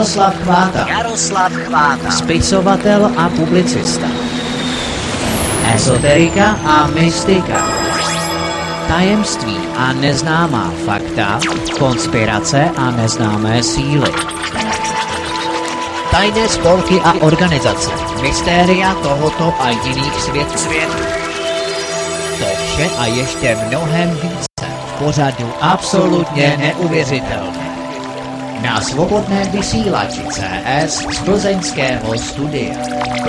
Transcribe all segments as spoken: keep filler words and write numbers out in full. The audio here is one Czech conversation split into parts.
Jaroslav Chváta. Jaroslav Chváta. Spisovatel a publicista. Ezoterika a mystika. Tajemství a neznámá fakta. Konspirace a neznámé síly. Tajné spolky a organizace. Mystéria tohoto a jiných světů. Svět. To vše a ještě mnohem více. Pořadu absolutně neuvěřitelné. Na svobodném vysílači C S z plzeňského studia.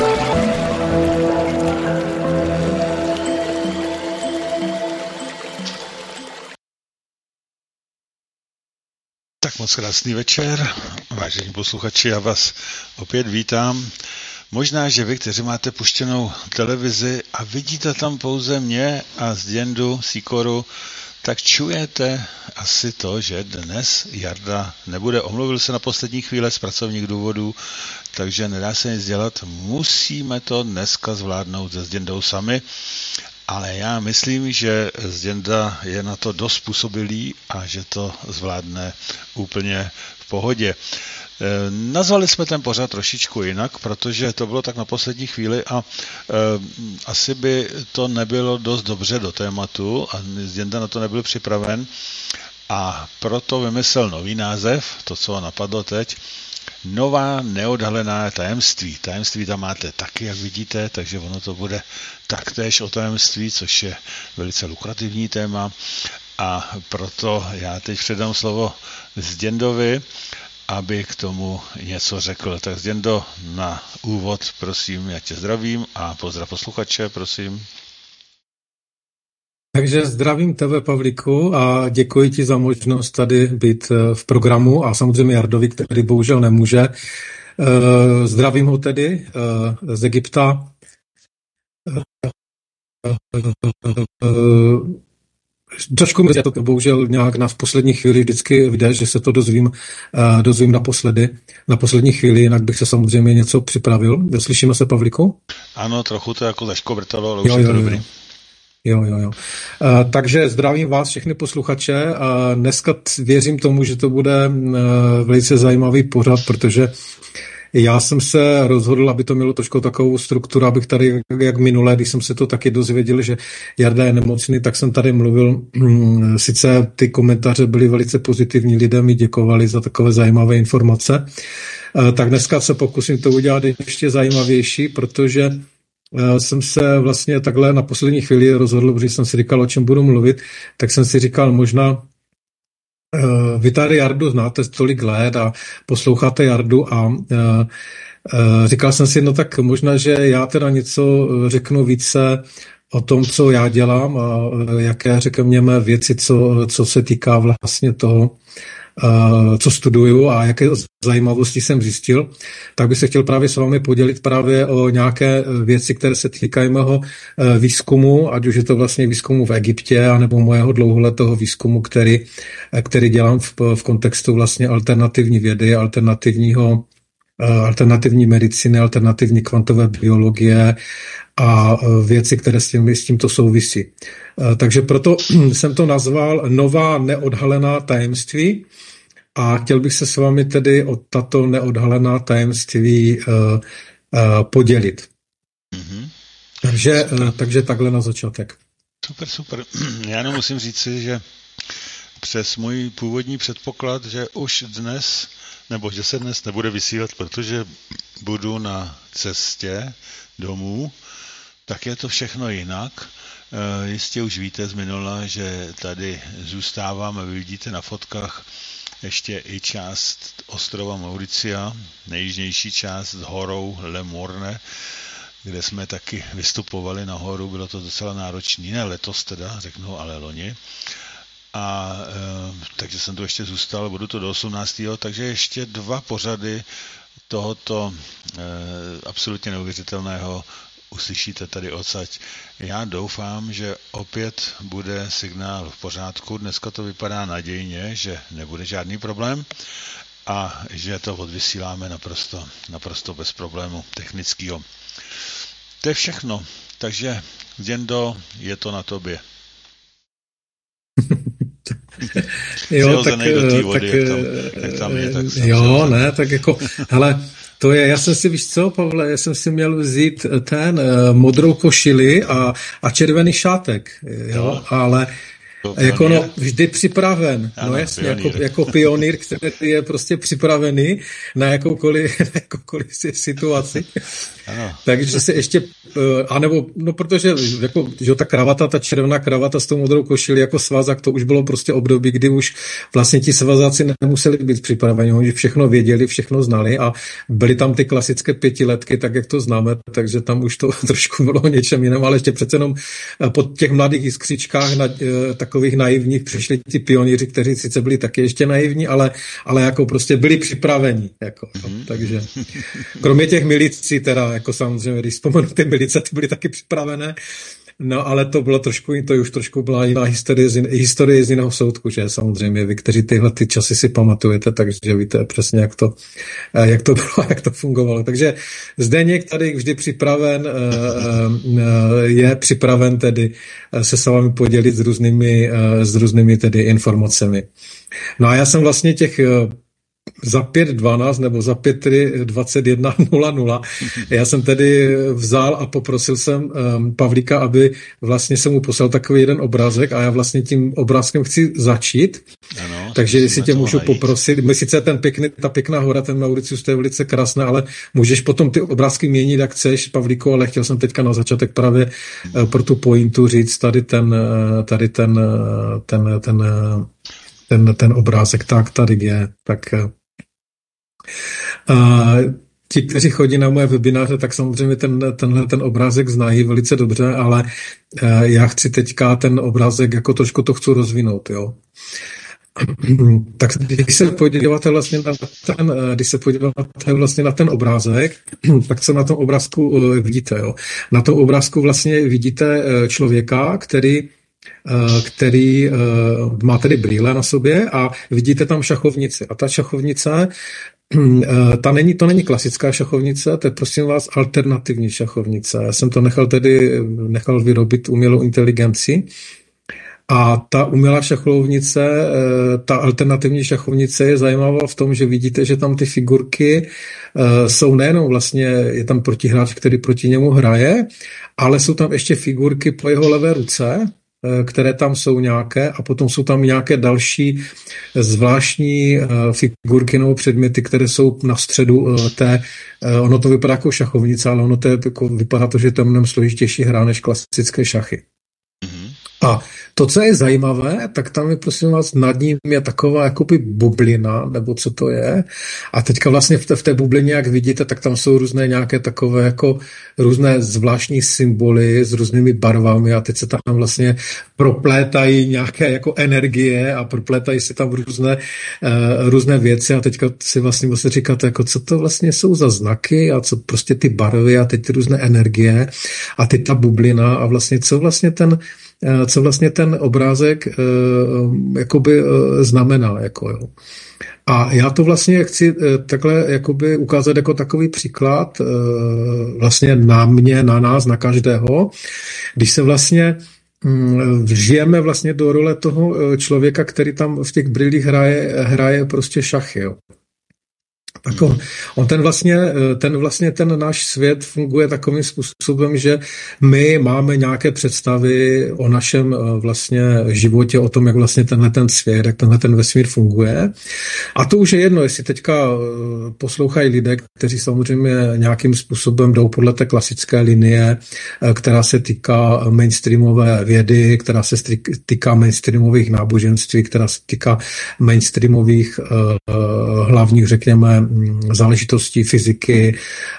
Tak moc krásný večer, vážení posluchači, já vás opět vítám. Možná, že vy, kteří máte puštěnou televizi a vidíte tam pouze mě a Zděndu Sýkoru, tak čujete asi to, že dnes Jarda nebude. Omluvil se na poslední chvíli z pracovních důvodů, takže nedá se nic dělat. Musíme to dneska zvládnout se Zděndou sami, ale já myslím, že Zděnda je na to dost způsobilý a že to zvládne úplně v pohodě. Nazvali jsme ten pořad trošičku jinak, protože to bylo tak na poslední chvíli a e, asi by to nebylo dost dobře do tématu a Zděnda na to nebyl připraven a proto vymyslel nový název, to, co ho napadlo teď, Nová neodhalená tajemství. Tajemství tam máte taky, jak vidíte, takže ono to bude taktéž o tajemství, což je velice lukrativní téma a proto já teď předám slovo Zděndovi, aby k tomu něco řekl. Tak Zděndo, na úvod, prosím, já tě zdravím a pozdrav posluchače, prosím. Takže zdravím tebe, Pavlíku, a děkuji ti za možnost tady být v programu a samozřejmě Jardovi, který bohužel nemůže. Zdravím ho tedy z Egypta. Trošku mě to bohužel nějak na v poslední chvíli vždycky vyjde, že se to dozvím, uh, dozvím naposledy, na poslední chvíli, jinak bych se samozřejmě něco připravil. Slyšíme se, Pavlíku? Ano, trochu to jako zaškobrtalo, ale už jo, je to jo, dobrý. Jo, jo, jo. Uh, takže zdravím vás všechny posluchače a dneska věřím tomu, že to bude uh, velice zajímavý pořad, protože já jsem se rozhodl, aby to mělo trošku takovou strukturu, abych tady, jak minule, když jsem se to taky dozvěděl, že Jarda je nemocný, tak jsem tady mluvil, sice ty komentáře byly velice pozitivní, lidé mi děkovali za takové zajímavé informace, tak dneska se pokusím to udělat ještě zajímavější, protože jsem se vlastně takhle na poslední chvíli rozhodl, protože jsem si říkal, o čem budu mluvit, tak jsem si říkal, možná vy tady Jardu znáte tolik let a posloucháte Jardu a uh, uh, říkal jsem si, no tak možná, že já teda něco řeknu více o tom, co já dělám a jaké, řekněme, věci, co, co se týká vlastně toho, Uh, co studuju a jaké zajímavosti jsem zjistil, tak bych se chtěl právě s vámi podělit právě o nějaké věci, které se týkají mého uh, výzkumu, ať už je to vlastně výzkumu v Egyptě, anebo mojeho dlouholetého výzkumu, který, který dělám v, v kontextu vlastně alternativní vědy, alternativního, uh, alternativní medicíny, alternativní kvantové biologie a věci, které s, tím, s tímto souvisí. Takže proto jsem to nazval Nová neodhalená tajemství a chtěl bych se s vámi tedy o tato neodhalená tajemství uh, uh, podělit. Mm-hmm. Takže, uh, takže takhle na začátek. Super, super. Já jenom musím říci, že přes můj původní předpoklad, že už dnes, nebo že se dnes nebude vysílat, protože budu na cestě domů, tak je to všechno jinak. E, jistě už víte z minula, že tady zůstáváme, vy vidíte na fotkách ještě i část ostrova Mauricia, nejjižnější část s horou Le Morne, kde jsme taky vystupovali nahoru, bylo to docela náročné, ne letos teda, řeknu, ale loni. A e, takže jsem tu ještě zůstal, budu to do osmnáctého takže ještě dva pořady tohoto e, absolutně neuvěřitelného uslyšíte tady odsaď. Já doufám, že opět bude signál v pořádku. Dneska to vypadá nadějně, že nebude žádný problém a že to odvysíláme naprosto, naprosto bez problému technického. To je všechno. Takže, Zděndo, je to na tobě. jo, tak, do té vody, tak, jak, tam, jak tam je. Tak jo, ne, tak jako, hele, to je, já jsem si, víš co, Pavle, já jsem si měl vzít ten uh, modrou košili a, a červený šátek, jo, jo. ale jako no, vždy připraven, ano, no jasně, pionýr. Jako, jako pionýr, který je prostě připravený na jakoukoliv, na jakoukoliv situaci. Ano. Takže se ještě, anebo, no protože jako, že ta kravata, ta červená kravata s tou modrou košilí jako svazák, to už bylo prostě období, kdy už vlastně ti svazáci nemuseli být připraveni, oni všechno věděli, všechno znali a byly tam ty klasické pětiletky, tak jak to známe, takže tam už to trošku bylo o něčem jiném, ale ještě přece jenom po těch mladých jiskřičkách na, takových naivních přišli ti pionýři, kteří sice byli taky ještě naivní, ale, ale jako prostě byli připraveni. Jako, mm-hmm. Takže kromě těch milicí teda, jako samozřejmě, když vzpomenu ty milice, ty byly taky připravené, no ale to bylo trošku, to už trošku byla jiná historie, historie z jiného soudku, že samozřejmě vy, kteří tyhle ty časy si pamatujete, takže víte přesně, jak to, jak to bylo, jak to fungovalo. Takže Zdeněk tady vždy připraven, je připraven tedy se s vámi podělit s různými, s různými tedy informacemi. No a já jsem vlastně těch za pět dvanáct nebo za pět dvacet jedna nula nula. Já jsem tedy vzal a poprosil jsem um, Pavlíka, aby vlastně jsem mu poslal takový jeden obrázek a já vlastně tím obrázkem chci začít. Ano, takže jestli tě můžu najít. poprosit, my sice ten pěkný, ta pěkná hora, ten Mauricius, to je velice krásné, ale můžeš potom ty obrázky měnit, jak chceš, Pavlíko, ale chtěl jsem teďka na začátek právě uh, pro tu pointu říct tady ten, uh, tady ten, uh, ten, ten, ten Ten, ten obrázek, tak tady je. Tak uh, ti, kteří chodí na moje webináře, tak samozřejmě ten, tenhle ten obrázek znají velice dobře, ale uh, já chci teďka ten obrázek, jako trošku to chci rozvinout, jo. Tak když se podíváte vlastně na ten, když se podíváte vlastně na ten obrázek, tak co na tom obrázku vidíte, jo. Na tom obrázku vlastně vidíte člověka, který který uh, má tedy brýle na sobě a vidíte tam šachovnici. A ta šachovnice, uh, ta není, to není klasická šachovnice, to je prosím vás alternativní šachovnice. Já jsem to nechal tedy, nechal vyrobit umělou inteligenci. A ta umělá šachovnice, uh, ta alternativní šachovnice je zajímavá v tom, že vidíte, že tam ty figurky uh, jsou nejenom vlastně, je tam protihráč, který proti němu hraje, ale jsou tam ještě figurky po jeho levé ruce, které tam jsou nějaké a potom jsou tam nějaké další zvláštní figurky nebo předměty, které jsou na středu té, ono to vypadá jako šachovnice, ale ono to je, jako, vypadá to, že to je mnohem složitější hra než klasické šachy. Mm-hmm. A to, co je zajímavé, tak tam je, prosím vás, nad ním je taková jakoby bublina, nebo co to je. A teďka vlastně v té, v té bublině, jak vidíte, tak tam jsou různé nějaké takové jako různé zvláštní symboly s různými barvami a teď se tam vlastně proplétají nějaké jako energie a proplétají se tam různé, uh, různé věci a teďka si vlastně musíte říkat, jako co to vlastně jsou za znaky a co prostě ty barvy a teď ty různé energie a teď ta bublina a vlastně co vlastně ten co vlastně ten obrázek uh, jakoby uh, znamená. Jako, jo. A já to vlastně chci uh, takhle jakoby ukázat jako takový příklad uh, vlastně na mě, na nás, na každého, když se vlastně um, vžijeme vlastně do role toho uh, člověka, který tam v těch brýlích hraje, hraje prostě šachy. Jo. Tak on, on ten vlastně, ten vlastně ten náš svět funguje takovým způsobem, že my máme nějaké představy o našem vlastně životě, o tom, jak vlastně tenhle ten svět, jak tenhle ten vesmír funguje. A to už je jedno, jestli teďka poslouchají lidé, kteří samozřejmě nějakým způsobem jdou podle té klasické linie, která se týká mainstreamové vědy, která se týká mainstreamových náboženství, která se týká mainstreamových uh, hlavních, řekněme, záležitostí fyziky,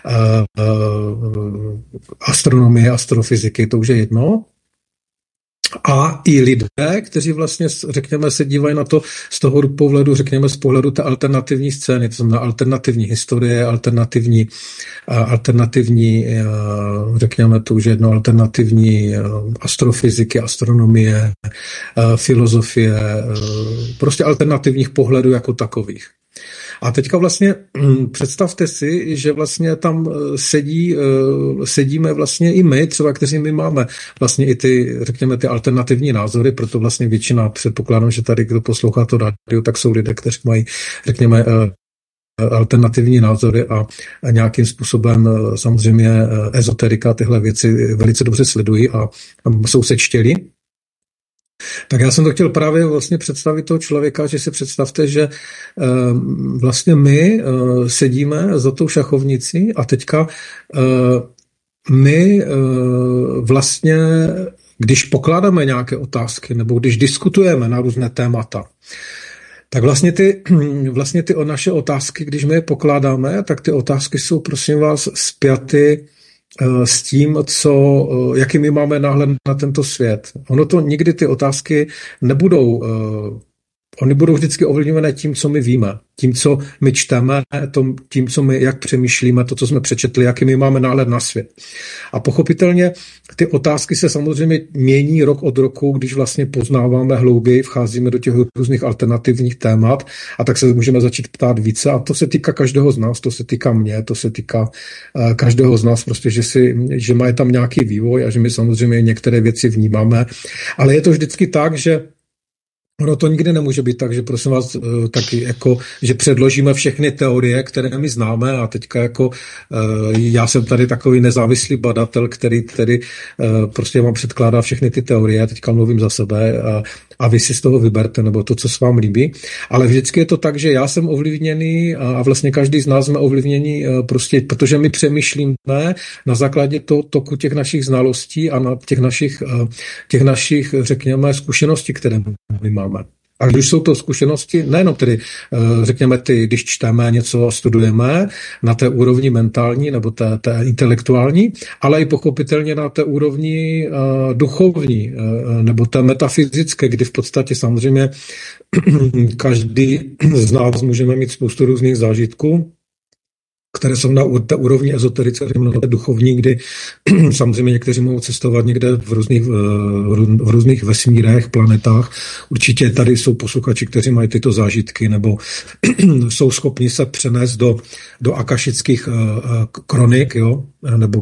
astronomie, astrofyziky, to už je jedno. A i lidé, kteří vlastně, řekněme, se dívají na to z toho pohledu, řekněme, z pohledu té alternativní scény, to znamená alternativní historie, alternativní, alternativní řekněme, to už je jedno, alternativní astrofyziky, astronomie, filozofie, prostě alternativních pohledů jako takových. A teďka vlastně představte si, že vlastně tam sedí, sedíme vlastně i my, třeba kteří my máme vlastně i ty, řekněme, ty alternativní názory, proto vlastně většina, předpokládám, že tady, kdo poslouchá to rádio, tak jsou lidé, kteří mají, řekněme, alternativní názory a nějakým způsobem samozřejmě ezoterika tyhle věci velice dobře sledují a jsou sečtělí. Tak já jsem to chtěl právě vlastně představit toho člověka, že si představte, že uh, vlastně my uh, sedíme za tou šachovnicí a teďka uh, my uh, vlastně, když pokládáme nějaké otázky nebo když diskutujeme na různé témata, tak vlastně ty, vlastně ty naše otázky, když my je pokládáme, tak ty otázky jsou, prosím vás, spjaty s tím, co, jaký my máme náhled na tento svět. Ono to nikdy ty otázky nebudou, oni budou vždycky ovlivněné tím, co my víme, tím, co my čteme, tím, co my, jak přemýšlíme, to, co jsme přečetli, jaký my máme náhled na svět. A pochopitelně ty otázky se samozřejmě mění rok od roku, když vlastně poznáváme hlouběji, vcházíme do těch různých alternativních témat a tak se můžeme začít ptát více a to se týká každého z nás, to se týká mě, to se týká uh, každého z nás, prostě, že, si, že má tam nějaký vývoj a že my samozřejmě některé věci vnímáme, ale je to vždycky tak, že ono to nikdy nemůže být tak, že prosím vás, taky jako, že předložíme všechny teorie, které my známe a teďka jako já jsem tady takový nezávislý badatel, který, který prostě vám předkládá všechny ty teorie, teďka mluvím za sebe a, a vy si z toho vyberte, nebo to, co se vám líbí. Ale vždycky je to tak, že já jsem ovlivněný a vlastně každý z nás jsme ovlivnění prostě, protože my přemýšlíme na základě to, toku těch našich znalostí a na těch našich, těch našich, řekněme, zkušeností, které my máme. A když jsou to zkušenosti, nejenom tedy, řekněme, ty, když čteme něco, studujeme na té úrovni mentální nebo té, té intelektuální, ale i pochopitelně na té úrovni uh, duchovní uh, nebo té metafyzické, kdy v podstatě samozřejmě každý z nás můžeme mít spoustu různých zážitků, které jsou na té úrovni ezoterické, na té duchovní, kdy samozřejmě někteří mohou cestovat někde v různých, v různých vesmírech, planetách. Určitě tady jsou posluchači, kteří mají tyto zážitky, nebo jsou schopni se přenést do, do akašických kronik, jo, nebo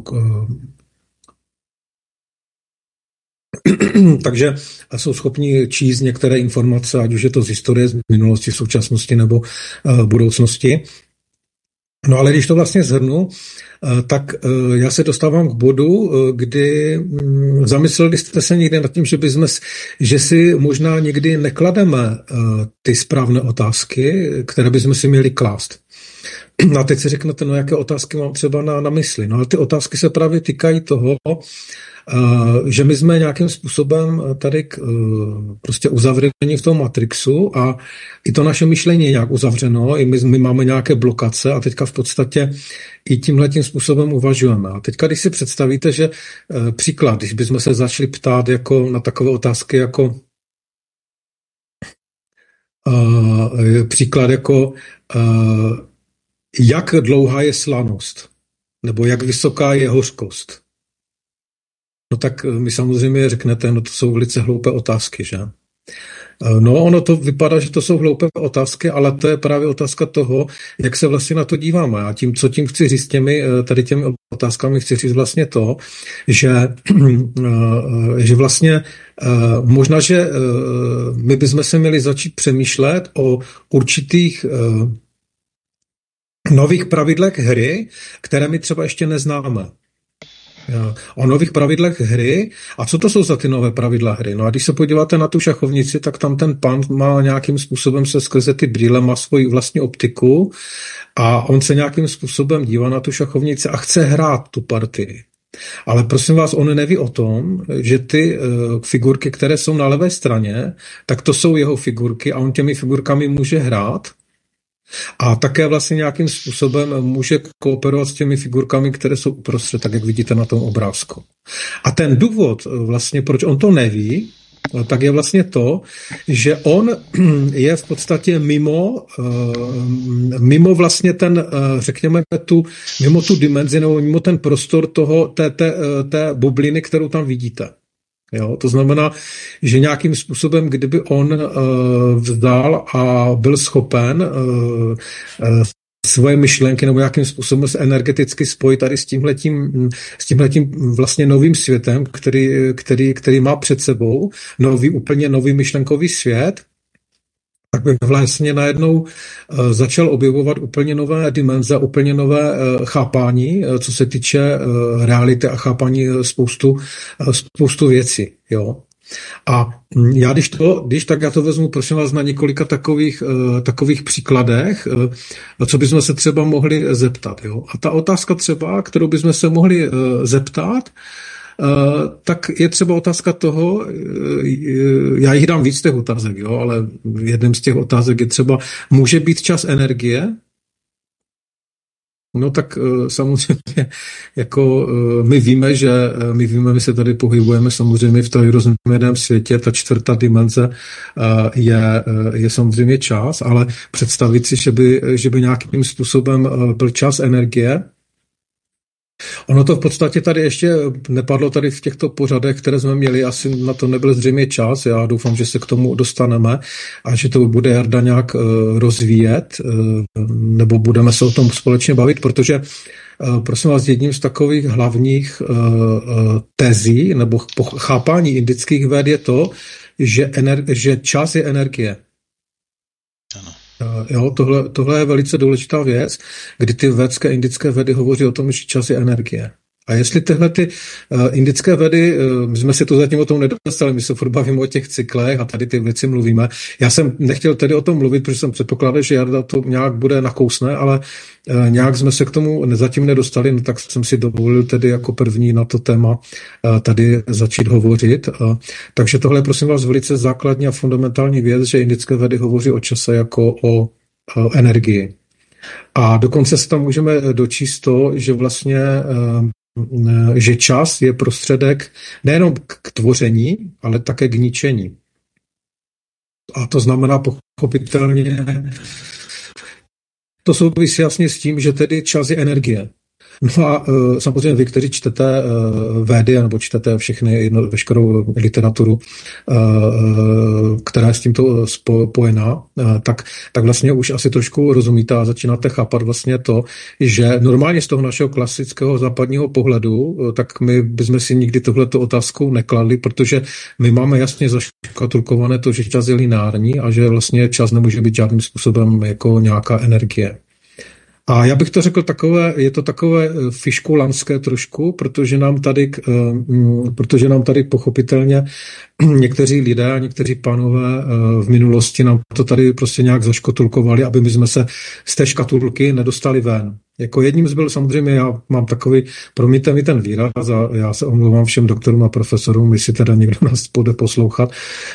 takže jsou schopni číst některé informace, ať už je to z historie, z minulosti, současnosti nebo budoucnosti. No ale když to vlastně shrnu, tak já se dostávám k bodu, kdy zamysleli jste se někdy nad tím, že, bychom, že si možná někdy neklademe ty správné otázky, které bychom si měli klást. A teď si řeknete, no jaké otázky mám třeba na, na mysli. No ale ty otázky se právě týkají toho, že my jsme nějakým způsobem tady prostě uzavření v tom Matrixu a i to naše myšlení je nějak uzavřeno, i my, my máme nějaké blokace a teďka v podstatě i tímhletím způsobem uvažujeme. A teďka, když si představíte, že příklad, když bychom se začali ptát jako na takové otázky jako uh, příklad jako uh, jak dlouhá je slanost nebo jak vysoká je hořkost. No tak mi samozřejmě řeknete, no to jsou velice hloupé otázky, že? No ono to vypadá, že to jsou hloupé otázky, ale to je právě otázka toho, jak se vlastně na to díváme. A tím, co tím chci říct těmi, tady těmi otázkami, chci říct vlastně to, že, že vlastně možná, že my bychom se měli začít přemýšlet o určitých nových pravidlech hry, které my třeba ještě neznáme. O nových pravidlech hry. A co to jsou za ty nové pravidla hry? No a když se podíváte na tu šachovnici, tak tam ten pán má nějakým způsobem se skrze ty brýle, má svoji vlastní optiku a on se nějakým způsobem dívá na tu šachovnici a chce hrát tu partii. Ale prosím vás, on neví o tom, že ty uh, figurky, které jsou na levé straně, tak to jsou jeho figurky a on těmi figurkami může hrát. A také vlastně nějakým způsobem může kooperovat s těmi figurkami, které jsou uprostřed, tak jak vidíte na tom obrázku. A ten důvod, vlastně, proč on to neví, tak je vlastně to, že on je v podstatě mimo, mimo vlastně ten, řekněme, tu, mimo tu dimenzi, nebo mimo ten prostor toho, té, té, té bubliny, kterou tam vidíte. Jo? To znamená, že nějakým způsobem, kdyby on uh, vzdal a byl schopen uh, uh, svoje myšlenky nebo nějakým způsobem se energeticky spojit tady s tímhletím, s tímhletím vlastně novým světem, který, který, který má před sebou, nový, úplně nový myšlenkový svět, tak by vlastně najednou uh, začal objevovat úplně nové dimenze, úplně nové uh, chápání, uh, co se týče uh, reality a chápání uh, spoustu, uh, spoustu věcí. Jo? A já když to, když tak já to vezmu, prosím vás, na několika takových, uh, takových příkladech, uh, co bychom se třeba mohli zeptat. Jo? A ta otázka třeba, kterou bychom se mohli uh, zeptat, Uh, tak je třeba otázka toho, uh, já jich dám víc těch otázek, jo, ale jedním z těch otázek je třeba, může být čas energie? No tak uh, samozřejmě, jako uh, my víme, že uh, my víme, my se tady pohybujeme samozřejmě v tom rozměrném světě, ta čtvrtá dimenze uh, je, uh, je samozřejmě čas, ale představit si, že by, že by nějakým způsobem uh, byl čas energie. Ono to v podstatě tady ještě nepadlo tady v těchto pořadech, které jsme měli, asi na to nebyl zřejmě čas, já doufám, že se k tomu dostaneme a že to bude Jarda nějak uh, rozvíjet, uh, nebo budeme se o tom společně bavit, protože uh, prosím vás, jedním z takových hlavních uh, uh, tezí nebo chápání indických véd je to, že, ener- že čas je energie. Ano. Jo, tohle, tohle je velice důležitá věc, kdy ty védské indické vedy hovoří o tom, že čas je energie. A jestli tyhle ty uh, indické vedy, uh, my jsme si to zatím o tom nedostali, my se furt bavíme o těch cyklech a tady ty věci mluvíme. Já jsem nechtěl tedy o tom mluvit, protože jsem předpokládal, že Jarda to nějak bude nakousne, ale uh, nějak jsme se k tomu zatím nedostali, no tak jsem si dovolil tedy jako první na to téma uh, tady začít hovořit. Uh, takže tohle je prosím vás velice základní a fundamentální věc, že indické vedy hovoří o čase jako o uh, energii. A dokonce se tam můžeme dočíst to, že vlastně uh, že čas je prostředek nejenom k tvoření, ale také k ničení. A to znamená pochopitelně, to souvisí jasně s tím, že tedy čas je energie. No a uh, samozřejmě vy, kteří čtete uh, védy nebo čtete všechny, jedno, veškerou literaturu, uh, která je s tímto spojená, uh, tak, tak vlastně už asi trošku rozumíte a začínáte chápat vlastně to, že normálně z toho našeho klasického západního pohledu, uh, tak my bychom si nikdy tohleto otázku nekladli, protože my máme jasně zaškatulkované to, že čas je lineární a že vlastně čas nemůže být žádným způsobem jako nějaká energie. A já bych to řekl takové, je to takové fiškulanské trošku, protože nám tady, protože nám tady pochopitelně někteří lidé a někteří pánové v minulosti nám to tady prostě nějak zaškatulkovali, aby my jsme se z té škatulky nedostali ven. Jako jedním z byl samozřejmě, já mám takový, promiňte mi ten výraz, a já se omlouvám všem doktorům a profesorům, jestli teda někdo nás bude poslouchat.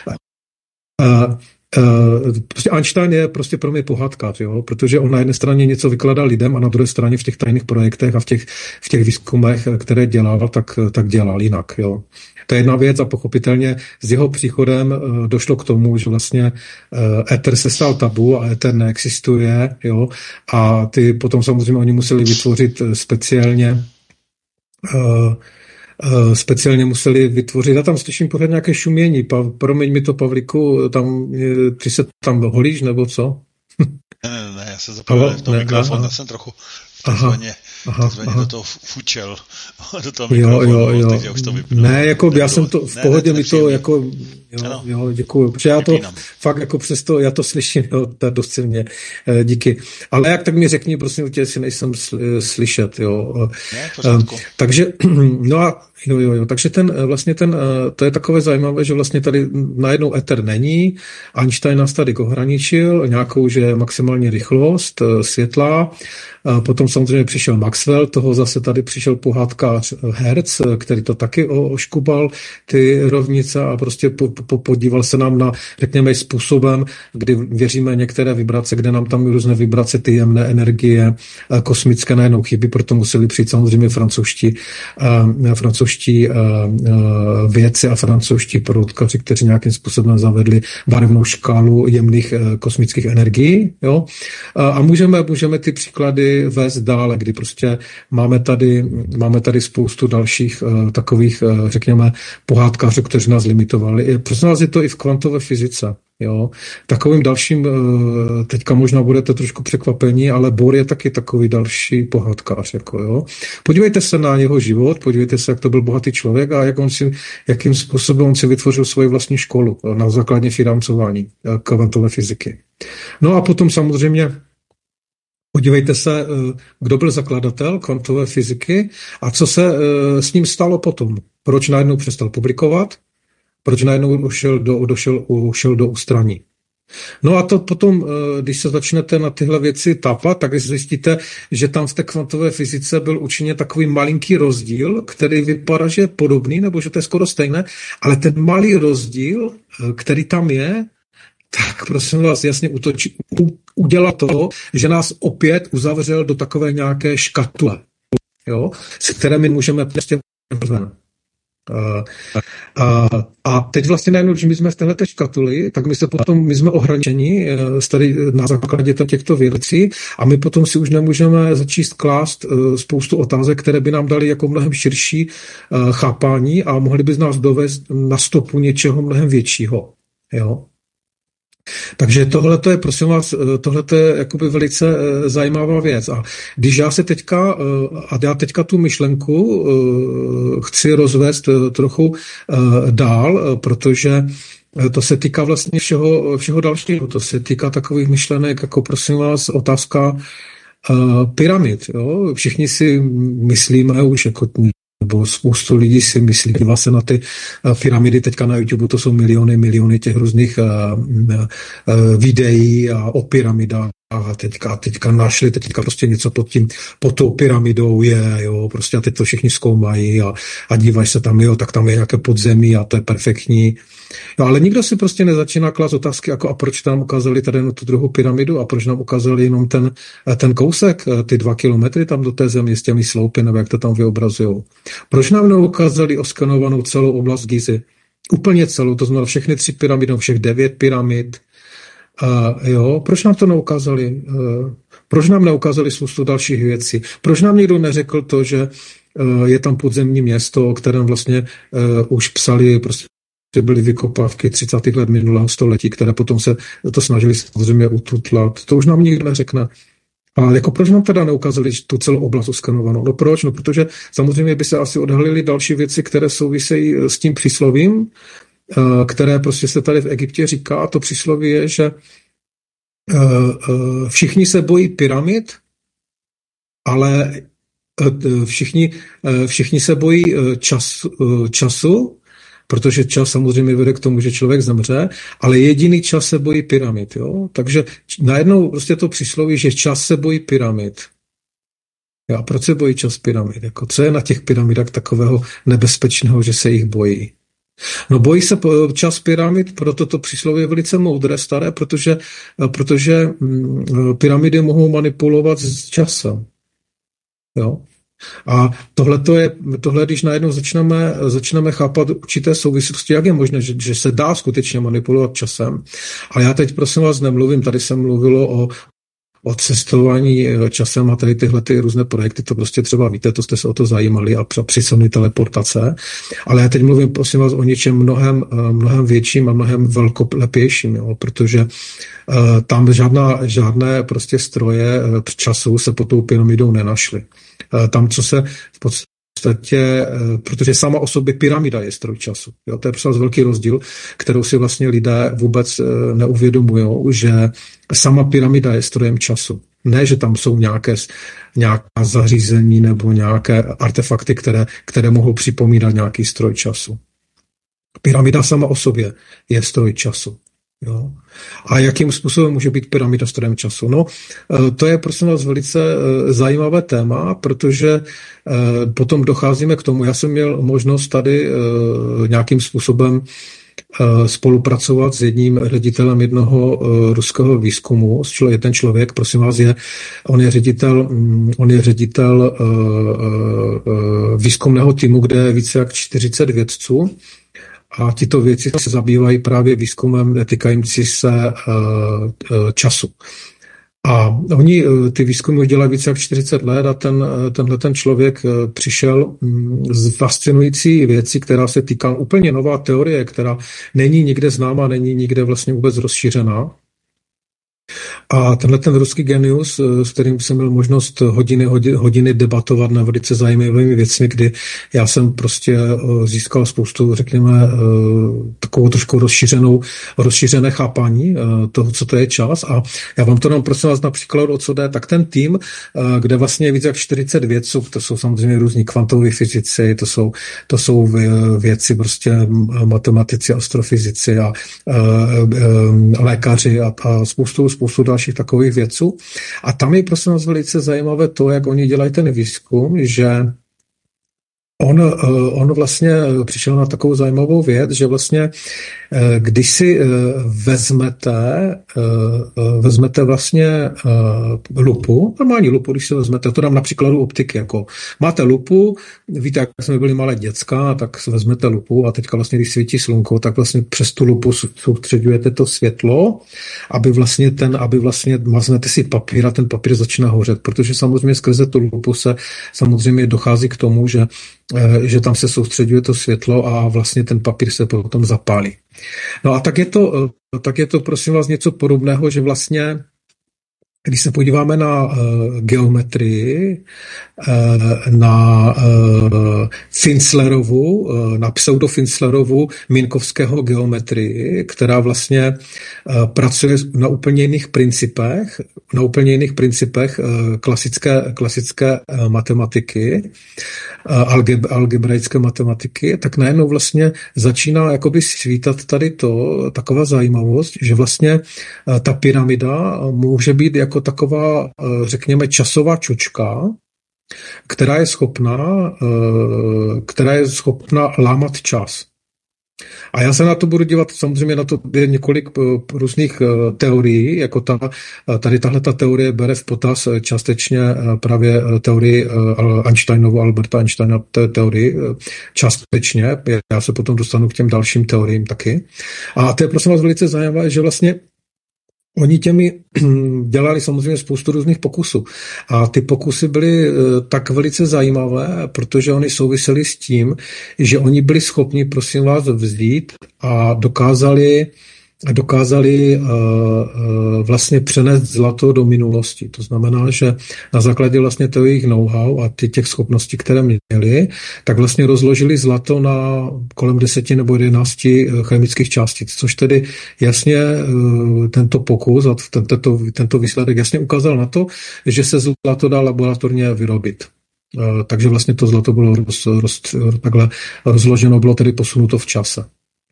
Uh, Uh, prostě Einstein je prostě pro mě pohádkář, jo? Protože on na jedné straně něco vykládal lidem a na druhé straně v těch tajných projektech a v těch, v těch výzkumech, které dělal, tak, tak dělal jinak. Jo? To je jedna věc a pochopitelně s jeho příchodem uh, došlo k tomu, že vlastně uh, éter se stal tabu a éter neexistuje, jo? A ty potom samozřejmě oni museli vytvořit speciálně uh, Uh, speciálně museli vytvořit. Já tam slyším pořád nějaké šumění. Pa, promiň mi to, Pavlíku, tam, ty se tam holíš, nebo co? Ne, ne, ne, já se zapomněl v tom mikrofonu, já jsem trochu takzvaně, aha, takzvaně aha. do toho fučel, do toho mikrofonu, jo, jo, jo. takže už to vypnu. Ne, jako já jsem to, v ne, pohodě ne, mi to, jako, jo, ano. jo, děkuju, protože já to Vypínám. fakt jako přesto, já to slyším, jo, to je dost silně, díky. Ale jak tak mi řekni, prosím tě, jestli nejsem slyšet, jo. Ne, pořádku. Takže, no a Jo, jo, jo. Takže ten, vlastně ten, to je takové zajímavé, že vlastně tady najednou éter není, Einstein nás tady ohraničil nějakou, že maximální rychlost světla, potom samozřejmě přišel Maxwell, toho zase tady přišel pohádkář Hertz, který to taky oškubal, ty rovnice a prostě po, po, podíval se nám na, řekněme, způsobem, kdy věříme některé vibrace, kde nám tam různé vibrace, ty jemné energie, kosmické najednou chybí, proto museli přijít samozřejmě francouzští, francouzští vědci a francouzští průdkaři, kteří nějakým způsobem zavedli barevnou škálu jemných kosmických energií. Jo? A můžeme, můžeme ty příklady vést dále, kdy prostě máme tady, máme tady spoustu dalších uh, takových, uh, řekněme, pohádkářů, kteří nás limitovali. Prosím vás, je to i v kvantové fyzice. Jo. Takovým dalším, uh, teďka možná budete trošku překvapení, ale Bohr je taky takový další pohádkář. Jako, jo. Podívejte se na jeho život, podívejte se, jak to byl bohatý člověk a jak on si, jakým způsobem on si vytvořil svoji vlastní školu na základě financování kvantové fyziky. No a potom samozřejmě podívejte se, kdo byl zakladatel kvantové fyziky a co se s ním stalo potom. Proč najednou přestal publikovat? Proč najednou ušel do, došel, ušel do ústraní? No a to potom, když se začnete na tyhle věci tápat, tak zjistíte, že tam v té kvantové fyzice byl určitě takový malinký rozdíl, který vypadá, že je podobný, nebo že to je skoro stejné, ale ten malý rozdíl, který tam je, tak prosím vás jasně utočí, u, udělá to, že nás opět uzavřel do takové nějaké škatule, jo, se které my můžeme prostě ven. A, a, a teď vlastně najednou, když my jsme v téhleté škatuli, tak my se potom, my jsme ohraničeni tady na základě těchto věcí a my potom si už nemůžeme začít klást spoustu otázek, které by nám dali jako mnohem širší chápání a mohli by z nás dovést na stopu něčeho mnohem většího. Jo? Takže tohle je, prosím vás, tohle je jakoby velice zajímavá věc. A když já se teďka, a já teďka tu myšlenku chci rozvést trochu dál, protože to se týká vlastně všeho, všeho dalšího. To se týká takových myšlenek, jako prosím vás, otázka pyramid. Jo? Všichni si myslíme už jako nebo spoustu lidí si myslí, dívá se na ty pyramidy, teďka na YouTube to jsou miliony, miliony těch různých uh, uh, videí a o pyramidách a teďka, teďka našli, teďka prostě něco pod tím, pod tou pyramidou je, jo, prostě a teď to všichni zkoumají a, a dívají se tam, jo, tak tam je nějaké podzemí a to je perfektní. No, ale nikdo si prostě nezačíná klást otázky, jako a proč nám ukázali tady na tu druhou pyramidu a proč nám ukázali jenom ten, ten kousek, ty dva kilometry tam do té země s těmi sloupy, nebo jak to tam vyobrazujou. Proč nám neukázali oskanovanou celou oblast Gizy? Úplně celou, to znamená všechny tři pyramidy, všech devět pyramid. Uh, jo, proč nám to neukázali? Uh, proč nám neukázali spoustu dalších věcí? Proč nám někdo neřekl to, že uh, je tam podzemní město, o kterém vlastně uh, už psali prostě byly vykopávky třicátých let minulého století, které potom se to snažili samozřejmě ututlat. To už nám nikdo neřekne. A jako proč nám teda neukázali tu celou oblast oskanovanou? No proč? No protože samozřejmě by se asi odhalily další věci, které souvisejí s tím příslovím, které prostě se tady v Egyptě říká. A to přísloví je, že všichni se bojí pyramid, ale všichni, všichni se bojí čas, času, protože čas samozřejmě vede k tomu, že člověk zemře, ale jediný čas se bojí pyramid. Jo? Takže najednou prostě to přísloví, že čas se bojí pyramid. A proč se bojí čas pyramid? Jako, co je na těch pyramidách takového nebezpečného, že se jich bojí? No bojí se čas pyramid, proto to přísloví je velice moudré, staré, protože, protože pyramidy mohou manipulovat s časem. Jo? A tohle je, tohle, když najednou začneme, začneme chápat určité souvislosti, jak je možné, že, že se dá skutečně manipulovat časem. Ale já teď prosím vás nemluvím, tady se mluvilo o, o cestování časem a tady tyhle ty různé projekty, to prostě třeba víte, to jste se o to zajímali a přísomní teleportace. Ale já teď mluvím prosím vás o něčem mnohem, mnohem větším a mnohem velkolepějším, jo, protože uh, tam žádná, žádné prostě stroje uh, času se pod tou pyramidou nenašly. Tam, co se v podstatě, protože sama o sobě pyramida je stroj času. Jo? To je prostě velký rozdíl, kterou si vlastně lidé vůbec neuvědomují, že sama pyramida je strojem času. Ne, že tam jsou nějaké, nějaká zařízení nebo nějaké artefakty, které, které mohou připomínat nějaký stroj času. Pyramida sama o sobě je stroj času. Jo. A jakým způsobem může být pyramida strojem času? No, to je prosím vás velice zajímavé téma, protože potom docházíme k tomu. Já jsem měl možnost tady nějakým způsobem spolupracovat s jedním ředitelem jednoho ruského výzkumu. Je ten člověk, prosím vás, je, on je ředitel, on je ředitel výzkumného týmu, kde je více jak čtyřicet vědců. A tyto věci se zabývají právě výzkumem týkající se uh, času. A oni ty výzkumy dělají více jak čtyřicet let a ten, tenhle ten člověk přišel z fascinující věci, která se týká úplně nová teorie, která není nikde známa, není nikde vlastně vůbec rozšířená. A tenhle ten ruský genius, s kterým jsem měl možnost hodiny, hodiny debatovat na velice zajímavými věcmi, kdy já jsem prostě získal spoustu, řekněme, takovou trošku rozšířenou, rozšířené chápání toho, co to je čas. A já vám to dám prosím vás například, o co jde, tak ten tým, kde vlastně je víc jak čtyřicet vědců, to jsou samozřejmě různí kvantoví fyzici, to jsou, to jsou věci prostě matematici, astrofyzici a, a, a lékaři a, a spoustu, spoustu dalších takových věců. A tam je prosím vás velice zajímavé to, jak oni dělají ten výzkum, že On, on vlastně přišel na takovou zajímavou věc, že vlastně když si vezmete, vezmete vlastně lupu, normální lupu, když si vezmete, to dám na příkladu optiky, jako máte lupu, víte, jak jsme byli malé děcka, tak si vezmete lupu a teďka vlastně, když svítí slunko, tak vlastně přes tu lupu soustředujete to světlo, aby vlastně ten, aby vlastně maznete si papír a ten papír začíná hořet, protože samozřejmě skrze tu lupu se samozřejmě dochází k tomu, že že tam se soustředuje to světlo a vlastně ten papír se potom zapálí. No a tak je to, tak je to prosím vás něco podobného, že vlastně když se podíváme na uh, geometrii, uh, na uh, Finslerovu, uh, na pseudo-Finslerovu Minkovského geometrii, která vlastně uh, pracuje na úplně jiných principech, na úplně jiných principech uh, klasické, klasické uh, matematiky, uh, algebra, algebraické matematiky, tak najednou vlastně začíná jakoby svítat tady to, taková zajímavost, že vlastně uh, ta pyramida může být jako jako taková, řekněme, časová čočka, která je schopná, která je schopná lámat čas. A já se na to budu dívat, samozřejmě na to je několik různých teorií, jako ta, tady tahle ta teorie bere v potaz částečně právě teorii Einsteinovu, Alberta Einsteina teorii, částečně, já se potom dostanu k těm dalším teoriím taky. A to je prosím vás velice zajímavé, že vlastně oni těmi dělali samozřejmě spoustu různých pokusů. A ty pokusy byly tak velice zajímavé, protože oni souvisely s tím, že oni byli schopni, prosím vás, vzít a dokázali dokázali uh, uh, vlastně přenést zlato do minulosti. To znamená, že na základě vlastně toho jejich know-how a těch schopností, které měli, tak vlastně rozložili zlato na kolem deseti nebo jedenácti chemických částic, což tedy jasně uh, tento pokus a tento, tento výsledek jasně ukázal na to, že se zlato dá laboratorně vyrobit. Uh, takže vlastně to zlato bylo roz, roz, takhle rozloženo, bylo tedy posunuto v čase.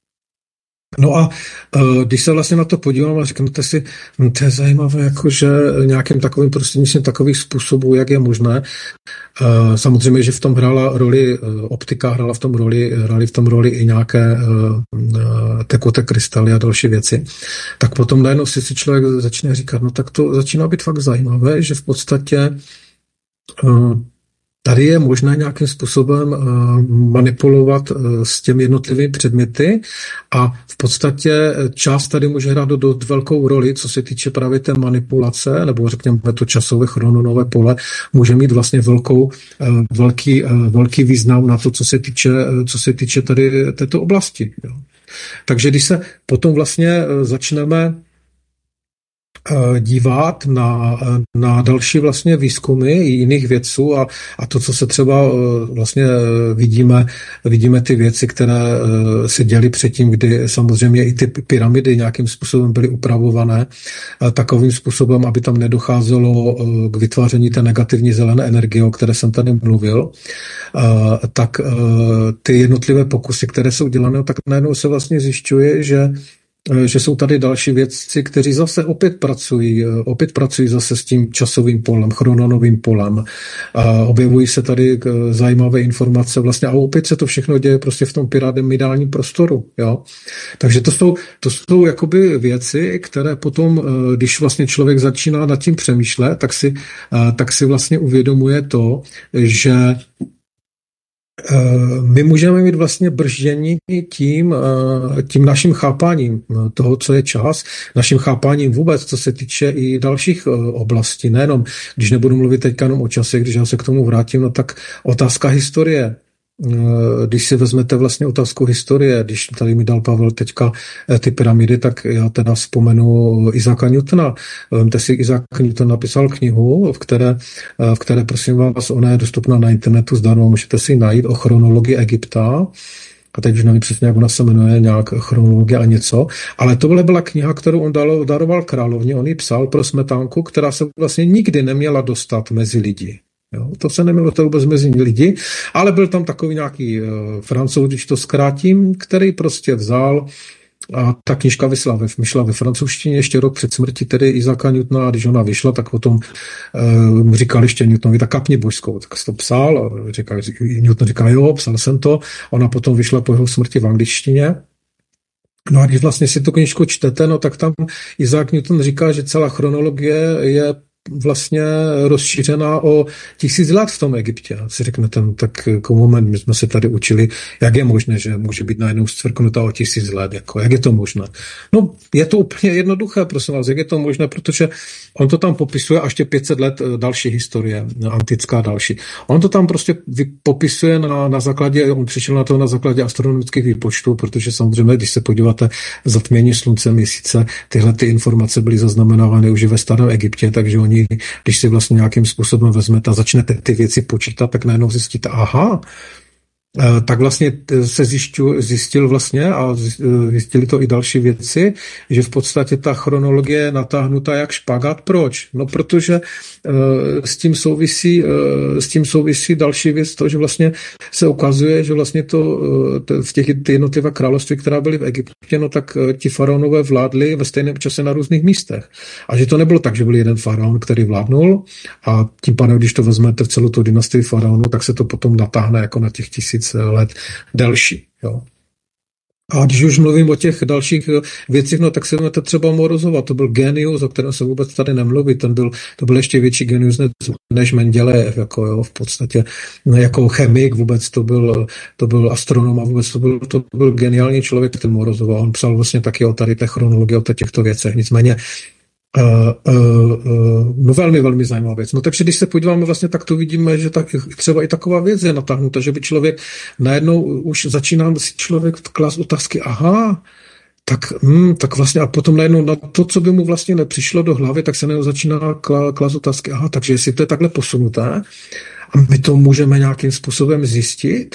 No a uh, když se vlastně na to podívám a řeknete si, no to je zajímavé, jakože nějakým takovým prostřednictvím takových způsobů, jak je možné. Uh, samozřejmě, že v tom hrála roli uh, optika, hrála v tom roli, hrály v tom roli i nějaké uh, tekuté krystaly a další věci. Tak potom najednou si si člověk začne říkat, no tak to začíná být fakt zajímavé, že v podstatě uh, tady je možné nějakým způsobem uh, manipulovat uh, s těmi jednotlivými předměty a v podstatě čas tady může hrát dost velkou roli, co se týče právě té manipulace, nebo řekněme to časové chrononové pole, může mít vlastně velkou, uh, velký, uh, velký význam na to, co se týče, uh, co se týče tady této oblasti. Jo. Takže když se potom vlastně uh, začneme dívat na, na další vlastně výzkumy i jiných vědců a, a to, co se třeba vlastně vidíme, vidíme ty věci, které se děly předtím, kdy samozřejmě i ty pyramidy nějakým způsobem byly upravované takovým způsobem, aby tam nedocházelo k vytváření té negativní zelené energie, o které jsem tady mluvil, tak ty jednotlivé pokusy, které jsou dělané, tak najednou se vlastně zjišťuje, že že jsou tady další vědci, kteří zase opět pracují, opět pracují zase s tím časovým polem, chrononovým polem. A objevují se tady zajímavé informace vlastně a opět se to všechno děje prostě v tom pyramidálním prostoru. Jo? Takže to jsou, to jsou jakoby věci, které potom, když vlastně člověk začíná nad tím přemýšlet, tak si, tak si vlastně uvědomuje to, že my můžeme mít vlastně brždění tím, tím naším chápáním toho, co je čas, naším chápáním vůbec, co se týče i dalších oblastí. Nejenom, když nebudu mluvit teďka jenom o čase, když já se k tomu vrátím, no tak otázka historie. Když si vezmete vlastně otázku historie, když tady mi dal Pavel teďka ty pyramidy, tak já teda vzpomenu Isaaca Newtona. Vemte si, Isaac Newton napsal knihu, v které, v které prosím vás, ona je dostupná na internetu zdarma, můžete si ji najít, o chronologii Egypta. A teď už nevím přesně, jak ona se jmenuje, nějak chronologie a něco, ale tohle byla kniha, kterou on dalo, daroval královně, on ji psal pro smetánku, která se vlastně nikdy neměla dostat mezi lidi. Jo, to se nemělo to vůbec mezi lidi, ale byl tam takový nějaký uh, Francouz, když to zkrátím, který prostě vzal a ta knížka vyšla ve, vyšla ve francouzštině ještě rok před smrtí tedy Isaaca Newtona, a když ona vyšla, tak potom uh, říkal ještě Newtonovi, tak kapni božskou, tak to psal, a říkal, Newton říká, jo, psal jsem to, ona potom vyšla po jeho smrti v angličtině. No a když vlastně si tu knížku čtete, no tak tam Isaac Newton říká, že celá chronologie je vlastně rozšířená o tisíc let v tom Egyptě. A si řeknete, no tak jako moment, my jsme se tady učili, jak je možné, že může být najednou zcvrknutá o tisíc let, jako, jak je to možné? No, je to úplně jednoduché, prosím vás, jak je to možné, protože on to tam popisuje, a ještě pět set let další historie, antická další. On to tam prostě popisuje na, na základě, on přišel na to na základě astronomických výpočtů, protože samozřejmě, když se podíváte zatmění slunce, měsíce, tyhle ty informace byly zaznamenávány už ve starém Egyptě, takže oni, když si vlastně nějakým způsobem vezmete a začnete ty věci počítat, tak najednou zjistíte, aha, tak vlastně se zjišťu, zjistil vlastně a zjistili to i další věci, že v podstatě ta chronologie je natáhnutá jak špagát. Proč? No protože s tím souvisí, s tím souvisí další věc, to, že vlastně se ukazuje, že vlastně to v těch jednotlivé království, která byly v Egyptě, no tak ti faraonové vládli ve stejném čase na různých místech. A že to nebylo tak, že byl jeden faraon, který vládnul, a tím pádem, když to vezmete v celou tu dynastii faraonů, tak se to potom natáhne jako na těch tisíc let delší. Jo. A když už mluvím o těch dalších věcích, no tak se vezmete třeba Morozova, to byl genius, o kterém se vůbec tady nemluví, ten byl, to byl ještě větší genius než Mendelejev, jako jo, v podstatě jako chemik, vůbec to byl, to byl astronom a vůbec to byl, to byl geniální člověk, ten Morozova, on psal vlastně taky o tady té chronologii, o těchto věcech, nicméně Uh, uh, uh, no velmi, velmi zajímavá věc. No takže když se podíváme vlastně, tak to vidíme, že tak, třeba i taková věc je natáhnuta, že by člověk najednou už začíná si člověk klást otázky, aha, tak, hm, tak vlastně a potom najednou na to, co by mu vlastně nepřišlo do hlavy, tak se najednou začíná klást otázky, aha, takže jestli to je takhle posunuté a my to můžeme nějakým způsobem zjistit,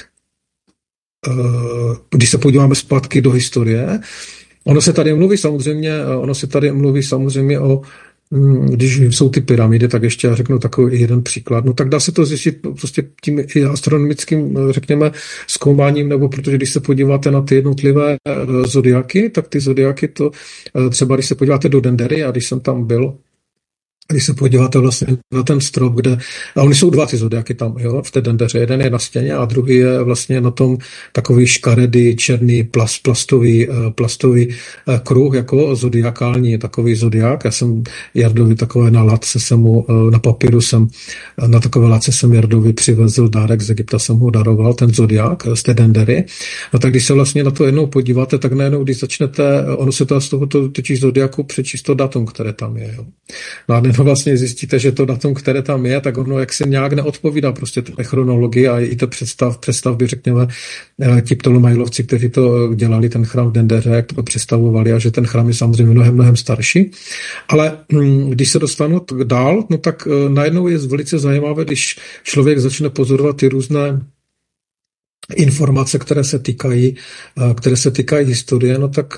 uh, když se podíváme zpátky do historie. Ono se tady mluví samozřejmě, ono se tady mluví samozřejmě o, když jsou ty pyramidy, tak ještě já řeknu takový jeden příklad. No tak dá se to zjistit prostě tím astronomickým, řekněme, zkoumáním, nebo protože když se podíváte na ty jednotlivé zodiaky, tak ty zodiaky to, třeba když se podíváte do Dendery, a když jsem tam byl, když se podíváte vlastně na ten strop, kde, a oni jsou dva ty zodiaky tam, jo, v té Dendeře. Jeden je na stěně a druhý je vlastně na tom takový škaredý, černý, plast, plastový, plastový kruh, jako zodiakální takový zodiak. Já jsem Jardovi takové na latce jsem mu, na papíru jsem, na takové latce jsem Jardovi přivezl dárek z Egypta, jsem mu daroval, ten zodiak z té Dendery. No tak když se vlastně na to jednou podíváte, tak najednou, když začnete, ono se to z tohoto totiž zodiaku přečíst to datum, které tam je, jo. No a no vlastně zjistíte, že to datum, které tam je, tak ono jak se nějak neodpovídá prostě té chronologii a i to představ, představby, řekněme, ti Ptolomajlovci, kteří to dělali, ten chrám v Dendeře, jak to představovali, a že ten chrám je samozřejmě mnohem, mnohem starší. Ale když se dostanu dál, no tak najednou je velice zajímavé, když člověk začne pozorovat ty různé informace, které se týkají, které se týkají historie, no tak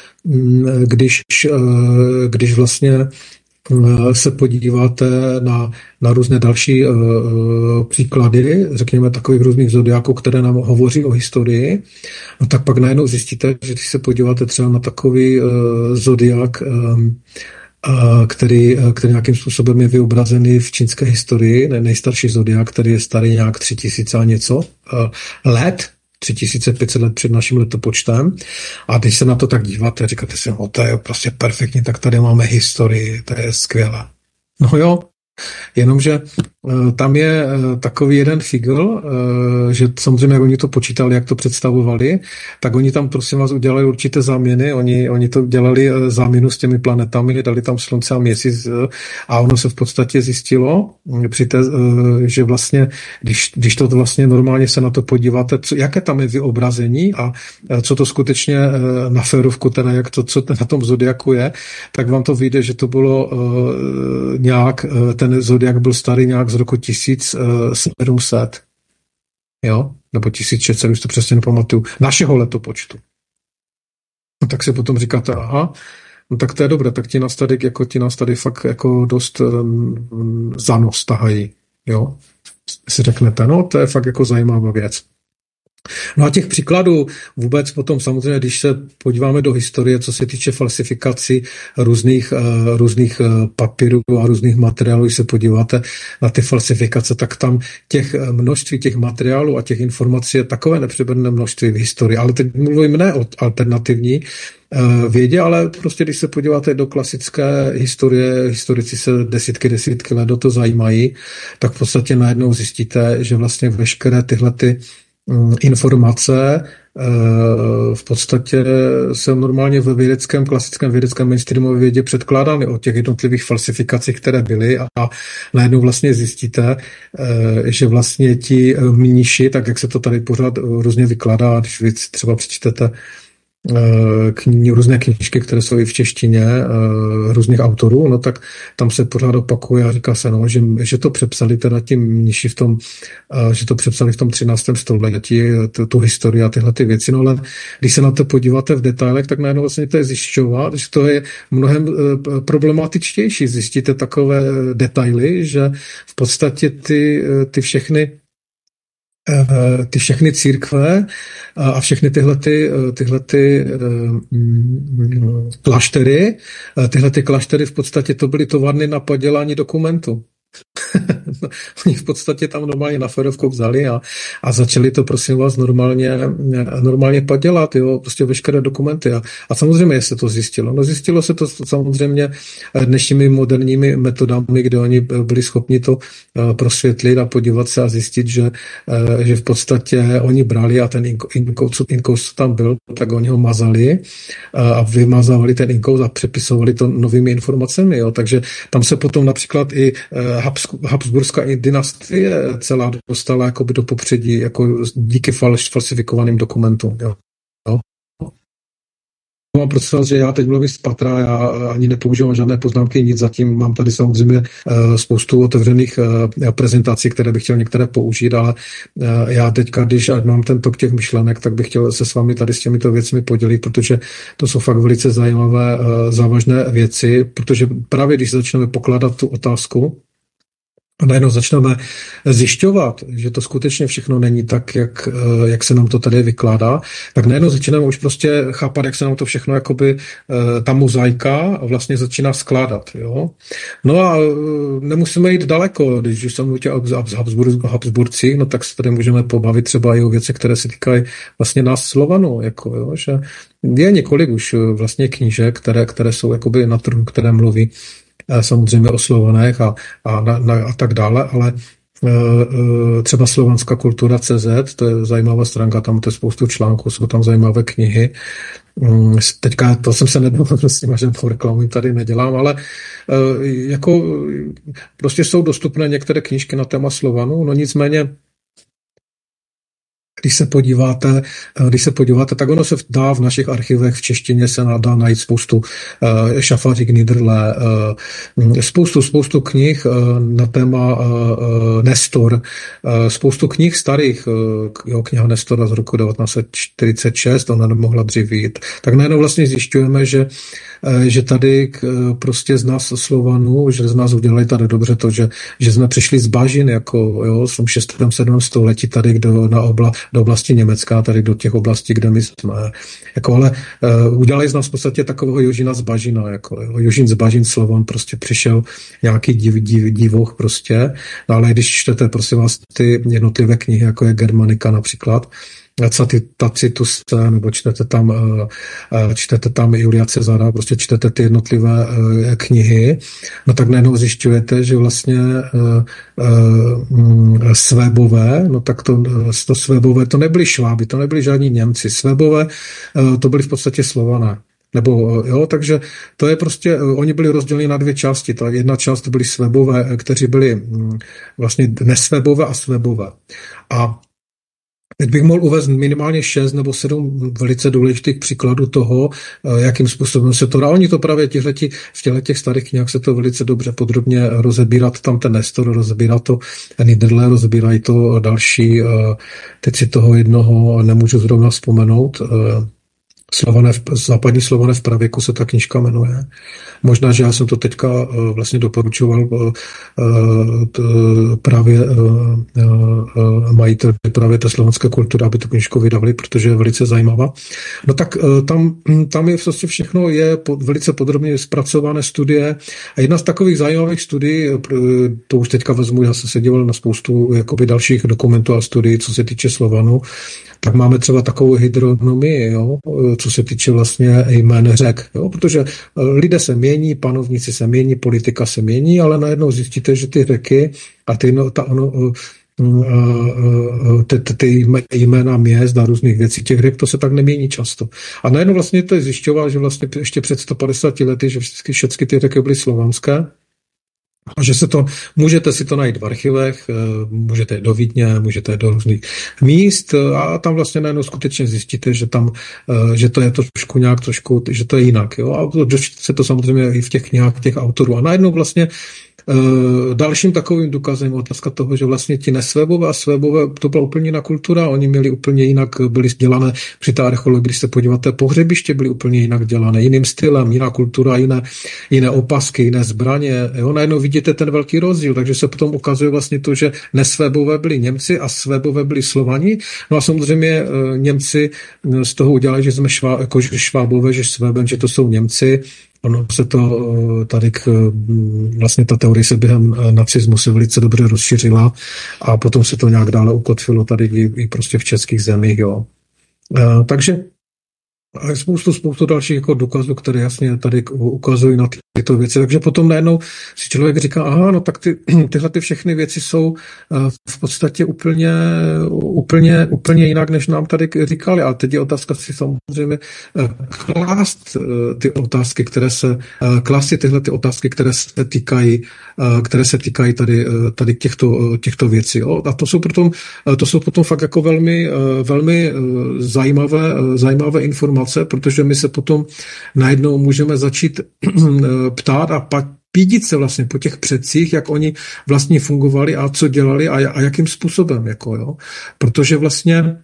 když, když vlastně se podíváte na, na různé další uh, příklady, řekněme takových různých zodiáků, které nám hovoří o historii, no tak pak najednou zjistíte, že když se podíváte třeba na takový uh, zodiák, um, uh, který, uh, který nějakým způsobem je vyobrazený v čínské historii, nejstarší zodiák, který je starý nějak tři tisíce a něco uh, let, tři tisíce pět set let před naším letopočtem. A když se na to tak díváte, říkáte si, no to je prostě perfektní, tak tady máme historii, to je skvělé. No jo, Jenomže tam je takový jeden figl, že samozřejmě, jak oni to počítali, jak to představovali, tak oni tam, prosím vás, udělali určité záměny, oni, oni to dělali záměnu s těmi planetami, dali tam slunce a měsíc a ono se v podstatě zjistilo, při té, že vlastně, když, když to vlastně normálně se na to podíváte, co, jaké tam je vyobrazení a co to skutečně na férovku, teda jak to, co na tom zodiaku je, tak vám to vyjde, že to bylo nějak, ten zodiak byl starý nějak z roku tisíc sedm set, jo, nebo tisíc šest set, už to přesně nepamatuju, našeho letopočtu. No, tak si potom říkáte, aha, no tak to je dobré, tak ti nás tady, jako ti nás tady fakt jako dost um, za nos tahají, jo. Si řeknete, no to je fakt jako zajímavá věc. No a těch příkladů vůbec potom samozřejmě, když se podíváme do historie, co se týče falsifikací různých, uh, různých uh, papírů a různých materiálů, když se podíváte na ty falsifikace, tak tam těch množství těch materiálů a těch informací je takové nepřeberné množství v historii. Ale teď mluvím ne o alternativní uh, vědě, ale prostě když se podíváte do klasické historie, historici se desítky, desítky let do to zajímají, tak v podstatě najednou zjistíte, že vlastně veškeré tyhle ty informace v podstatě se normálně ve vědeckém, klasickém vědeckém mainstreamové vědě předkládány o těch jednotlivých falsifikacích, které byly a najednou vlastně zjistíte, že vlastně ti mníši, tak jak se to tady pořád různě vykládá, když vy třeba přečtete kni, různé knížky, které jsou i v češtině různých autorů, no tak tam se pořád opakuje a říká se, no, že, že to přepsali teda ti mniši v tom, že to přepsali v tom třináctém století, tu, tu historii a tyhle ty věci, no ale když se na to podíváte v detailech, tak najednou vlastně to je zjišťovat, že to je mnohem problematičtější. Zjistíte takové detaily, že v podstatě ty, ty všechny ty všechny církve a všechny tyhle, ty, tyhle ty kláštery, tyhle ty kláštery v podstatě to byly továrny na padělání dokumentů. Oni v podstatě tam normálně na férovku vzali a, a začali to, prosím vás, normálně, normálně padělat, jo, prostě veškeré dokumenty. A, a samozřejmě se to zjistilo. No zjistilo se to samozřejmě dnešními moderními metodami, kde oni byli schopni to prosvětlit a podívat se a zjistit, že, že v podstatě oni brali a ten inkous, inkous tam byl, tak oni ho mazali a vymazávali ten inkous a přepisovali to novými informacemi. Jo. Takže tam se potom například i Habsburská dynastie celá dostala jakoby do popředí jako díky falš, falsifikovaným dokumentům. Jo. Jo. Mám prosím vás, že já teď mluvím z patra, já ani nepoužívám žádné poznámky, nic zatím. Mám tady samozřejmě spoustu otevřených prezentací, které bych chtěl některé použít, ale já teďka, když mám ten tok těch myšlenek, tak bych chtěl se s vámi tady s těmito věcmi podělit, protože to jsou fakt velice zajímavé, závažné věci, protože právě když začneme pokládat tu otázku, a najednou začneme zjišťovat, že to skutečně všechno není tak, jak, jak se nám to tady vykládá, tak najednou začneme už prostě chápat, jak se nám to všechno, jakoby ta mozaika vlastně začíná skládat. Jo? No a nemusíme jít daleko, když už jsem mluvil o Habsburcích, no tak se tady můžeme pobavit třeba i o věci, které se týkají vlastně nás Slovanů, jako, jo? Že je několik už vlastně knížek, které, které jsou jakoby na trhu, které mluví samozřejmě o Slovanech a, a, na, na, a tak dále, ale e, třeba slovanská kultura tečka cé zet, to je zajímavá stránka, tam to je spoustu článků, jsou tam zajímavé knihy. Teďka to jsem se nedal s nimi, že reklamu tady nedělám, ale e, jako prostě jsou dostupné některé knížky na téma Slovanů, no nicméně Když se podíváte, když se podíváte, tak ono se dá v našich archivech v češtině se dá najít spoustu uh, Šafařík, Niederle, uh, spoustu, spoustu knih uh, na téma uh, Nestor, uh, spoustu knih starých, uh, jo, kniha Nestora z roku devatenáct set čtyřicet šest, ona nemohla dřív vyjít. Tak najednou vlastně zjišťujeme, že že tady prostě z nás Slovanů, že z nás udělali tady dobře to, že, že jsme přišli z bažin, jako jo, v tom šestém sedmém století tady do, na obla, do oblasti Německa, tady do těch oblastí, kde my jsme. Jako, ale uh, udělali z nás v podstatě takového Jožina z bažina, jako jo, Jožin z bažin Slovan prostě přišel nějaký div, div, divoch prostě, no, ale když čtete, prosím vás, ty jednotlivé knihy, jako je Germanika například, Tacitus, nebo čtete tam, čtete tam Julia Cezara, prostě čtete ty jednotlivé knihy, no tak najednou zjišťujete, že vlastně Svébové, no tak to, to Svébové, to nebyli Šváby, to nebyli žádní Němci. Svébové, to byli v podstatě Slované. Nebo jo, takže to je prostě, oni byli rozděleni na dvě části. Ta jedna část to byli Svébové, kteří byli vlastně nesvébové a svébové. A teď bych mohl uvést minimálně šest nebo sedm velice důležitých příkladů toho, jakým způsobem se to dá. Oni to právě těhleti, v těchto těch starých knihách se to velice dobře podrobně rozebírat. Tam ten Nestor rozebírá to, Niederle rozebírají to další. Teď si toho jednoho nemůžu zrovna vzpomenout. Slované v, západní Slované v pravěku se ta knížka jmenuje. Možná, že já jsem to teďka uh, vlastně doporučoval uh, t, právě uh, uh, majitel právě té slovanské kultury, aby tu knížku vydali, protože je velice zajímavá. No tak uh, tam, tam je vlastně všechno je po, velice podrobně zpracované studie. A jedna z takových zajímavých studií, to už teďka vezmu, já jsem se díval na spoustu jakoby dalších dokumentů a studií, co se týče Slovanů, tak máme třeba takovou hydronomii, jo, co se týče vlastně jmén řek, jo, protože lidé se mění, panovníci se mění, politika se mění, ale najednou zjistíte, že ty řeky a ty, no, ta, no, ty, ty jména měst a různých věcí, těch řek, to se tak nemění často. A najednou vlastně to je zjišťoval, že vlastně ještě před sto padesáti lety, že všechny, všechny ty řeky byly slovanské. A že se to, můžete si to najít v archivech, můžete jít do Vídně, můžete jít do různých míst a tam vlastně najednou skutečně zjistíte, že tam, že to je trošku nějak trošku, že to je jinak. Jo? A dočtete se to samozřejmě i v těch knihách těch autorů. A najednou vlastně dalším takovým důkazem je otázka toho, že vlastně ti nesvébové a svébové, to byla úplně jiná kultura, oni měli úplně jinak, byli dělané při té archeologii, když se podíváte, pohřebiště byly úplně jinak dělané, jiným stylem, jiná kultura, jiné, jiné opasky, jiné zbraně. Jo? Najednou vidíte ten velký rozdíl, takže se potom ukazuje vlastně to, že nesvébové byli Němci a svébové byli Slovani. No a samozřejmě Němci z toho udělali, že jsme švá, jako švábové, že svében, že to jsou Němci. Ono se to tady k, vlastně ta teorie se během nacismu se velice dobře rozšířila a potom se to nějak dále ukotvilo tady i, i prostě v českých zemích, jo. E, takže a spoustu, spoustu dalších jako důkazů, které jasně tady ukazují na tyto věci. Takže potom najednou si člověk říká, aha, no tak ty, tyhle ty všechny věci jsou v podstatě úplně, úplně, úplně jinak, než nám tady říkali. Ale teď je otázka si samozřejmě klást ty otázky, které se, klást si tyhle ty otázky, které se týkají, které se týkají tady, tady těchto, těchto věcí. Jo? A to jsou potom, to jsou potom fakt jako velmi, velmi zajímavé, zajímavé informace, protože my se potom najednou můžeme začít ptát a pak pídit se vlastně po těch předcích, jak oni vlastně fungovali a co dělali a, a jakým způsobem. Jako, jo. Protože vlastně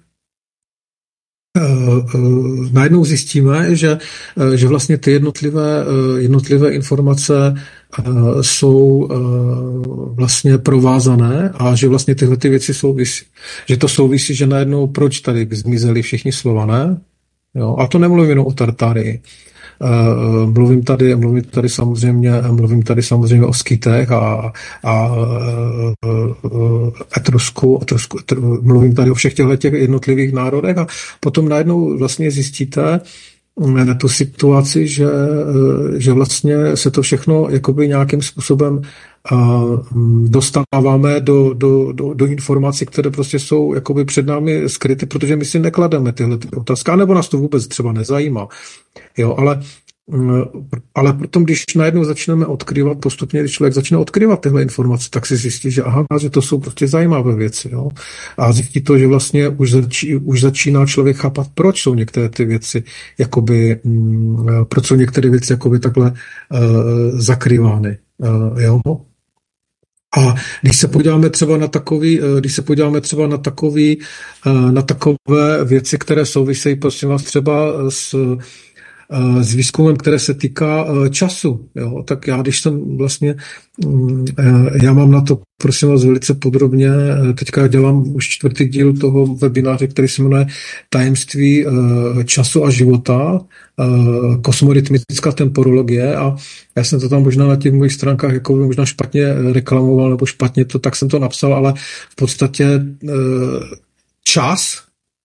Uh, uh, najednou zjistíme, že, uh, že vlastně ty jednotlivé, uh, jednotlivé informace uh, jsou uh, vlastně provázané a že vlastně tyhle ty věci souvisí. Že to souvisí, že najednou proč tady zmizeli všichni Slované, jo? A to nemluvím jenom o Tartárii. Uh, mluvím tady, mluvím tady samozřejmě, mluvím tady samozřejmě o Skytech a, a uh, Etrusku, Etrusku etr, mluvím tady o všech těchto těch jednotlivých národech a potom najednou vlastně zjistíte uh, tu situaci, že, uh, že vlastně se to všechno jakoby nějakým způsobem uh, dostáváme do, do, do, do informací, které prostě jsou jakoby před námi skryty, protože my si neklademe tyhle ty otázky, nebo nás to vůbec třeba nezajímá. Jo, ale, ale potom, když najednou začneme odkryvat, postupně, když člověk začne odkryvat tyhle informace, tak si zjistí, že aha, že to jsou prostě zajímavé věci. Jo? A zjistí to, že vlastně už, začí, už začíná člověk chápat, proč jsou některé ty věci, jakoby, proč jsou některé věci jakoby takhle uh, zakrývány. Uh, jo? A když se podíváme třeba na takový, když se podíváme třeba na takový, na takové věci, které souvisejí, prosím vás, třeba s, s výzkumem, které se týká času, jo, tak já, když jsem vlastně, já mám na to, prosím vás, velice podrobně, teďka dělám už čtvrtý díl toho webináře, který se jmenuje Tajemství času a života, kosmorytmická temporologie a já jsem to tam možná na těch mojich stránkách jako možná špatně reklamoval nebo špatně to, tak jsem to napsal, ale v podstatě čas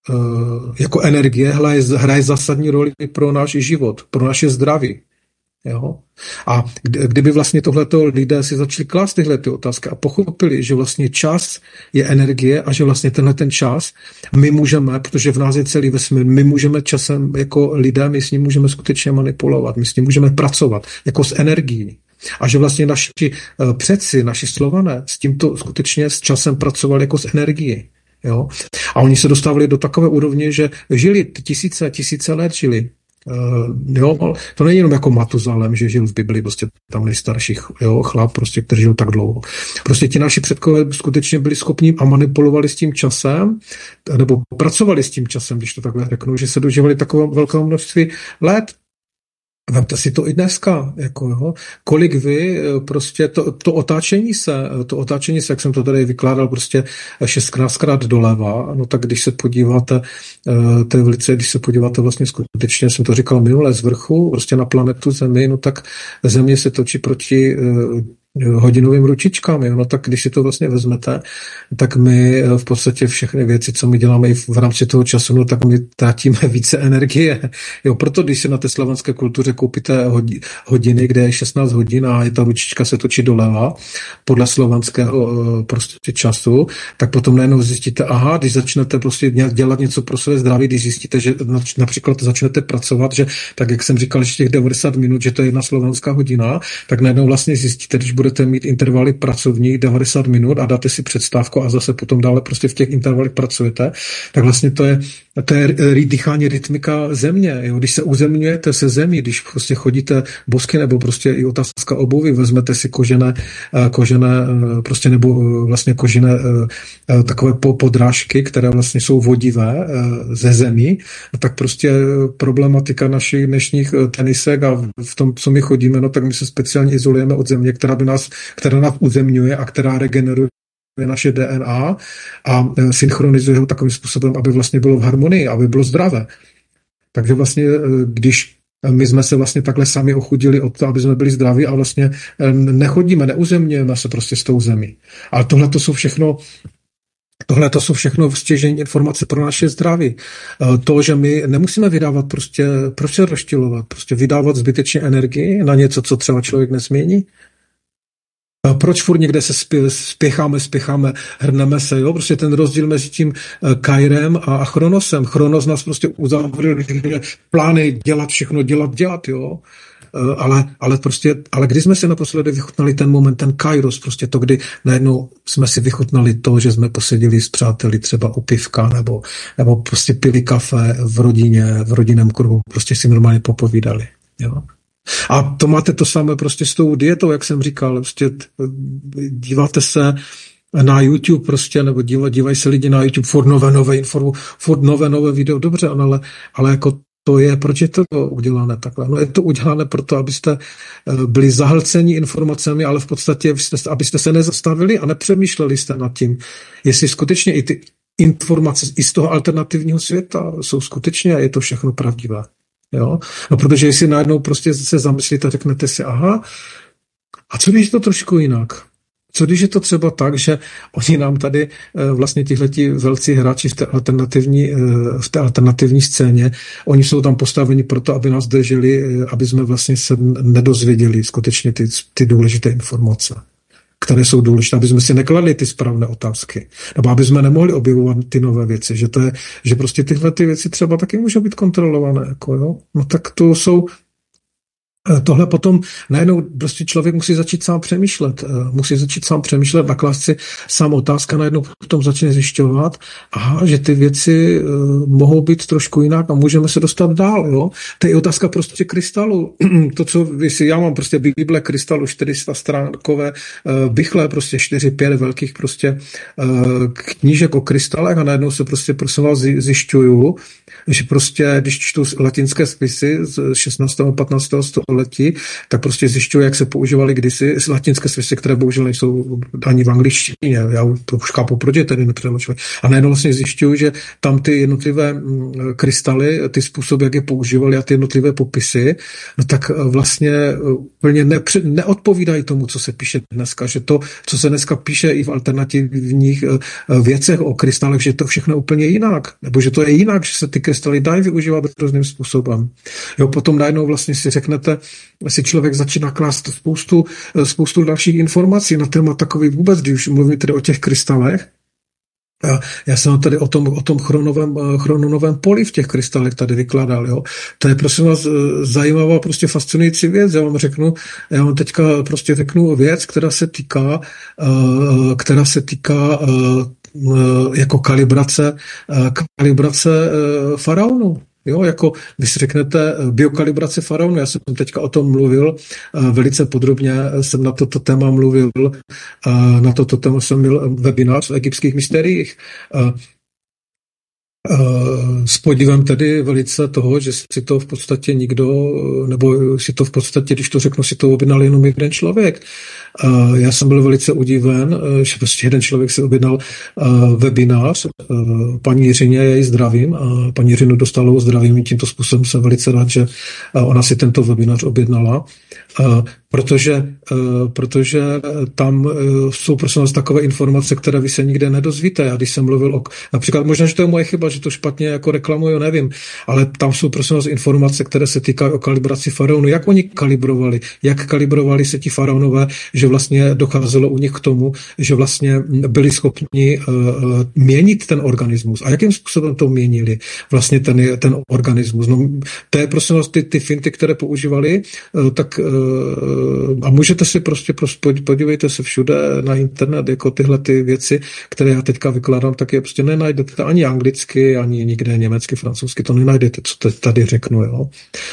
jako energie hraje, hraje zásadní roli pro náš život, pro naše zdraví. Jo? A kdyby vlastně tohleto lidé si začali klást tyhle ty otázky a pochopili, že vlastně čas je energie a že vlastně tenhle ten čas my můžeme, protože v nás je celý vesmír, my můžeme časem jako lidé, my s ním můžeme skutečně manipulovat, my s ním můžeme pracovat jako s energií. A že vlastně naši předci, naši Slované s tímto skutečně s časem pracovali jako s energií. Jo? A oni se dostávali do takové úrovně, že žili tisíce, tisíce let žili. Uh, jo, to není jenom jako Matuzalem, že žil v Bibli, prostě tam nejstarší jo, chlap, prostě, který žil tak dlouho. Prostě ti naši předkové skutečně byli schopni a manipulovali s tím časem, nebo pracovali s tím časem, když to takhle řeknu, že se dožívali takové velké množství let. Vemte si to i dneska, jako jo. Kolik vy prostě to, to otáčení se, to otáčení se, jak jsem to tady vykládal, prostě šestkrát doleva, no tak když se podíváte, to je velice, když se podíváte vlastně skutečně, jsem to říkal minule, z vrchu, prostě na planetu Zemi, no tak Země se točí proti hodinovým ručičkám, jo? No tak když si to vlastně vezmete, tak my v podstatě všechny věci, co my děláme i v rámci toho času, no tak my tratíme více energie. Jo, proto když si na té slovanské kultuře koupíte hodiny, kde je šestnáct hodin a je ta ručička se točí doleva podle slovanského prostě času, tak potom najednou zjistíte, aha, když začnete prostě dělat něco pro své zdraví, když zjistíte, že například začnete pracovat, že tak jak jsem říkal, že těch devadesát minut, že to je jedna slovanská hodina, tak najednou vlastně zjistíte, když budete mít intervaly pracovní devadesát minut a dáte si přestávku a zase potom dále prostě v těch intervalech pracujete, tak vlastně to je, to je dýchání rytmika země. Jo? Když se uzemňujete se zemí, když prostě chodíte bosky nebo prostě i otázka obuvy, vezmete si kožené, kožené prostě nebo vlastně kožené takové podrážky, které vlastně jsou vodivé ze zemí, tak prostě problematika našich dnešních tenisek a v tom, co my chodíme, no tak my se speciálně izolujeme od země, která by nás, která nás uzemňuje a která regeneruje naše D N A a synchronizuje ho takovým způsobem, aby vlastně bylo v harmonii, aby bylo zdravé. Takže vlastně, když my jsme se vlastně takhle sami ochudili od toho, aby jsme byli zdraví a vlastně nechodíme, neuzemňujeme se prostě s tou zemí. Ale tohle to jsou všechno Tohle to jsou všechno stěžejní informace pro naše zdraví. To, že my nemusíme vydávat prostě, proč se rozčilovat, prostě vydávat zbytečně energii na něco, co třeba člověk nezmění. Proč furt někde se spěcháme, spěcháme, hrneme se, jo? Prostě ten rozdíl mezi tím Kairem a Chronosem. Chronos nás prostě uzavřel plány dělat všechno, dělat, dělat, jo? Ale, ale prostě, ale když jsme si naposledy vychutnali ten moment, ten Kairos, prostě to, kdy najednou jsme si vychutnali to, že jsme posedili s přáteli třeba u pivka, nebo, nebo prostě pili kafe v rodině, v rodinném kruhu, prostě si normálně popovídali, jo? A to máte to samé prostě s tou dietou, jak jsem říkal, prostě díváte se na YouTube prostě, nebo dívaj, dívají se lidi na YouTube, furt nové, nové info, furt nové, nové video, dobře, ale, ale jako to je, proč je to udělané takhle? No je to udělané proto, abyste byli zahlceni informacemi, ale v podstatě, abyste se nezastavili a nepřemýšleli jste nad tím, jestli skutečně i ty informace i z toho alternativního světa jsou skutečně a je to všechno pravdivé. Jo? No protože jestli najednou prostě se zamyslíte a řeknete si, aha, a co když je to trošku jinak? Co když je to třeba tak, že oni nám tady vlastně tihleti velcí hráči v té alternativní, v té alternativní scéně, oni jsou tam postaveni proto, aby nás drželi, aby jsme vlastně se nedozvěděli skutečně ty, ty důležité informace, které jsou důležité, aby jsme si nekladli ty správné otázky, nebo aby jsme nemohli objevovat ty nové věci, že to je, že prostě tyhle ty věci třeba taky můžou být kontrolované, jako jo. No tak to jsou tohle potom najednou prostě člověk musí začít sám přemýšlet. Musí začít sám přemýšlet, naklást si sám otázka, najednou potom začne zjišťovat, aha, že ty věci uh, mohou být trošku jinak a můžeme se dostat dál. Jo? To je otázka prostě krystalu. To, co si já mám prostě Bible krystalu, čtyři sta stránkové uh, bychle, prostě čtyři, pět velkých prostě uh, knížek o krystalech a najednou se prostě prosím vás zjišťuju, že prostě, když čtu latinské spisy z šestnáctého a patnáctého století, tak prostě zjišťuju, jak se používaly kdysi latinské spisy, které bohužel nejsou ani v angličtině. Já to už chápu, proč je tedy nepřeložili. A najednou vlastně zjišťuju, že tam ty jednotlivé krystaly, ty způsoby, jak je používali a ty jednotlivé popisy, no tak vlastně úplně nepře- neodpovídají tomu, co se píše dneska, že to, co se dneska píše i v alternativních věcech o krystalech, že to všechno úplně jinak, nebo že to je jinak, že se ty krystaly dají využívat různým způsobem. Jo, potom najednou vlastně si řeknete, si člověk začíná klást spoustu, spoustu dalších informací na téma takový vůbec, když už mluvím tedy o těch krystalech. Já jsem tady o tom, o tom chronovém, chrononovém poli v těch krystalech tady vykládal. Jo. To je prosím vás zajímavá, prostě fascinující věc. Já vám řeknu, já vám teďka prostě řeknu věc, která se týká, která se týká jako kalibrace, kalibrace faraonu. Jo, jako vy si řeknete biokalibrace faraonu, já jsem teďka o tom mluvil, velice podrobně jsem na toto téma mluvil, na toto téma jsem měl webinář o egyptských mystériích. S podívem tedy velice toho, že si to v podstatě nikdo, nebo si to v podstatě, když to řeknu, si to objednal jenom jeden člověk. Já jsem byl velice udiven, že prostě jeden člověk si objednal webinář. Paní Jiřině, já ji zdravím. Paní Jiřinu Dostálovou zdravím. Tímto způsobem jsem velice rád, že ona si tento webinář objednala. Protože, protože tam jsou prosím vás takové informace, které vy se nikde nedozvíte. Já když jsem mluvil o, například možná, že to je moje chyba, že to špatně jako reklamuju, nevím, ale tam jsou prosím vás informace, které se týkají o kalibraci faraonu. Jak oni kalibrovali, jak kalibrovali se ti faraonové, že vlastně docházelo u nich k tomu, že vlastně byli schopni uh, měnit ten organismus. A jakým způsobem to měnili vlastně ten, ten organismus? No, to je prosím vás ty, ty finty, které používali, uh, tak uh, a můžete si prostě, prostě podívejte se všude na internet, jako tyhle ty věci, které já teďka vykládám, tak je prostě nenajdete ani anglicky, ani nikde německy, francouzsky, to nenajdete, co tady řeknu. Jo?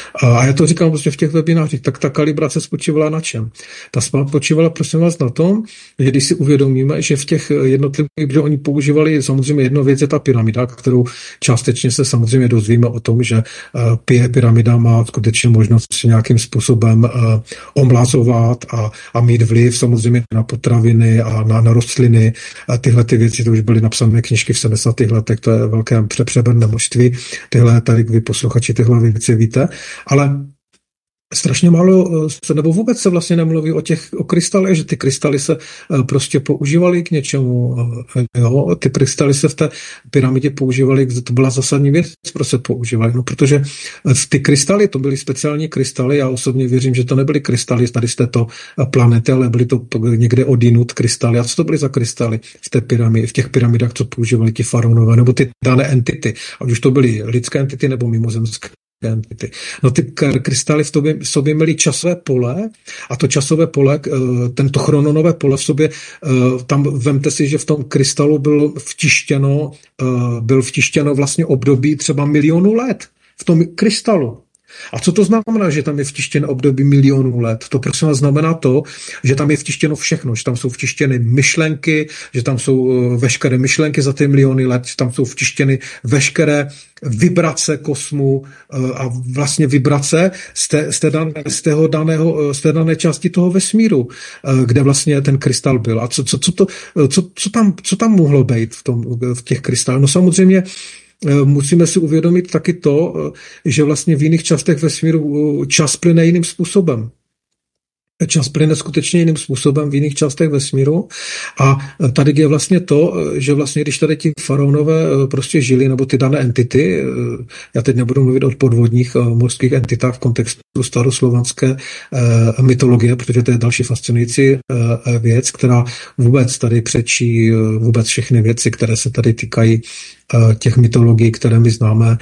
A já to říkám prostě v těch webinářích, tak ta kalibrace spočívala na čem? Ta spočívala prosím vás na tom, že když si uvědomíme, že v těch jednotlivých, že oni používali, samozřejmě jedno věc je ta pyramida, kterou částečně se samozřejmě dozvíme o tom, že pyramida má skutečně možnost si nějakým způsobem omlazovat a, a mít vliv samozřejmě na potraviny a na, na rostliny. A tyhle ty věci, to už byly napsané knížky v sedmdesátých letech, to je velké přepřeberné množství. Tyhle, tady vy posluchači tyhle věci víte, ale strašně málo, nebo vůbec se vlastně nemluví o těch o krystalech, že ty krystaly se prostě používaly k něčemu. Jo? Ty krystaly se v té pyramidě používaly, to byla zásadní věc, proč se používaly. No, protože ty krystaly, to byly speciální krystaly, já osobně věřím, že to nebyly krystaly tady z této planety, ale byly to někde odinut krystaly. A co to byly za krystaly v té pyramidě, v těch pyramidách, co používali ti faraonové, nebo ty dané entity, ať už to byly lidské entity nebo mimozemské entity. No ty krystaly v sobě, v sobě měly časové pole a to časové pole, tento chrononové pole v sobě, tam vemte si, že v tom krystalu byl vtištěno, byl vtištěno vlastně období třeba milionu let v tom krystalu. A co to znamená, že tam je vtištěno období milionů let? To prosím vás znamená to, že tam je vtištěno všechno, že tam jsou vtištěny myšlenky, že tam jsou veškeré myšlenky za ty miliony let, že tam jsou vtištěny veškeré vibrace kosmu a vlastně vibrace z té, z té, dané, z tého daného, z té dané části toho vesmíru, kde vlastně ten krystal byl. A co, co, co, to, co, co, tam, co tam mohlo být v, tom, v těch krystalech? No samozřejmě musíme si uvědomit taky to, že vlastně v jiných částech vesmíru čas plyne jiným způsobem. Čas plyne skutečně jiným způsobem v jiných částech vesmíru a tady je vlastně to, že vlastně když tady ti faraonové prostě žili, nebo ty dané entity, já teď nebudu mluvit o podvodních mořských entitách v kontextu staroslovanské mytologie, protože to je další fascinující věc, která vůbec tady přečí vůbec všechny věci, které se tady týkají těch mytologií, které my známe,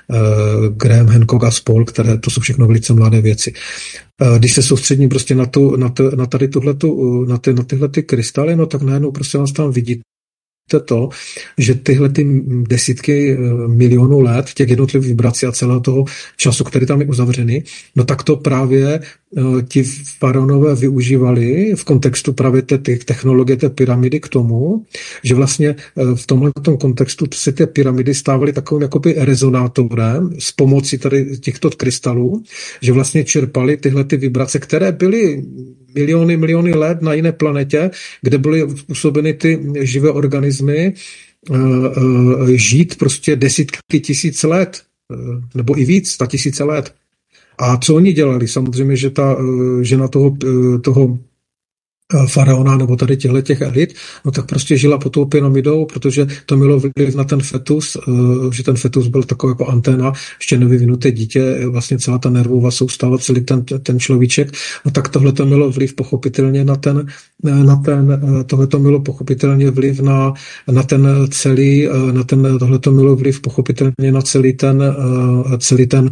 Graham Hancock a spol, které to jsou všechno velice mladé věci. Když se soustředím prostě na, tu, na, to, na tady tuhletu, na, ty, na tyhle ty krystaly, no tak najednou prostě vás tam vidíte, to, že tyhle ty desítky milionů let těch jednotlivých vibrací a celého toho času, který tam je uzavřený, no tak to právě ti faraonové využívali v kontextu právě té technologie té pyramidy k tomu, že vlastně v tomhle kontextu se ty pyramidy stávaly takovým jakoby rezonátorem s pomocí tady těchto krystalů, že vlastně čerpali tyhle ty vibrace, které byly miliony, miliony let na jiné planetě, kde byly způsobeny ty živé organismy žít prostě desítky tisíc let, nebo i víc, sta tisíce let. A co oni dělali? Samozřejmě, že ta žena toho, toho faraona nebo tady těchto těch elit, no tak prostě žila pod tou pyramidou, protože to mělo vliv na ten fetus, že ten fetus byl takový jako anténa, ještě nevyvinuté dítě, vlastně celá ta nervová soustava, celý ten, ten človíček, no tak tohle to mělo vliv pochopitelně na ten, na ten tohle to mělo pochopitelně vliv na, na ten celý, na ten, tohle to mělo vliv pochopitelně na celý ten, celý ten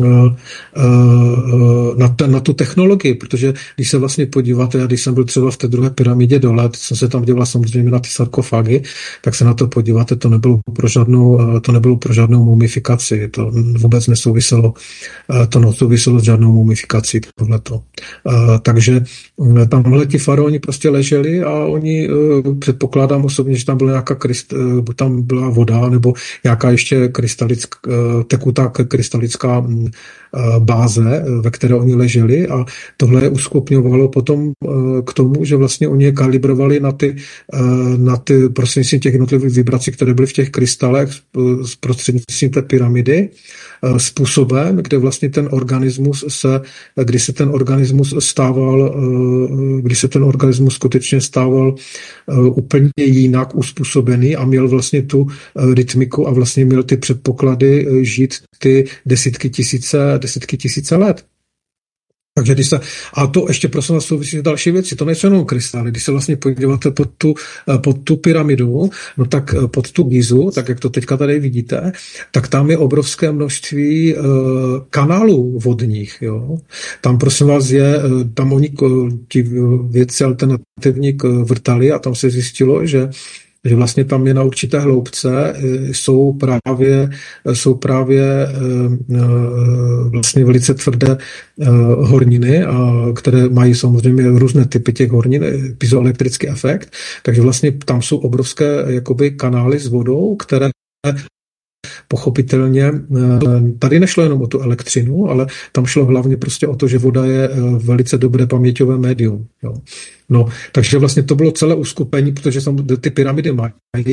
Na, ten, na tu technologii, protože když se vlastně podíváte, já když jsem byl třeba v té druhé pyramidě dole, teď jsem se tam dělal samozřejmě na ty sarkofágy, tak se na to podíváte, to nebylo pro žádnou, to nebylo pro žádnou mumifikaci, to vůbec nesouviselo, to nesouviselo s žádnou mumifikací, tohleto. Takže tamhle ti faraoni prostě leželi a oni, předpokládám osobně, že tam byla nějaká kryst, tam byla voda, nebo nějaká ještě krystalická, tekutá krystalická báze, ve které oni leželi, a tohle je uskupňovalo potom k tomu, že vlastně oni je kalibrovali na ty, na ty prostřednictvím těch jednotlivých vibrací, které byly v těch krystalech z prostřednictvím té pyramidy, způsobem, kde vlastně ten organismus se, kdy se ten organismus stával, kdy se ten organismus skutečně stával úplně jinak uspůsobený a měl vlastně tu rytmiku a vlastně měl ty předpoklady žít ty desítky tisíce, desítky tisíce let. Takže když se, a to ještě prosím vás souvisí s další věci, to nejsou jenom krystály, když se vlastně podíváte pod tu, pod tu pyramidu, no tak pod tu Gizu, tak jak to teďka tady vidíte, tak tam je obrovské množství uh, kanálů vodních, jo. Tam prosím vás je, tam oni ti vědci alternativní vrtali a tam se zjistilo, že že vlastně tam je na určité hloubce, jsou právě, jsou právě vlastně velice tvrdé horniny, které mají samozřejmě různé typy těch hornin, piezoelektrický efekt, takže vlastně tam jsou obrovské jakoby kanály s vodou, které pochopitelně, tady nešlo jenom o tu elektřinu, ale tam šlo hlavně prostě o to, že voda je velice dobré paměťové médium. Jo. No, takže vlastně to bylo celé uskupení, protože ty pyramidy mají,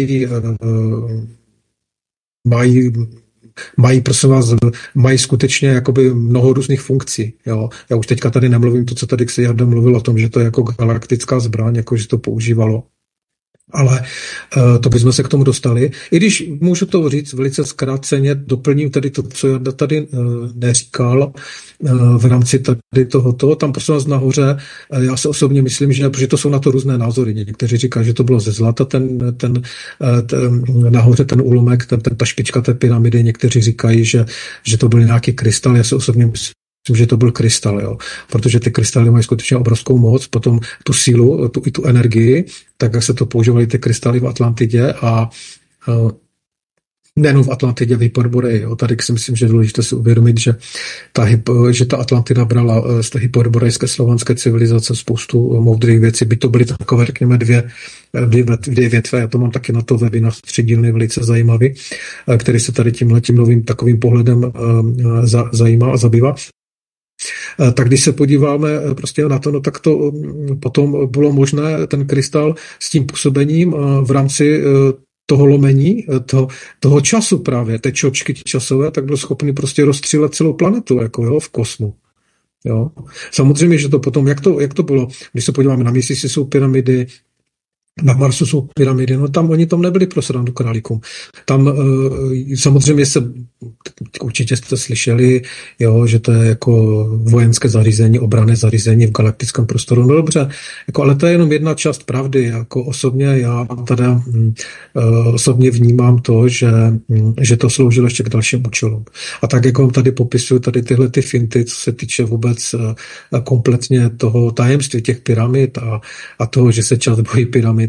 mají, mají, prosím vás, mají skutečně jakoby mnoho různých funkcí. Jo. Já už teďka tady nemluvím to, co tady Xiarda mluvil o tom, že to je jako galaktická zbraň, jako že to používalo. Ale uh, to bychom se k tomu dostali. I když můžu to říct velice zkráceně, doplním tady to, co Jarda tady uh, neříkal uh, v rámci tady tohoto. Tam prosím vás nahoře, uh, já se osobně myslím, že, protože to jsou na to různé názory. Někteří říkají, že to bylo ze zlata, ten, ten, uh, ten nahoře ten úlomek, ten, ten, ta špička té pyramidy. Někteří říkají, že, že to byl nějaký krystal. Já se osobně myslím, Myslím, že to byl krystal, jo. Protože ty krystaly mají skutečně obrovskou moc, potom tu sílu, tu, i tu energii, tak jak se to používaly ty krystaly v Atlantidě a uh, nejenom v Atlantidě, v Hyperboreji. Tady si myslím, že je důležité si uvědomit, že ta, že ta Atlantida brala z té hyperborejské slovanské civilizace spoustu moudrých věcí, by to byly takové, řekněme, dvě, dvě, dvě větve. Já to mám taky na to webinář středílny velice zajímavý, který se tady tímhletím novým takovým pohledem uh, za, zajímá a zabývá. Tak když se podíváme prostě na to, no tak to potom bylo možné ten krystal s tím působením v rámci toho lomení, toho, toho času právě, té čočky časové, tak byl schopný prostě rozstřílet celou planetu, jako jo, v kosmu. Jo. Samozřejmě, že to potom, jak to, jak to bylo, když se podíváme na Měsíci, jsou pyramidy, na Marsu jsou pyramidy, no tam oni tam nebyli pro srandu králíkům. Tam uh, samozřejmě se, určitě jste slyšeli, jo, že to je jako vojenské zařízení, obranné zařízení v galaktickém prostoru. No dobře, jako, ale to je jenom jedna část pravdy. Jako osobně já teda uh, osobně vnímám to, že, že to sloužilo ještě k dalším účelům. A tak, jak vám tady popisuju tady tyhle ty finty, co se týče vůbec uh, kompletně toho tajemství těch pyramid a, a toho, že se čas bojí pyramid,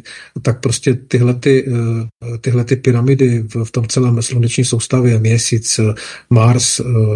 pyramid, tak prostě tyhle, ty, tyhle ty pyramidy v, v tom celém sluneční soustavě, Měsíc, Mars,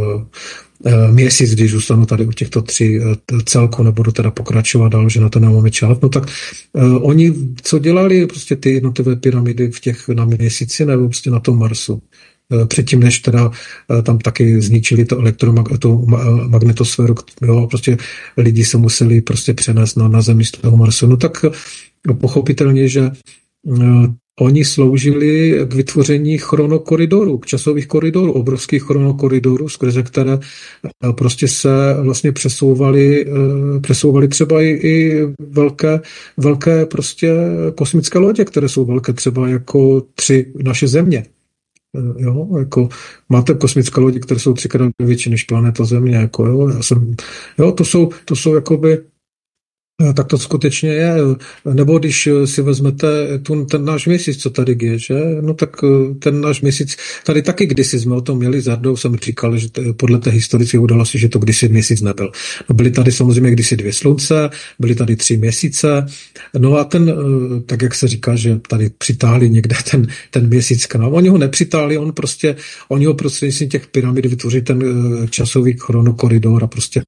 Měsíc, když zůstanu tady u těchto tří celků, nebudu teda pokračovat dál, že na to nemáme čas, no tak uh, oni co dělali, prostě ty jednotlivé pyramidy v těch na Měsíci nebo prostě na tom Marsu? Předtím, než teda tam taky zničili to elektromag- tu magnetosféru, jo, prostě lidi se museli prostě přenést na, na Zemi z toho Marsu. No tak pochopitelně, že uh, oni sloužili k vytvoření chronokoridorů, k časových koridorů, obrovských chronokoridorů, skrze které prostě se vlastně přesouvaly, přesouvaly třeba i, i velké, velké prostě kosmické lodě, které jsou velké třeba jako tři naše země. Jo, jako máte kosmické lodi, které jsou třikrát větší než planeta Země, jako jo, já jsem, jo, to jsou, to jsou jakoby, tak to skutečně je. Nebo když si vezmete tu, ten náš měsíc, co tady je, že? No tak ten náš měsíc, tady taky kdysi jsme o tom měli s Hardou, jsem říkal, že t- podle té historické události, že to kdysi měsíc nebyl. No byly tady samozřejmě kdysi dvě slunce, byly tady tři měsíce, no a ten, tak jak se říká, že tady přitáhli někde ten, ten měsíc k nám. Oni ho nepřitáhli, on prostě, oni ho prostřednictvím těch pyramid vytvoří ten časový chronokoridor a prostě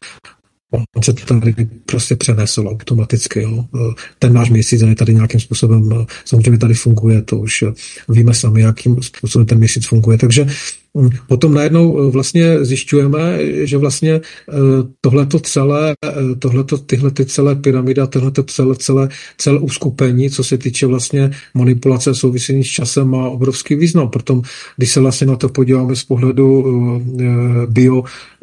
on se tady prostě přenesl automaticky. Jo. Ten náš měsíc je tady nějakým způsobem, samozřejmě tady funguje, to už víme sami, jakým způsobem ten měsíc funguje. Takže potom najednou vlastně zjišťujeme, že vlastně tohleto celé, tohleto, tyhle ty celé pyramidy a tohleto celé, celé, celé uskupení, co se týče vlastně manipulace souvisení s časem, má obrovský význam. Proto, když se vlastně na to podíváme z pohledu bio,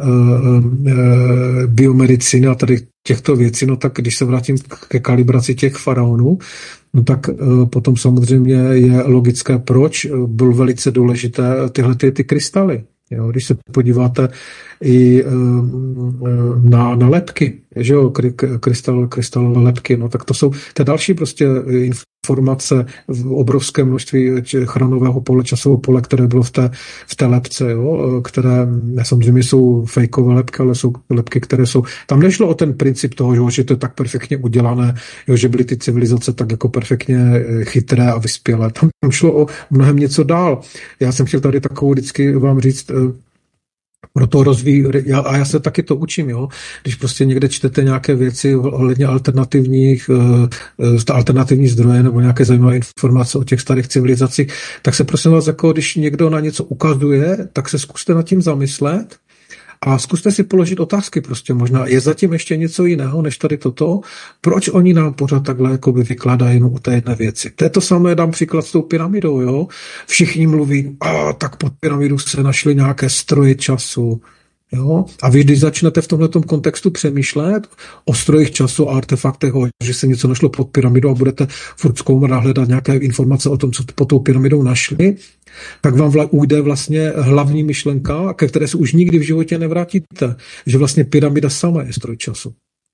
biomedicíny a tady těchto věcí, no tak když se vrátím ke kalibraci těch faraonů, no tak uh, potom samozřejmě je logické, proč bylo velice důležité tyhle ty, ty krystaly. Jo, když se podíváte i uh, na, na lepky, že jo, kry, krystal, krystal lepky, no tak to jsou to další prostě informace v obrovské množství chronového pole, časového pole, které bylo v té, v té lepce, jo, které samozřejmě jsou fejkové lepky, ale jsou lepky, které jsou, tam nešlo o ten princip toho, jo, že to je tak perfektně udělané, jo, že byly ty civilizace tak jako perfektně chytré a vyspělé. Tam, tam šlo o mnohem něco dál. Já jsem chtěl tady takovou vždycky vám říct, proto rozvíjí, já, a já se taky to učím, jo. Když prostě někde čtete nějaké věci ohledně alternativních, uh, alternativní zdroje nebo nějaké zajímavé informace o těch starých civilizacích, tak se prosím vás, jako když někdo na něco ukazuje, tak se zkuste nad tím zamyslet a zkuste si položit otázky prostě možná. Je zatím ještě něco jiného než tady toto? Proč oni nám pořád takhle jakoby vykládají jenom o té jedné věci? To je to samé, dám příklad s tou pyramidou, jo? Všichni mluví, a tak pod pyramidou se našly nějaké stroje času, jo? A vy, když začnete v tomhletom kontextu přemýšlet o strojích času a artefaktech, že se něco našlo pod pyramidou a budete furt zkoumat a hledat nějaké informace o tom, co pod tou pyramidou našli, tak vám vla, ujde vlastně hlavní myšlenka, ke které se už nikdy v životě nevrátíte, že vlastně pyramida sama je stroj času.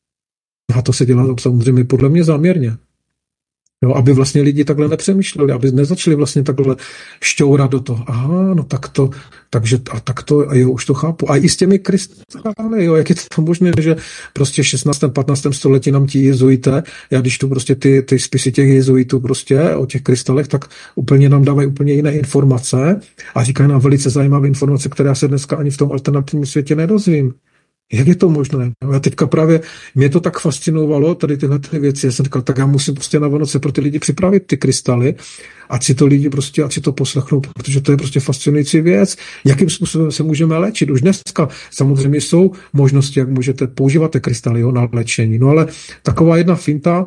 A to se dělá samozřejmě podle mě záměrně. Jo, aby vlastně lidi takhle nepřemýšleli, aby nezačali vlastně takhle šťourat do toho. Aha, no tak to, takže a tak to, a jo, už to chápu. A i s těmi krystaly, jo, jak je to možné, že prostě v šestnáctém patnáctém století nám ti jezuité, já když tu prostě ty, ty spisy těch jezuitů prostě o těch krystalech, tak úplně nám dávají úplně jiné informace a říkají nám velice zajímavé informace, které já se dneska ani v tom alternativním světě nedozvím. Jak je to možné? Já teďka právě, mě to tak fascinovalo, tady tyhle ty věci, já jsem říkal, tak já musím prostě na Vánoce pro ty lidi připravit ty krystaly, ať si to lidi prostě, ať si to poslechnou, protože to je prostě fascinující věc. Jakým způsobem se můžeme léčit? Už dneska samozřejmě jsou možnosti, jak můžete používat ty krystaly, jo, na léčení. No ale taková jedna finta,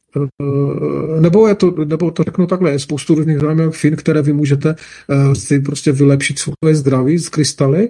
nebo, je to, nebo to řeknu takhle, je spoustu různých zajímavých fin, které vy můžete uh, si prostě vylepšit svoje zdraví z krystaly.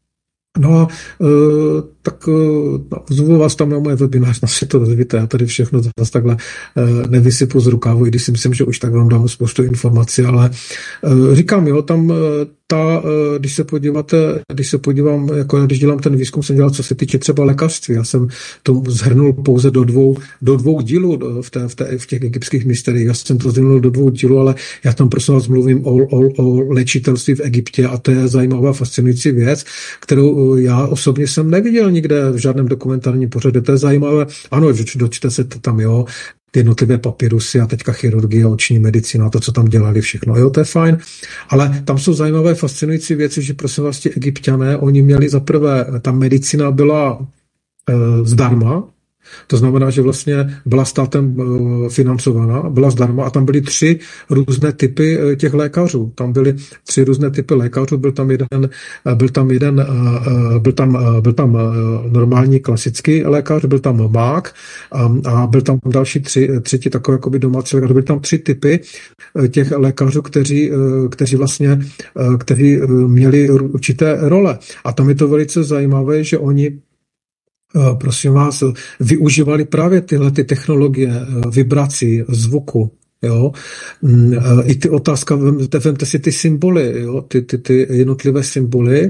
No a uh, tak uh, zvu vás tam na moje webinář, na si to dozvíte, já tady všechno zase takhle uh, nevysypu z rukávu, i když si myslím, že už tak vám dám spoustu informací, ale uh, říkám, jo, tam uh, ta, uh, když se podíváte, když se podívám, jako já, když dělám ten výzkum, jsem dělal, co se týče třeba lékařství, já jsem to zhrnul pouze do dvou, do dvou dílů v, té, v, té, v těch egyptských mysteriích, já jsem to zhrnul do dvou dílů, ale já tam prosím vás mluvím o, o, o léčitelství v Egyptě a to je zajímavá, fascinující věc, kterou já osobně jsem neviděl nikde v žádném dokumentárním pořadu. To je zajímavé. Ano, dočte se to tam, jo. ty jednotlivé papirusy a teďka chirurgie, oční medicína, to, co tam dělali všechno. Jo, to je fajn, ale tam jsou zajímavé, fascinující věci, že prosím vás, ti Egypťané, oni měli zaprvé, ta medicína byla e, zdarma, to znamená, že vlastně byla státem financovaná, byla zdarma a tam byly tři různé typy těch lékařů. Tam byly tři různé typy lékařů, byl tam jeden, byl tam jeden, byl tam, byl tam normální klasický lékař, byl tam mák a, a byl tam další tři, třetí takové jakoby domácí lékař. Byly tam tři typy těch lékařů, kteří, kteří vlastně, kteří měli určité role. A tam je to velice zajímavé, že oni prosím vás, využívali právě tyhle ty technologie vibrací, zvuku. Jo? I ty otázka, vemte si ty symboly, jo? Ty, ty, ty jednotlivé symboly,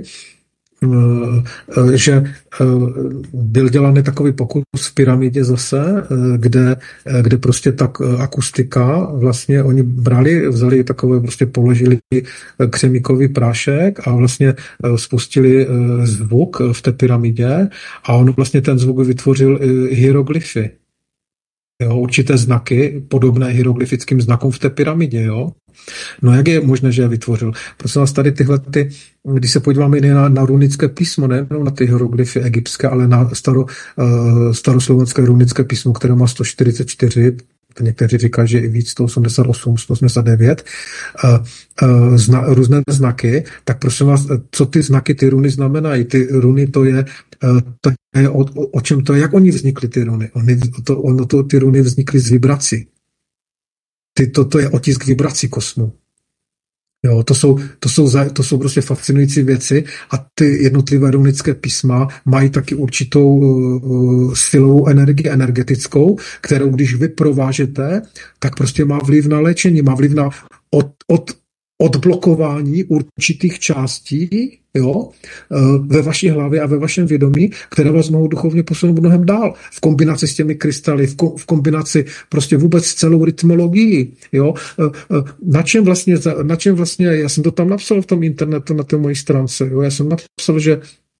že byl dělaný takový pokus v pyramidě zase, kde, kde prostě tak akustika, vlastně oni brali, vzali takové, prostě položili křemíkový prášek a vlastně spustili zvuk v té pyramidě a on vlastně ten zvuk vytvořil hieroglyfy. Jo, určité znaky, podobné hieroglyfickým znakům v té pyramidě, jo. No jak je možné, že je vytvořil? Prosím vás, tady tyhle, ty, když se podíváme na, na runické písmo, ne na ty hieroglyfy egyptské, ale na staro, uh, staroslovenské runické písmo, které má sto čtyřicet čtyři, někteří říkají, že i víc, sto osmdesát osm, sto osmdesát devět, uh, uh, zna, různé znaky, tak prosím vás, co ty znaky, ty runy znamenají? Ty runy, to je, uh, to je o, o čem to je, jak oni vznikly, ty runy? Oni, to, ono to, ty runy vznikly z vibrací. Ty, to, to je otisk vibrací kosmu. Jo, to jsou, to, jsou, to jsou prostě fascinující věci a ty jednotlivé runické písma mají taky určitou uh, silovou energii energetickou, kterou když vy provážete, tak prostě má vliv na léčení, má vliv na od, od, odblokování určitých částí, jo, ve vaší hlavě a ve vašem vědomí, které vás mohou duchovně posunout mnohem dál. V kombinaci s těmi krystaly, v, ko, v kombinaci prostě vůbec s celou rytmologií, jo. Na čem vlastně, na čem vlastně, já jsem to tam napsal v tom internetu, na té mojí stránce, jo, já jsem napsal, že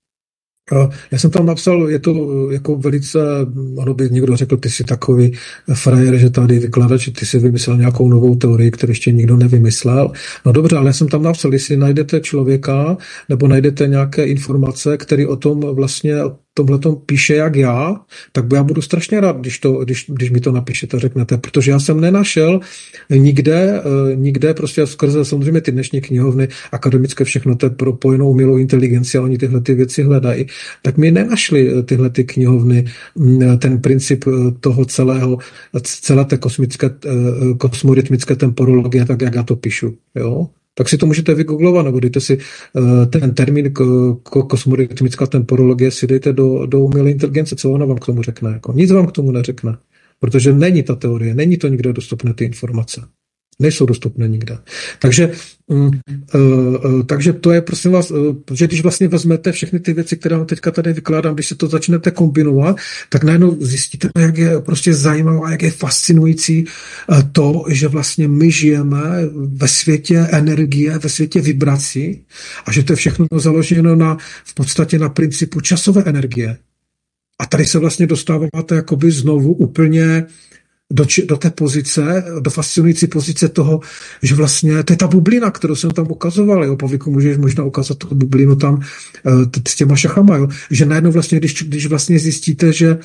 já jsem tam napsal, je to jako velice, ano by někdo řekl, ty jsi takový frajer, že tady vykladač, že ty jsi vymyslel nějakou novou teorii, kterou ještě nikdo nevymyslel. No dobře, ale já jsem tam napsal, jestli najdete člověka, nebo najdete nějaké informace, který o tom vlastně tomhletom píše jak já, tak já budu strašně rád, když, to, když, když mi to napíšete, řeknete, protože já jsem nenašel nikde, nikde prostě skrze samozřejmě ty dnešní knihovny, akademické, všechno to je propojenou umělou inteligenci a oni tyhle ty věci hledají, tak mi nenašli tyhle ty knihovny ten princip toho celého, celé té kosmické, kosmorytmické temporologie, tak jak já to píšu, jo? Tak si to můžete vygooglovat, nebo dejte si uh, ten termín k- k- kosmorytmická temporologie, si dejte do, do umělé inteligence, co ona vám k tomu řekne. Jako. Nic vám k tomu neřekne, protože není ta teorie, není to nikde dostupné ty informace. Nejsou dostupné nikde. Takže, um, uh, uh, takže to je, prosím vás, uh, že když vlastně vezmete všechny ty věci, které vám teďka tady vykládám, když se to začnete kombinovat, tak najednou zjistíte, jak je prostě zajímavé, jak je fascinující uh, to, že vlastně my žijeme ve světě energie, ve světě vibrací a že to je všechno založeno na, v podstatě na principu časové energie. A tady se vlastně dostáváte jakoby znovu úplně Do, do té pozice, do fascinující pozice toho, že vlastně, to je ta bublina, kterou jsem tam ukazoval, jo, Pavlíku, můžeš možná ukázat tu bublinu tam s těma šachama, jo, že najednou vlastně, když, když vlastně zjistíte, že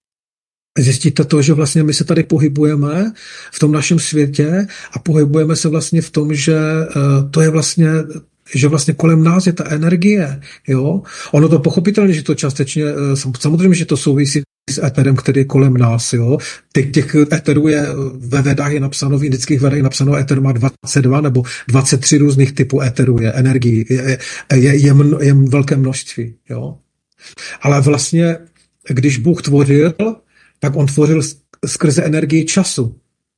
zjistíte to, že vlastně my se tady pohybujeme v tom našem světě a pohybujeme se vlastně v tom, že to je vlastně že vlastně kolem nás je ta energie, jo. Ono to pochopitelně, že to částečně, samozřejmě, že to souvisí s éterem, který je kolem nás, jo. Těch, těch éterů je, ve vedách je napsáno, v indických vedách je napsáno, éter má dvacet dva nebo dvacet tři různých typů éterů, je energií, je, je, je, mno, je velké množství, jo. Ale vlastně, když Bůh tvořil, tak on tvořil skrze energii času.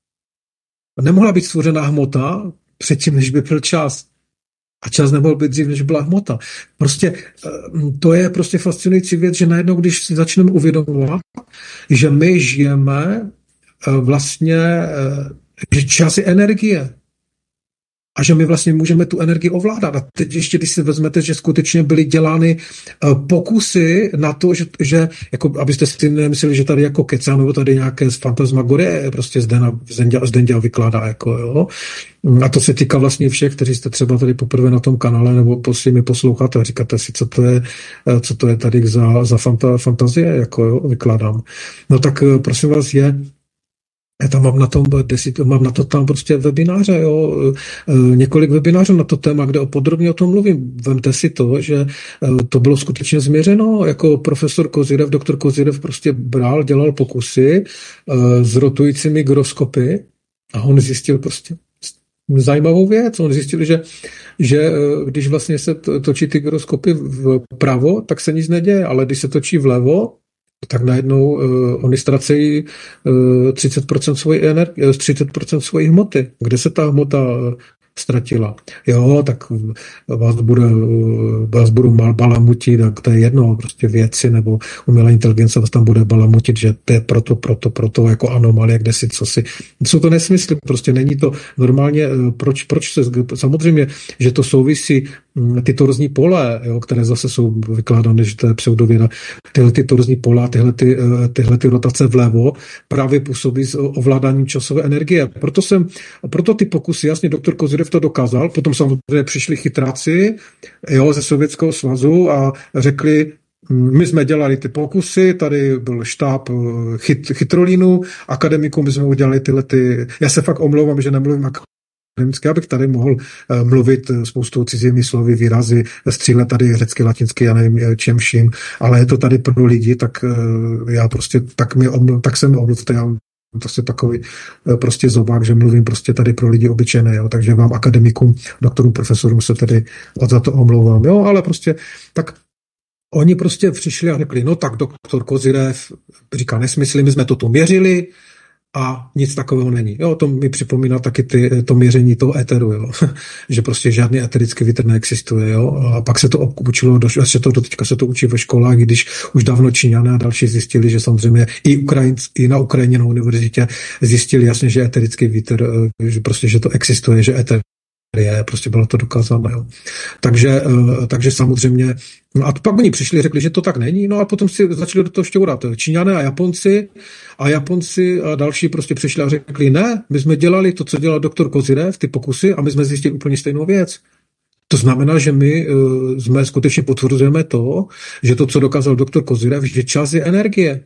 Nemohla být stvořená hmota předtím, než by byl čas. A čas nemohl být dřív, než byla hmota. Prostě to je prostě fascinující věc, že najednou, když si začneme uvědomovat, že my žijeme vlastně, že čas je energie. a že my vlastně můžeme tu energii ovládat. A teď ještě, když si vezmete, že skutečně byly dělány pokusy na to, že, že jako, abyste si nemysleli, že tady jako kecá, nebo tady nějaké fantasmagorie prostě Zdena, Zdenďa vykládá, jako jo. A to se týká vlastně všech, kteří jste třeba tady poprvé na tom kanále, nebo prostě mi posloucháte a říkáte si, co to je, co to je tady za, za fanta, fantazie, jako jo, vykládám. No tak prosím vás, je Já tam mám na tom, mám na to tam prostě webináře, jo, několik webinářů na to téma, kde podrobně o tom mluvím. Vemte si to, že to bylo skutečně změřeno, jako profesor Kozirev, doktor Kozirev prostě bral, dělal pokusy s rotujícími gyroskopy a on zjistil prostě zajímavou věc. On zjistil, že, že když vlastně se točí ty gyroskopy vpravo, tak se nic neděje, ale když se točí vlevo, tak najednou uh, oni ztracejí uh, třicet procent svojí energie, třicet procent svojí hmoty. Kde se ta hmota uh, ztratila? Jo, tak vás, bude, uh, vás budou mal balamutit, tak to je jedno, prostě věci nebo umělá inteligence vás tam bude balamutit, že to je proto, proto, proto, jako anomalie, kde si, co si. Jsou to nesmysly, prostě není to normálně, uh, proč, proč se, samozřejmě, že to souvisí ty torzní pole, jo, které zase jsou vykládány, že to je pseudověda, tyhle ty torzní pola, tyhle, ty, tyhle ty rotace vlevo právě působí s ovládáním časové energie. Proto jsem, proto ty pokusy, jasně doktor Kozirev to dokázal, potom samozřejmě přišli chytráci, jo, ze Sovětského svazu a řekli, my jsme dělali ty pokusy, tady byl štáb chyt, chytrolínu, akademikům my jsme udělali tyhle ty, já se fakt omlouvám, že nemluvím akademicky, abych tady mohl uh, mluvit spoustu cizími slovy, výrazy, střílet tady řecky, latinsky, já nevím čem vším, ale je to tady pro lidi, tak uh, já prostě, tak, mi omluv, tak se mi omluvte, já prostě takový uh, prostě zobák, že mluvím prostě tady pro lidi obyčejné, jo, takže vám akademikům, doktorům, profesorům se tady za to omlouvám, jo, ale prostě tak oni prostě přišli a řekli, no tak doktor Kozirev říká nesmysly, my jsme to tu měřili, a nic takového není. Jo, to mi připomíná taky ty, to měření toho éteru, jo. Že prostě žádný éterický vítr neexistuje, jo. A pak se to učilo, do, že to doteďka se to učí ve školách, když už dávno Číňané a další zjistili, že samozřejmě i, Ukrajinc, i na Ukrajině na univerzitě zjistili jasně, že éterický vítr, že prostě, že to existuje, že éter je, prostě bylo to dokázáno, jo. Takže, takže samozřejmě, no a pak oni přišli, řekli, že to tak není, no a potom si začali do toho šťourat Číňané a Japonci a Japonci a další prostě přišli a řekli, ne, my jsme dělali to, co dělal doktor Kozirev, ty pokusy a my jsme zjistili úplně stejnou věc. To znamená, že my uh, jsme skutečně potvrzujeme to, že to, co dokázal doktor Kozirev, že čas je energie.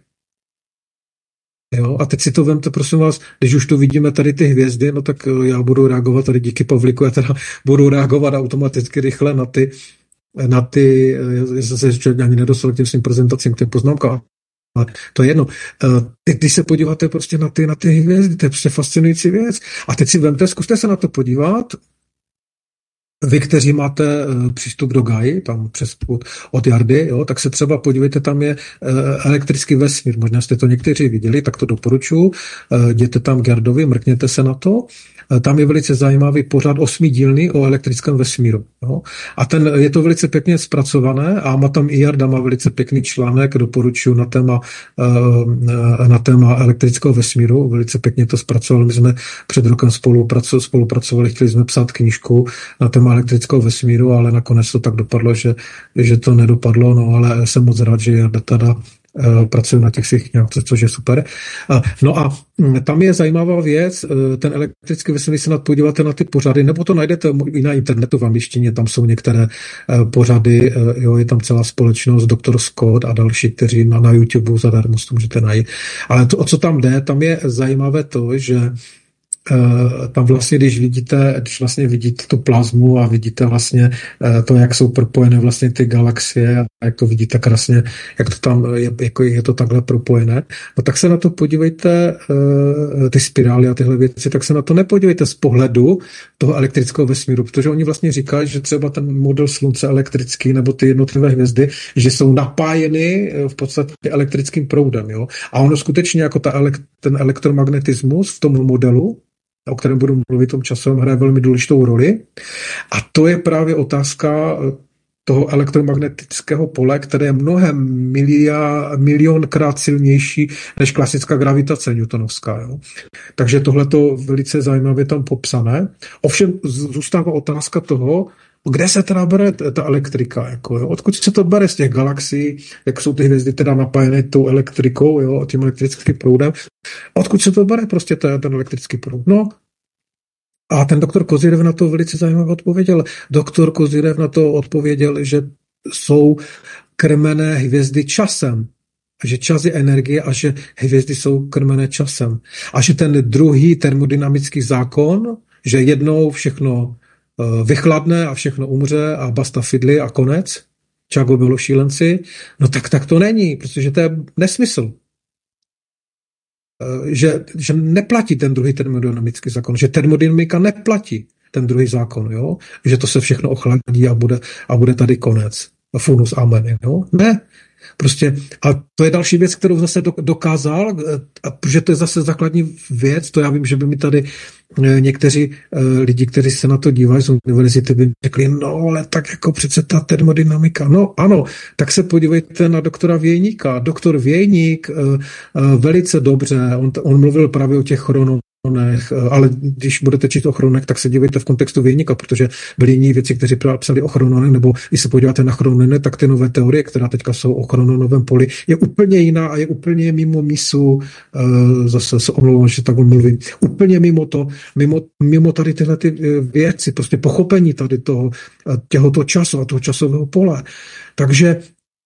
Jo, a teď si to vemte, prosím vás, když už tu vidíme tady ty hvězdy, no tak já budu reagovat tady díky Pavlíku, já teda budu reagovat automaticky rychle na ty, na ty, já se člověk ani nedostal k těm svým prezentacím, k těm poznámkám, ale to je jedno. Teď, když se podíváte prostě na ty, na ty hvězdy, to je prostě fascinující věc. A teď si vemte, zkuste se na to podívat, vy, kteří máte uh, přístup do Gai, tam přes od Jardy, jo, tak se třeba podívejte, tam je uh, elektrický vesmír. Možná jste to někteří viděli, tak to doporučuji. Uh, jděte tam k Jardovi, mrkněte se na to. Uh, tam je velice zajímavý pořad osmidílný o elektrickém vesmíru. Jo. A ten, je to velice pěkně zpracované a má tam i Jarda, má velice pěkný článek, doporučuji na téma, uh, na téma elektrického vesmíru. Velice pěkně to zpracoval. My jsme před rokem spolupracovali, spolupracovali chtěli jsme psát knížku na téma elektrického vesmíru, ale nakonec to tak dopadlo, že, že to nedopadlo, no ale jsem moc rád, že Jarda teda uh, pracuje na těch svých nějakých, což je super. Uh, no a um, tam je zajímavá věc, uh, ten elektrický vesmír, se nad podíváte na ty pořady, nebo to najdete i na internetu v angličtině, tam jsou některé uh, pořady, uh, jo, je tam celá společnost, doktor Scott a další, kteří na, na YouTube zadarmo to můžete najít. Ale to, o co tam jde, tam je zajímavé to, že Uh, tam vlastně, když vidíte, když vlastně vidíte tu plazmu a vidíte vlastně uh, to, jak jsou propojené vlastně ty galaxie a jak to vidíte krásně, jak to tam je, jako je to takhle propojené, no tak se na to podívejte, uh, ty spirály a tyhle věci, tak se na to nepodívejte z pohledu toho elektrického vesmíru, protože oni vlastně říkají, že třeba ten model slunce elektrický nebo ty jednotlivé hvězdy, že jsou napájeny v podstatě elektrickým proudem, jo. A ono skutečně jako ta elekt- ten elektromagnetismus v tom modelu, o kterém budu mluvit v tom časovém, hraje velmi důležitou roli. A to je právě otázka toho elektromagnetického pole, které je mnohem milia, milionkrát silnější než klasická gravitace newtonovská. Jo. Takže tohle to velice zajímavě tam popsané. Ovšem zůstává otázka toho, kde se teda bere ta elektrika, jako, jo? Odkud se to bere z těch galaxií, jak jsou ty hvězdy teda napájené tou elektrikou, jo? Tím elektrickým proudem. Odkud se to bere prostě ten, ten elektrický proud? No, a ten doktor Kozyrev na to velice zajímavě odpověděl. Doktor Kozyrev na to odpověděl, že jsou krmené hvězdy časem, že čas je energie a že hvězdy jsou krmené časem. A že ten druhý termodynamický zákon, že jednou všechno vychladne a všechno umře a basta fidli a konec, čago bylo šílenci, no tak, tak to není, protože to je nesmysl. Že, že neplatí ten druhý termodynamický zákon, že termodynamika neplatí ten druhý zákon, jo? Že to se všechno ochladí a bude, a bude tady konec. Funus amen, jo? Ne. Prostě, a to je další věc, kterou zase dokázal, a protože to je zase základní věc, to já vím, že by mi tady někteří lidi, kteří se na to dívají z univerzity, by řekli, no ale tak jako přece ta termodynamika, no ano, tak se podívejte na doktora Vějníka. Doktor Vějník velice dobře, on, on mluvil právě o těch chrononech, ale když budete číst o chrononech, tak se dívejte v kontextu Vějníka, protože byli jiní věci, kteří psali o chrononech, nebo když se podíváte na chronony, tak ty nové teorie, která teďka jsou o chrononovém poli, je úplně jiná a je úplně mimo misu, zase se omlouvám, že tak mluvím, úplně mimo to, mimo, mimo tady tyhle ty věci, prostě pochopení tady toho, těhoto času a toho časového pole. Takže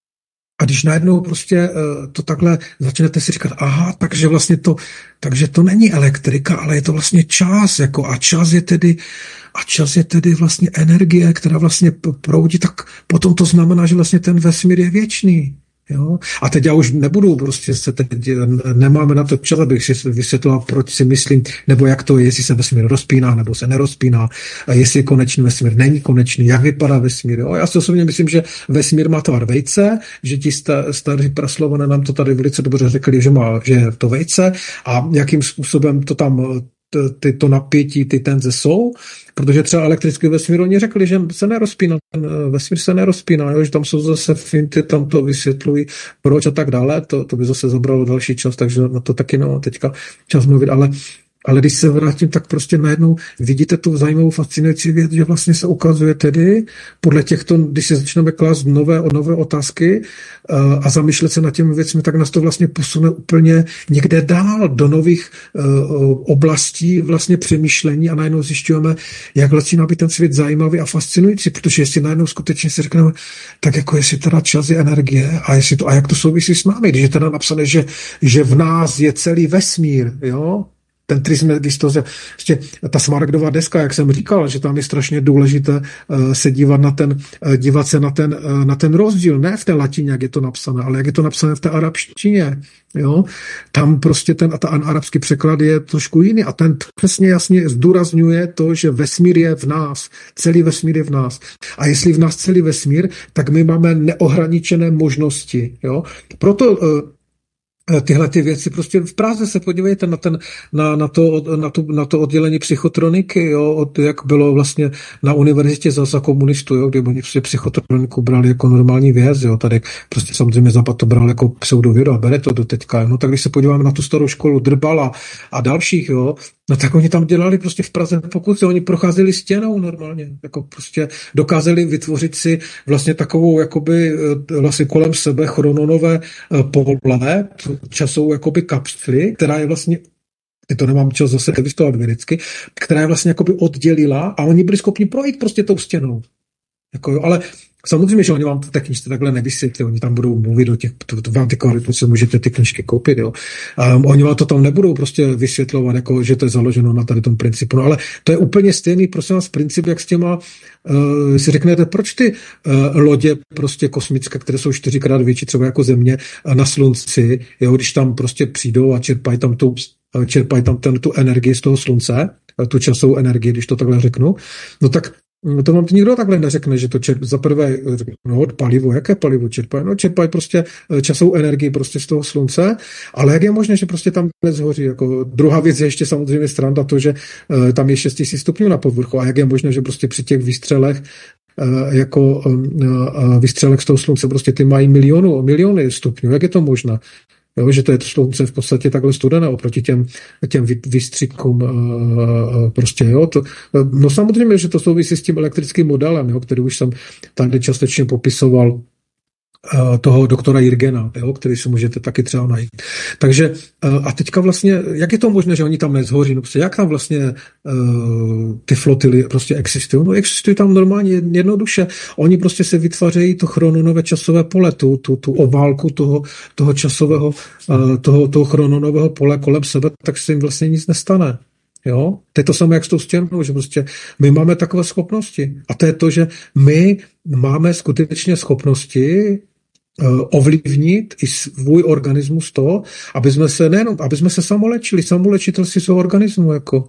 a když najednou prostě to takhle začnete si říkat, aha, takže vlastně to, takže to není elektrika, ale je to vlastně čas, jako a čas je tedy, a čas je tedy vlastně energie, která vlastně proudí, tak potom to znamená, že vlastně ten vesmír je věčný. Jo? A teď já už nebudu, prostě se teď, nemáme na to čas, abych si vysvětloval, proč si myslím, nebo jak to je, jestli se vesmír rozpíná, nebo se nerozpíná, a jestli je konečný vesmír, není konečný, jak vypadá vesmír. Jo? Já si osobně myslím, že vesmír má tvar vejce, že ti staří praslované nám to tady velice dobře řekli, že má, že je to vejce a jakým způsobem to tam ty, to napětí, ty tenze jsou, protože třeba elektrický vesmír, oni řekli, že se nerozpíná, ten vesmír se nerozpíná, jo, že tam jsou zase finty, tam to vysvětlují, proč a tak dále, to, to by zase zabralo další čas, takže na to taky no, teďka čas mluvit, ale Ale když se vrátím, tak prostě najednou vidíte tu zajímavou fascinující věc, že vlastně se ukazuje tedy podle těchto, když se začneme klást nové, nové otázky a zamýšlet se nad těmi věcmi, tak nás to vlastně posune úplně někde dál do nových oblastí vlastně přemýšlení a najednou zjišťujeme, jak začíná být ten svět zajímavý a fascinující, protože jestli najednou skutečně si řekneme, tak jako jestli teda čas je energie a, jestli to, a jak to souvisí s námi, když je teda napsané, že, že v nás je celý vesmír, jo, ten trismegistos, ještě ta smaragdová deska, jak jsem říkal, že tam je strašně důležité uh, se dívat na ten, uh, dívat se na ten, uh, na ten rozdíl, ne v té latině, jak je to napsané, ale jak je to napsané v té arabštině, jo, tam prostě ten, a ten arabský překlad je trošku jiný a ten přesně jasně zdůrazňuje to, že vesmír je v nás, celý vesmír je v nás a jestli v nás celý vesmír, tak my máme neohraničené možnosti, jo, proto uh, tyhle ty věci, prostě v Praze se podívejte na, ten, na, na, to, na, tu, na to oddělení psychotroniky, jo, od, jak bylo vlastně na univerzitě za, za komunistů, jo, kde oni prostě psychotroniku brali jako normální věc, jo, tady prostě samozřejmě Západ to bral jako pseudovědu a bere to do teďka, no tak když se podíváme na tu starou školu Drbala a dalších, jo, no tak oni tam dělali prostě v Praze pokusy, oni procházeli stěnou normálně, jako prostě dokázali vytvořit si vlastně takovou jakoby vlastně kolem sebe chrononové pole, časovou jakoby kapsli, která je vlastně, ty to nemám čas zase vystovat vědecky, která je vlastně jakoby oddělila a oni byli schopni projít prostě tou stěnou. Jako jo, ale samozřejmě, že oni vám to té knižce takhle nevysvětlí, oni tam budou mluvit o těch, to, to vám ty korytnice můžete ty knižky koupit, jo. Um, oni vám to tam nebudou prostě vysvětlovat, jako, že to je založeno na tady tom principu, no ale to je úplně stejný, prosím vás, princip, jak s těma, uh, si řeknete, proč ty uh, lodě prostě kosmické, které jsou čtyřikrát větší třeba jako Země uh, na Slunci, jo, když tam prostě přijdou a čerpají tam tu, uh, čerpají tam ten, tu energii z toho Slunce, uh, tu časovou energii, když to takhle řeknu, no tak no to vám to nikdo takhle neřekne, že to čerp, za prvé, no palivo, jaké palivo čerpají? No čerpají prostě časovou energii prostě z toho Slunce, ale jak je možné, že prostě tam zhoří? Jako druhá věc je ještě samozřejmě stranda to, že uh, tam je šest tisíc stupňů na povrchu a jak je možné, že prostě při těch výstřelech jako vystřelek z toho slunce, prostě ty mají milionu, miliony stupňů. Jak je to možné? Jo, že to je to slunce v podstatě takhle studené oproti těm, těm výstřikům. Prostě, jo, to, no samozřejmě, že to souvisí s tím elektrickým modelem, jo, který už jsem tady částečně popisoval, toho doktora Jirgena, jo, který si můžete taky třeba najít. Takže a teďka vlastně, jak je to možné, že oni tam nezhoří? No prostě, jak tam vlastně uh, ty flotily prostě existují? No existují tam normálně jednoduše. Oni prostě se vytvářejí to chrononové časové pole, tu, tu, tu oválku toho, toho časového, uh, toho, toho chrononového pole kolem sebe, tak se jim vlastně nic nestane. Jo? To je to samé, jak s tou stěnou, že prostě my máme takové schopnosti. A to je to, že my máme skutečně schopnosti ovlivnit i svůj organismus to, aby jsme se nejenom, aby jsme se samolečili, samolečitelství svého organismu, jako.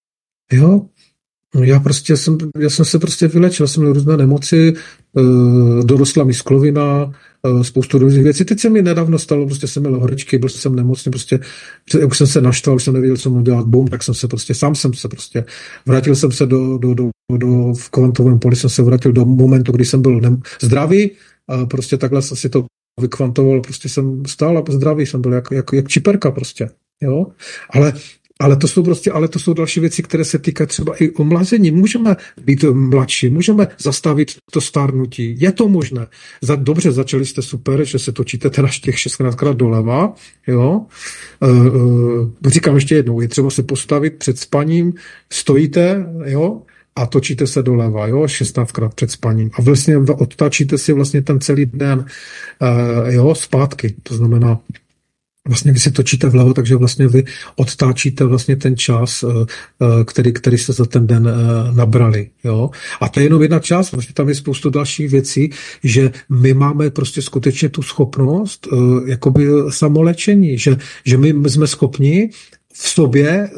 Jo? Já prostě jsem, já jsem se prostě vylečil, jsem měl různé nemoci, dorostla mi sklovina, spoustu různých věcí. Teď se mi nedávno stalo, prostě jsem měl horečky, byl jsem nemocný, prostě už jsem se naštval, už jsem nevěděl, co mám dělat, bum, tak jsem se prostě, sám jsem se prostě, vrátil jsem se do, do, do, do v kvantovém poli jsem se vrátil do momentu, kdy jsem byl nem, zdravý, a prostě takhle jsem si to vykvantoval, prostě jsem stál a zdravý jsem byl, jak, jak, jak čiperka prostě, jo, ale Ale to jsou prostě, ale to jsou další věci, které se týkají třeba i omlazení. Můžeme být mladší, můžeme zastavit to stárnutí. Je to možné. Za, dobře, začali jste super, že se točíte teda těch šestnáctkrát doleva, jo. E, e, říkám ještě jednou, je třeba se postavit před spaním, stojíte, jo, a točíte se doleva, jo, šestnáctkrát před spaním. A vlastně odtáčíte si vlastně ten celý den, e, jo, zpátky. To znamená, vlastně vy se točíte vlevo, takže vlastně vy odtáčíte vlastně ten čas, který, který jste za ten den nabrali. Jo? A to je jenom jedna část, vlastně tam je spoustu dalších věcí, že my máme prostě skutečně tu schopnost jakoby samolečení, že, že my jsme schopni v sobě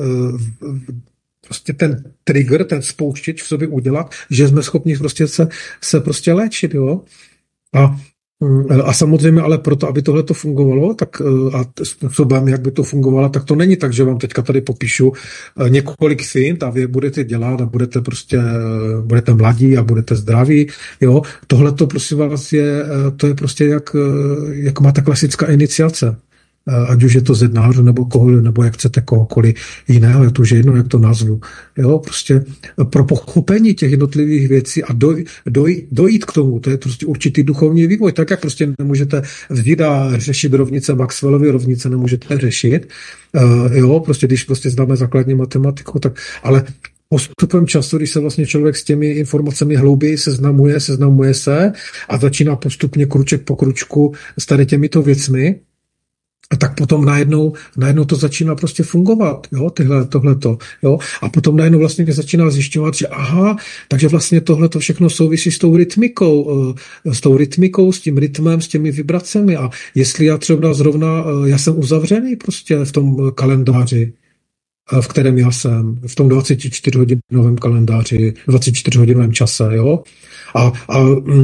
prostě ten trigger, ten spouštěč v sobě udělat, že jsme schopni prostě se, se prostě léčit. Jo? A A samozřejmě, ale proto, aby tohle to fungovalo, tak a způsobem, jak by to fungovalo, tak to není tak, že vám teďka tady popíšu několik fint a vy budete dělat a budete prostě, budete mladí a budete zdraví, jo. Tohle to, prosím vás, je, to je prostě jak, jak má ta klasická iniciace. Ať už je to zednář, nebo koho, nebo jak chcete kohokoliv jiného, je to už jedno, jak to nazvu. Jo, prostě pro pochopení těch jednotlivých věcí a doj, doj, dojít k tomu, to je prostě určitý duchovní vývoj, tak jak prostě nemůžete vzít a řešit rovnice, Maxwellovy rovnice nemůžete řešit, uh, jo, prostě když prostě známe základní matematiku, tak, ale postupem času, když se vlastně člověk s těmi informacemi hlouběji seznamuje, seznamuje se a začíná postupně kruček po kručku s tady těmito věcmi, a tak potom najednou, najednou to začíná prostě fungovat, jo, tyhle, tohleto, jo, a potom najednou vlastně začíná zjišťovat, že aha, takže vlastně tohleto všechno souvisí s tou rytmikou, s tou rytmikou, s tím rytmem, s těmi vibracemi a jestli já třeba zrovna, já jsem uzavřený prostě v tom kalendáři, v kterém já jsem, v tom dvacetičtyřhodinovém kalendáři, dvacetičtyřhodinovém čase, jo. A, a,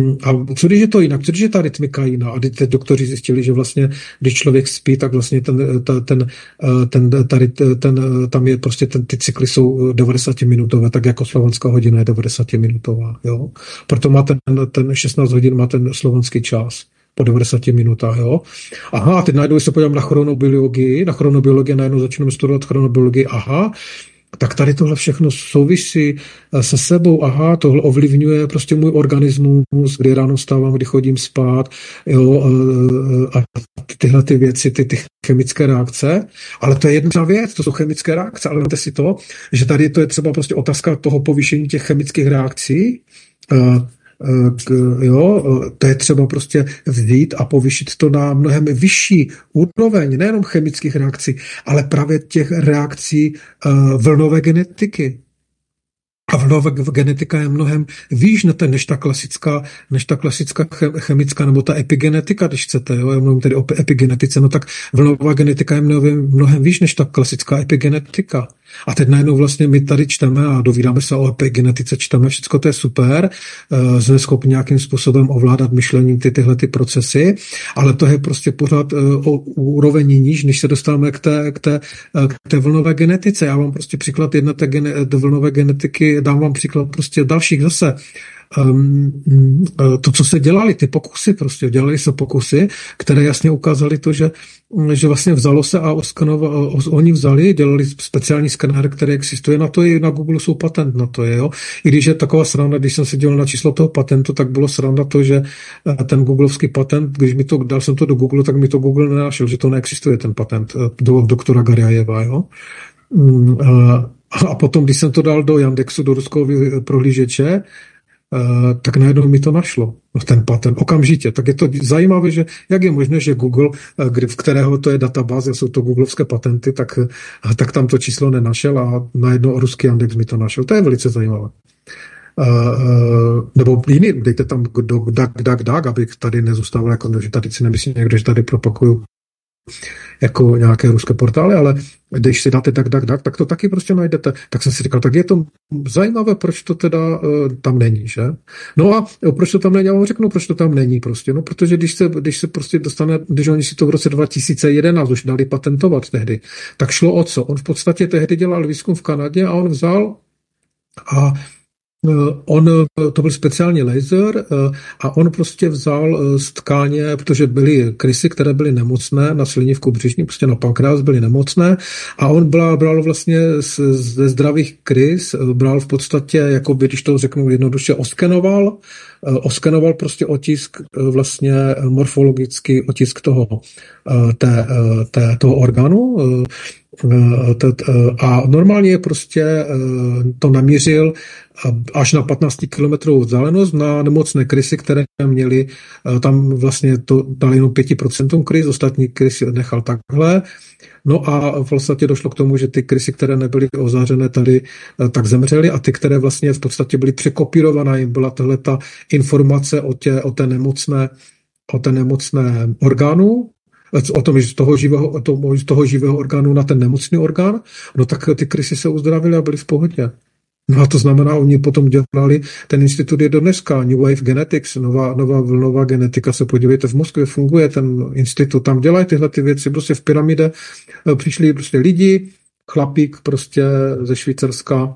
a co když je to jinak? Co když je ta rytmika jiná? A teď doktoři zjistili, že vlastně, když člověk spí, tak vlastně ten, ten, ten, ten, tady, ten tam je prostě, ten, ty cykly jsou devadesátiminutové, tak jako slovanská hodina je devadesátiminutova, jo. Proto má ten, ten šestnáct hodin, má ten slovanský čas. Po devadesáti minutách, jo. Aha, a teď najednou se podívám na chronobiologii, na chronobiologii najednou začneme studovat chronobiologii, aha, tak tady tohle všechno souvisí se sebou, aha, tohle ovlivňuje prostě můj organismus, kdy ráno vstávám, kdy chodím spát, jo, a tyhle ty věci, ty, ty chemické reakce, ale to je jedna věc, to jsou chemické reakce, ale máte si to, že tady to je třeba prostě otázka toho povýšení těch chemických reakcí, jo, to je třeba prostě vzít a povýšit to na mnohem vyšší úroveň, nejenom chemických reakcí, ale právě těch reakcí uh, vlnové genetiky. A vlnová genetika je mnohem výš než ta klasická, než ta klasická chemická, nebo ta epigenetika, když chcete, jo, já mluvím tedy o epigenetice, no tak vlnová genetika je mnohem, mnohem výš než ta klasická epigenetika. A teď najednou vlastně my tady čteme a dovídáme se o epigenetice, čteme, všechno to je super, uh, jsme schopni nějakým způsobem ovládat myšlení, ty, tyhle ty procesy, ale to je prostě pořád uh, o úroveň níž, než se dostáváme k té, k té, uh, k té vlnové genetice. Já vám prostě příklad jedné té, gene, té vlnové genetiky tady dám vám příklad prostě dalších zase. Um, to, co se dělali, ty pokusy, prostě dělali se pokusy, které jasně ukázaly to, že, že vlastně vzalo se a oskanovali, oni vzali, dělali speciální skenér, který existuje, na to i na Google jsou patent na to, je, jo. I když je taková sranda, když jsem se dělal na číslo toho patentu, tak bylo sranda to, že ten googlovský patent, když mi to, dal jsem to do Google, tak mi to Google nenašel, že to neexistuje, ten patent do doktora Garjajeva, jo. A potom, když jsem to dal do Yandexu, do ruského prohlížeče, Uh, tak najednou mi to našlo, ten patent, okamžitě. Tak je to zajímavé, že jak je možné, že Google, v kterého to je databáze, jsou to googlovské patenty, tak, tak tam to číslo nenašel a najednou ruský Yandex mi to našel. To je velice zajímavé. Uh, uh, nebo jiný, dejte tam do dak, dak, dak, aby tady nezůstával, jako, že tady si nemyslí někdo, že tady propaguju jako nějaké ruské portály, ale když si dáte tak, tak, tak, tak to taky prostě najdete. Tak jsem si říkal, tak je to zajímavé, proč to teda uh, tam není, že? No a jo, proč to tam není? Já vám řeknu, proč to tam není prostě. No, protože když se, když se prostě dostane, když oni si to v roce dva tisíce jedenáct už dali patentovat tehdy, tak šlo o co? On v podstatě tehdy dělal výzkum v Kanadě a on vzal a on, to byl speciální laser a on prostě vzal z tkáně, protože byly krysy, které byly nemocné na slinivku břišní, prostě na pankreas byly nemocné a on bral, bral vlastně ze zdravých krys, bral v podstatě, jako by, když to řeknu jednoduše, oskenoval, oskenoval prostě otisk, vlastně morfologický otisk toho, té, té, toho orgánu, a normálně je prostě to namířil až na patnáct kilometrů vzdálenost na nemocné krysy, které měly, tam vlastně to dali jenom pět procent krys, ostatní krysy nechal takhle. No a v podstatě došlo k tomu, že ty krysy, které nebyly ozářené tady, tak zemřely a ty, které vlastně v podstatě byly překopírované, jim byla tahleta informace o, tě, o té nemocné, o té nemocné orgánu, o tom, že z toho živého, o tom, z toho živého orgánu na ten nemocný orgán, no tak ty krysy se uzdravily a byly v pohodě. No a to znamená, oni potom dělali, ten institut je do dneska, New Wave Genetics, nová, nová vlnová genetika, se podívejte, v Moskvě funguje ten institut, tam dělají tyhle ty věci, prostě v pyramide přišli prostě lidi, chlapík prostě ze Švýcarska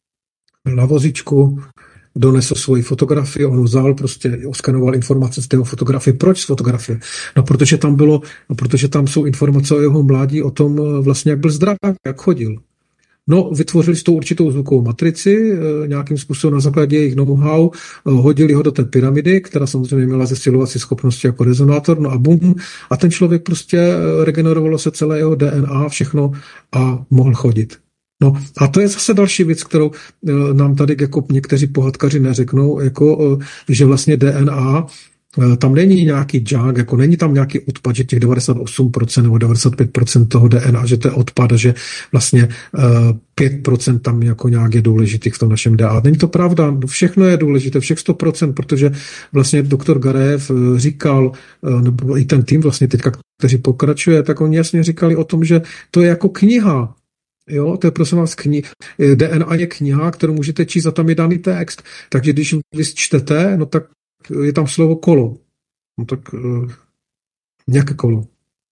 na vozičku, donesl svoji fotografii, on vzal, prostě oskanoval informace z té fotografie. Proč z fotografie? No, protože tam bylo, no, protože tam jsou informace o jeho mládí, o tom vlastně, jak byl zdravý, jak chodil. No, vytvořili s tou určitou zvukovou matrici, nějakým způsobem na základě jejich know-how, hodili ho do té pyramidy, která samozřejmě měla zesilovací schopnosti jako rezonátor, no a bum, a ten člověk prostě regenerovalo se celé jeho D N A, všechno a mohl chodit. No a to je zase další věc, kterou e, nám tady jako někteří pohádkaři neřeknou, jako, e, že vlastně D N A, e, tam není nějaký junk, jako není tam nějaký odpad, že těch devadesát osm procent nebo devadesát pět procent toho D N A, že to je odpad a že vlastně e, pět procent tam jako nějak je důležitých v tom našem D N A. Není to pravda, všechno je důležité, všech sto procent, protože vlastně doktor Garajev říkal, e, nebo i ten tým vlastně teďka, kteří pokračuje, tak oni jasně říkali o tom, že to je jako kniha. Jo, to je prosím vás kniha. D N A je kniha, kterou můžete číst a tam je daný text. Takže když vy čtete, no tak je tam slovo kolo. No tak uh, nějaké kolo.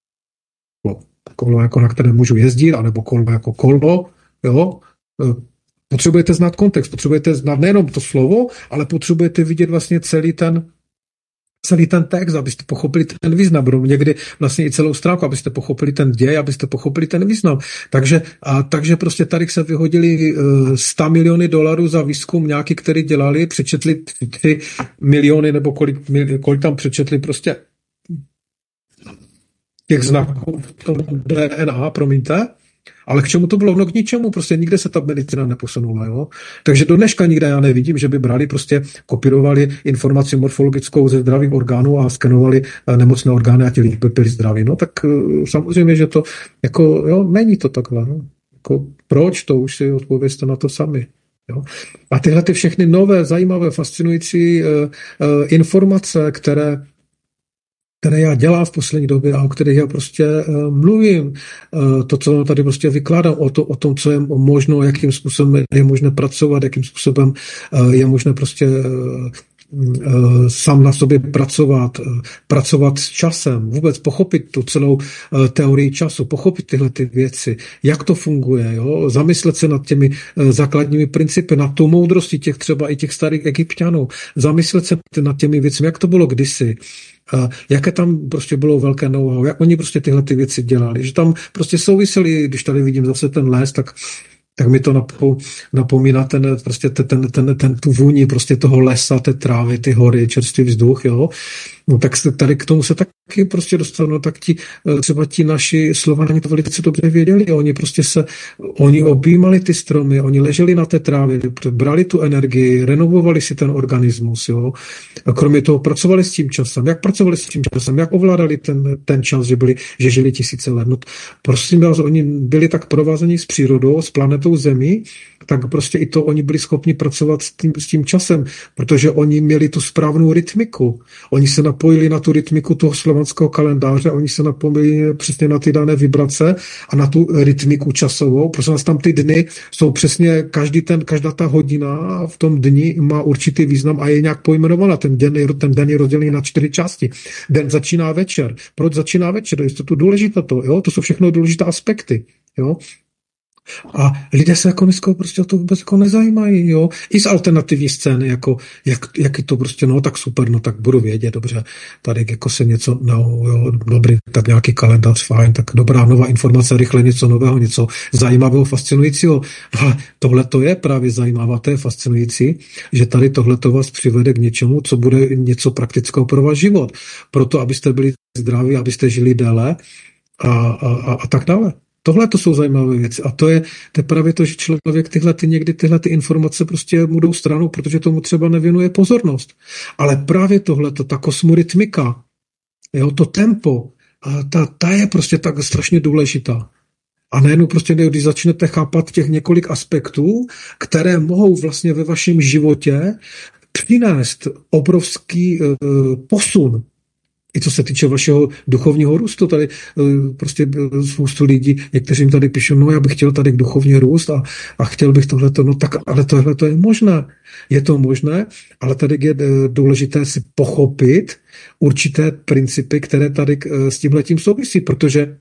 Kolo. Kolo jako na které můžu jezdit, anebo kolo jako kolo. Jo. Potřebujete znát kontext, potřebujete znát nejenom to slovo, ale potřebujete vidět vlastně celý ten celý ten text, abyste pochopili ten význam, budou někdy vlastně i celou stránku, abyste pochopili ten děj, abyste pochopili ten význam. Takže, a, takže prostě tady se vyhodili uh, sto miliony dolarů za výzkum nějaký, který dělali, přečetli tři miliony nebo kolik, kolik tam přečetli prostě těch znaků D N A, promiňte. Ale k čemu to bylo? No k ničemu, prostě nikde se ta medicina neposunula, jo. Takže do dneška nikde já nevidím, že by brali, prostě kopírovali informaci morfologickou ze zdravých orgánů a skenovali nemocné orgány a ti lidi by byli zdraví. No tak samozřejmě, že to jako, jo, není to takhle, no. Jako, proč? To už si odpovězte na to sami. Jo. A tyhle ty všechny nové, zajímavé, fascinující uh, uh, informace, které které já dělám v poslední době a o kterých já prostě uh, mluvím. Uh, to, co tady prostě vykládám o, to, o tom, co je možno, jakým způsobem je možné pracovat, jakým způsobem uh, je možné prostě uh, sám na sobě pracovat, pracovat s časem, vůbec pochopit tu celou teorii času, pochopit tyhle ty věci, jak to funguje, jo? Zamyslet se nad těmi základními principy, nad tou moudrostí těch třeba i těch starých Egypťanů, zamyslet se nad těmi věcmi, jak to bylo kdysi, jaké tam prostě bylo velké know-how, jak oni prostě tyhle ty věci dělali, že tam prostě souviseli, když tady vidím zase ten les, tak tak mi to napomíná ten, prostě ten, ten, ten, ten, tu vůni prostě toho lesa, té trávy, ty hory, čerstvý vzduch, jo. No tak tady k tomu se taky prostě dostanu, tak ti, třeba ti naši Slované to velice dobře věděli, oni prostě se, oni objímali ty stromy, oni leželi na té trávě, brali tu energii, renovovali si ten organismus, jo. A kromě toho pracovali s tím časem, jak pracovali s tím časem, jak ovládali ten, ten čas, že byli, že žili tisíce let. No, prosím vás, oni byli tak provázení s přírodou, s planetou Zemi, tak prostě i to oni byli schopni pracovat s tím, s tím časem, protože oni měli tu správnou rytmiku. Oni se napojili na tu rytmiku toho slovanského kalendáře, oni se napojili přesně na ty dané vibrace a na tu rytmiku časovou. Prostě nás tam ty dny jsou přesně, každý ten, každá ta hodina v tom dni má určitý význam a je nějak pojmenovaná. Ten den je, ten den je rozdělený na čtyři části. Den začíná večer. Proč začíná večer? Je to tu důležité to, jo? To jsou všechno důležité aspekty, jo? A lidé se jako dneska prostě o to vůbec jako nezajímají, jo. I z alternativní scény, jako, jak, jak je to prostě, no tak super, no tak budu vědět, dobře, tady jako se něco, no jo, dobrý, tak nějaký kalendář, fajn, tak dobrá nová informace, rychle něco nového, něco zajímavého, fascinujícího. No ale tohle to je právě zajímavé, to je fascinující, že tady tohle to vás přivede k něčemu, co bude něco praktického pro váš život. Proto, abyste byli zdraví, abyste žili déle a, a, a, a tak dále. Tohle to jsou zajímavé věci. A to je, to je právě to, že člověk tyhle ty, někdy tyhle ty informace prostě mu jdou stranou, protože tomu třeba nevěnuje pozornost. Ale právě tohle, ta kosmorytmika, jo, to tempo, a ta, ta je prostě tak strašně důležitá. A najednou prostě, když začnete chápat těch několik aspektů, které mohou vlastně ve vašem životě přinést obrovský uh, posun, i co se týče vašeho duchovního růstu, tady prostě spoustu lidí, někteří jim tady píšou, no já bych chtěl tady duchovní růst a, a chtěl bych tohleto, no tak, ale tohle to je možné. Je to možné, ale tady je důležité si pochopit určité principy, které tady s tímhletím souvisí, protože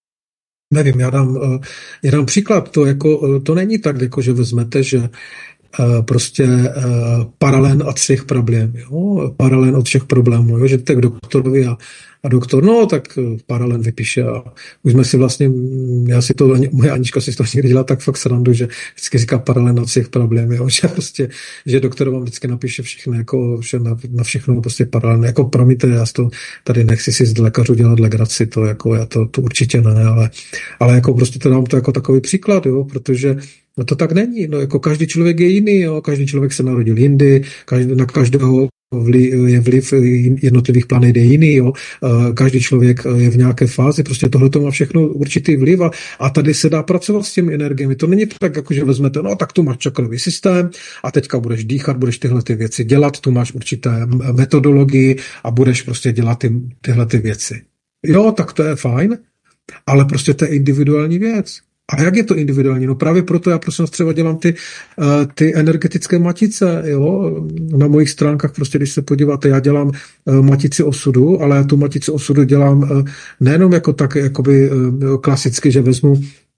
nevím, já dám, já dám příklad, to, jako, to není tak, jako, že vezmete, že prostě uh, paralen od všech problémů, jo? Paralen od všech problémů, jo? Že tak doktorovi a, a doktor, no tak paralen vypíše a už jsme si vlastně, já si to, moje Anička si to někdy dělá tak fakt srandu, že vždycky říká paralen od všech problémů, jo? Že prostě, že doktor vám vždycky napíše všechno, jako vše, na, na všechno prostě paralen, jako promiňte, já to tady nechci si z lékařů dělat legraci, to jako já to, to určitě ne, ale, ale jako prostě to dám to jako takový příklad, jo? Protože no to tak není, no jako každý člověk je jiný, jo? Každý člověk se narodil jindy, každý, na každého vliv, je vliv jednotlivých planet je jiný, jo? Každý člověk je v nějaké fázi, prostě tohle to má všechno určitý vliv a, a tady se dá pracovat s těmi energiemi. To není tak, jako že vezmete, no tak tu máš čakrový systém a teďka budeš dýchat, budeš tyhle ty věci dělat, tu máš určité metodologii a budeš prostě dělat ty, tyhle ty věci. Jo, tak to je fajn, ale prostě to je individuální věc. A jak je to individuální? No právě proto já prosím třeba dělám ty, uh, ty energetické matice, jo, na mojich stránkách prostě, když se podíváte, já dělám uh, matici osudu, ale já tu matici osudu dělám uh, nejenom jako tak, jakoby uh, klasicky, že vezmu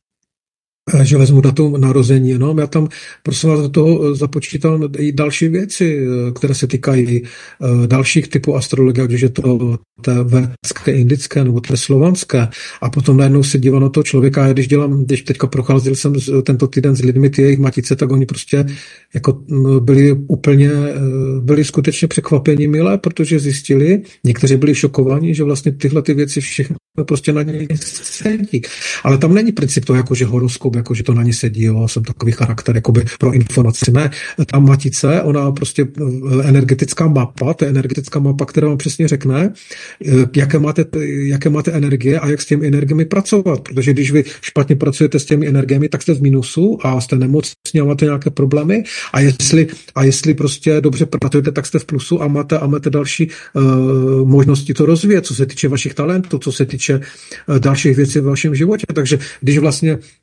že vezmu datum narození, jenom já tam prosím vás do toho započítám i další věci, které se týkají uh, dalších typů astrologie, když je to té védské, indické nebo té slovanské a potom najednou se dívám na toho člověka a když dělám, když teďka procházel jsem tento týden s lidmi, ty jejich matice, tak oni prostě jako byli úplně, byli skutečně překvapení milé, protože zjistili, někteří byli šokovaní, že vlastně tyhle ty věci všechno prostě na ně sedí. Ale tam není princip to, jako že horoskop, jako že to na ně sedí, jo, jsem takový charakter, jakoby pro informaci. Ne, ta matice, ona prostě energetická mapa, to je energetická mapa, která vám přesně řekne, jaké máte, jaké máte energie a jak s těmi energiemi pracovat. Protože když vy špatně pracujete s těmi energiemi, tak jste v minusu a jste nemocní a máte nějaké problémy. A jestli, a jestli prostě dobře pracujete, tak jste v plusu a máte, a máte další uh, možnosti to rozvíjet, co se týče vašich talentů, co se týče uh, dalších věcí v vašem životě. Takže když vlastně tohle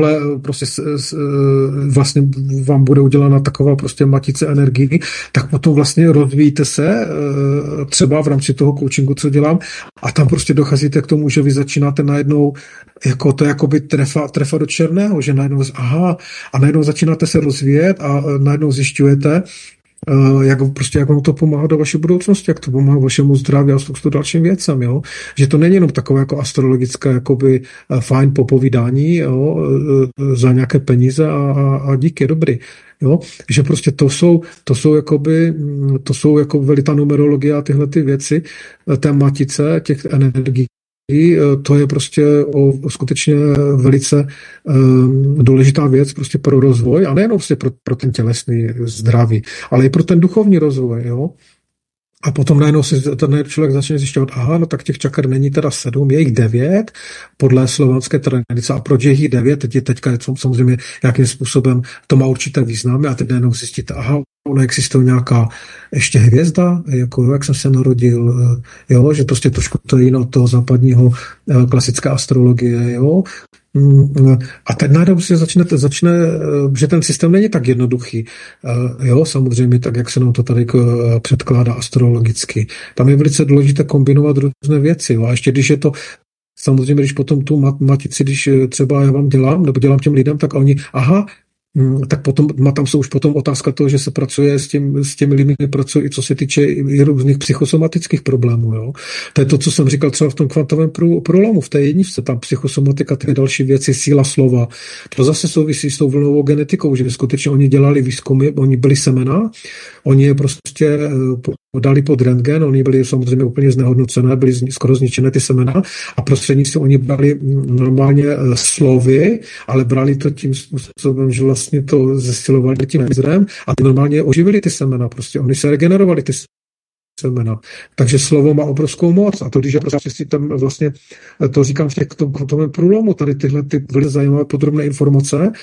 tohle prostě s, s, vlastně vám bude udělána taková prostě matice energií, tak potom vlastně rozvíjíte se třeba v rámci toho coachingu, co dělám, a tam prostě docházíte k tomu, že vy začínáte najednou jako to jakoby trefa, trefa do černého, že najednou, aha, a najednou začínáte se rozvíjet a najednou zjišťujete, jak, prostě, jak vám to pomáhá do vaší budoucnosti, jak to pomáhá vašemu zdraví a spoustu dalším věcem, jo? Že to není jenom takové jako astrologické jakoby fajn popovídání, jo? Za nějaké peníze a, a, a díky, dobrý. Jo? Že prostě to jsou, to jsou jakoby, to jsou jako velita numerologie a tyhle ty věci, té matice těch energií. To je prostě o, skutečně velice um, důležitá věc prostě pro rozvoj, a nejenom prostě pro, pro ten tělesný zdraví, ale i pro ten duchovní rozvoj, jo. A potom najednou si ten člověk začne zjišťovat, aha, no tak těch čaker není teda sedm, je jich devět, podle slovanské tradice. A proč je jich devět? Teď, teďka je samozřejmě nějakým způsobem, to má určité významy, a teď najednou zjistíte, aha, ono existuje nějaká ještě hvězda, jako jak jsem se narodil, jo, že prostě trošku to je jiné od toho západního klasické astrologie, jo. A teď najednou si začne, začne, že ten systém není tak jednoduchý. Jo, samozřejmě, tak jak se nám to tady předkládá astrologicky. Tam je velice důležité kombinovat různé věci. Jo. A ještě když je to, samozřejmě, když potom tu matici, když třeba já vám dělám, nebo dělám těm lidem, tak oni, aha, tak potom, tam jsou už potom otázka toho, že se pracuje s, tím, s těmi lidmi, pracují i co se týče i různých psychosomatických problémů. Jo. To je to, co jsem říkal třeba v tom kvantovém průlomu, v té jedničce, tam psychosomatika, ty další věci, síla slova. To zase souvisí s tou vlnovou genetikou, že skutečně oni dělali výzkumy, oni byli semena, oni je prostě dali pod rentgen, oni byli samozřejmě úplně znehodnocené, byly skoro zničené ty semena, a prostřednictvím oni brali normálně slovy, ale brali to tím způsobem, že vlastně to zesilovali tím laserem a ty normálně oživili ty semena, prostě oni se regenerovali ty semena. Takže slovo má obrovskou moc, a to, když je prostě si tam vlastně, to říkám v těch tom, tom průlomu, tady tyhle ty velice zajímavé podrobné informace,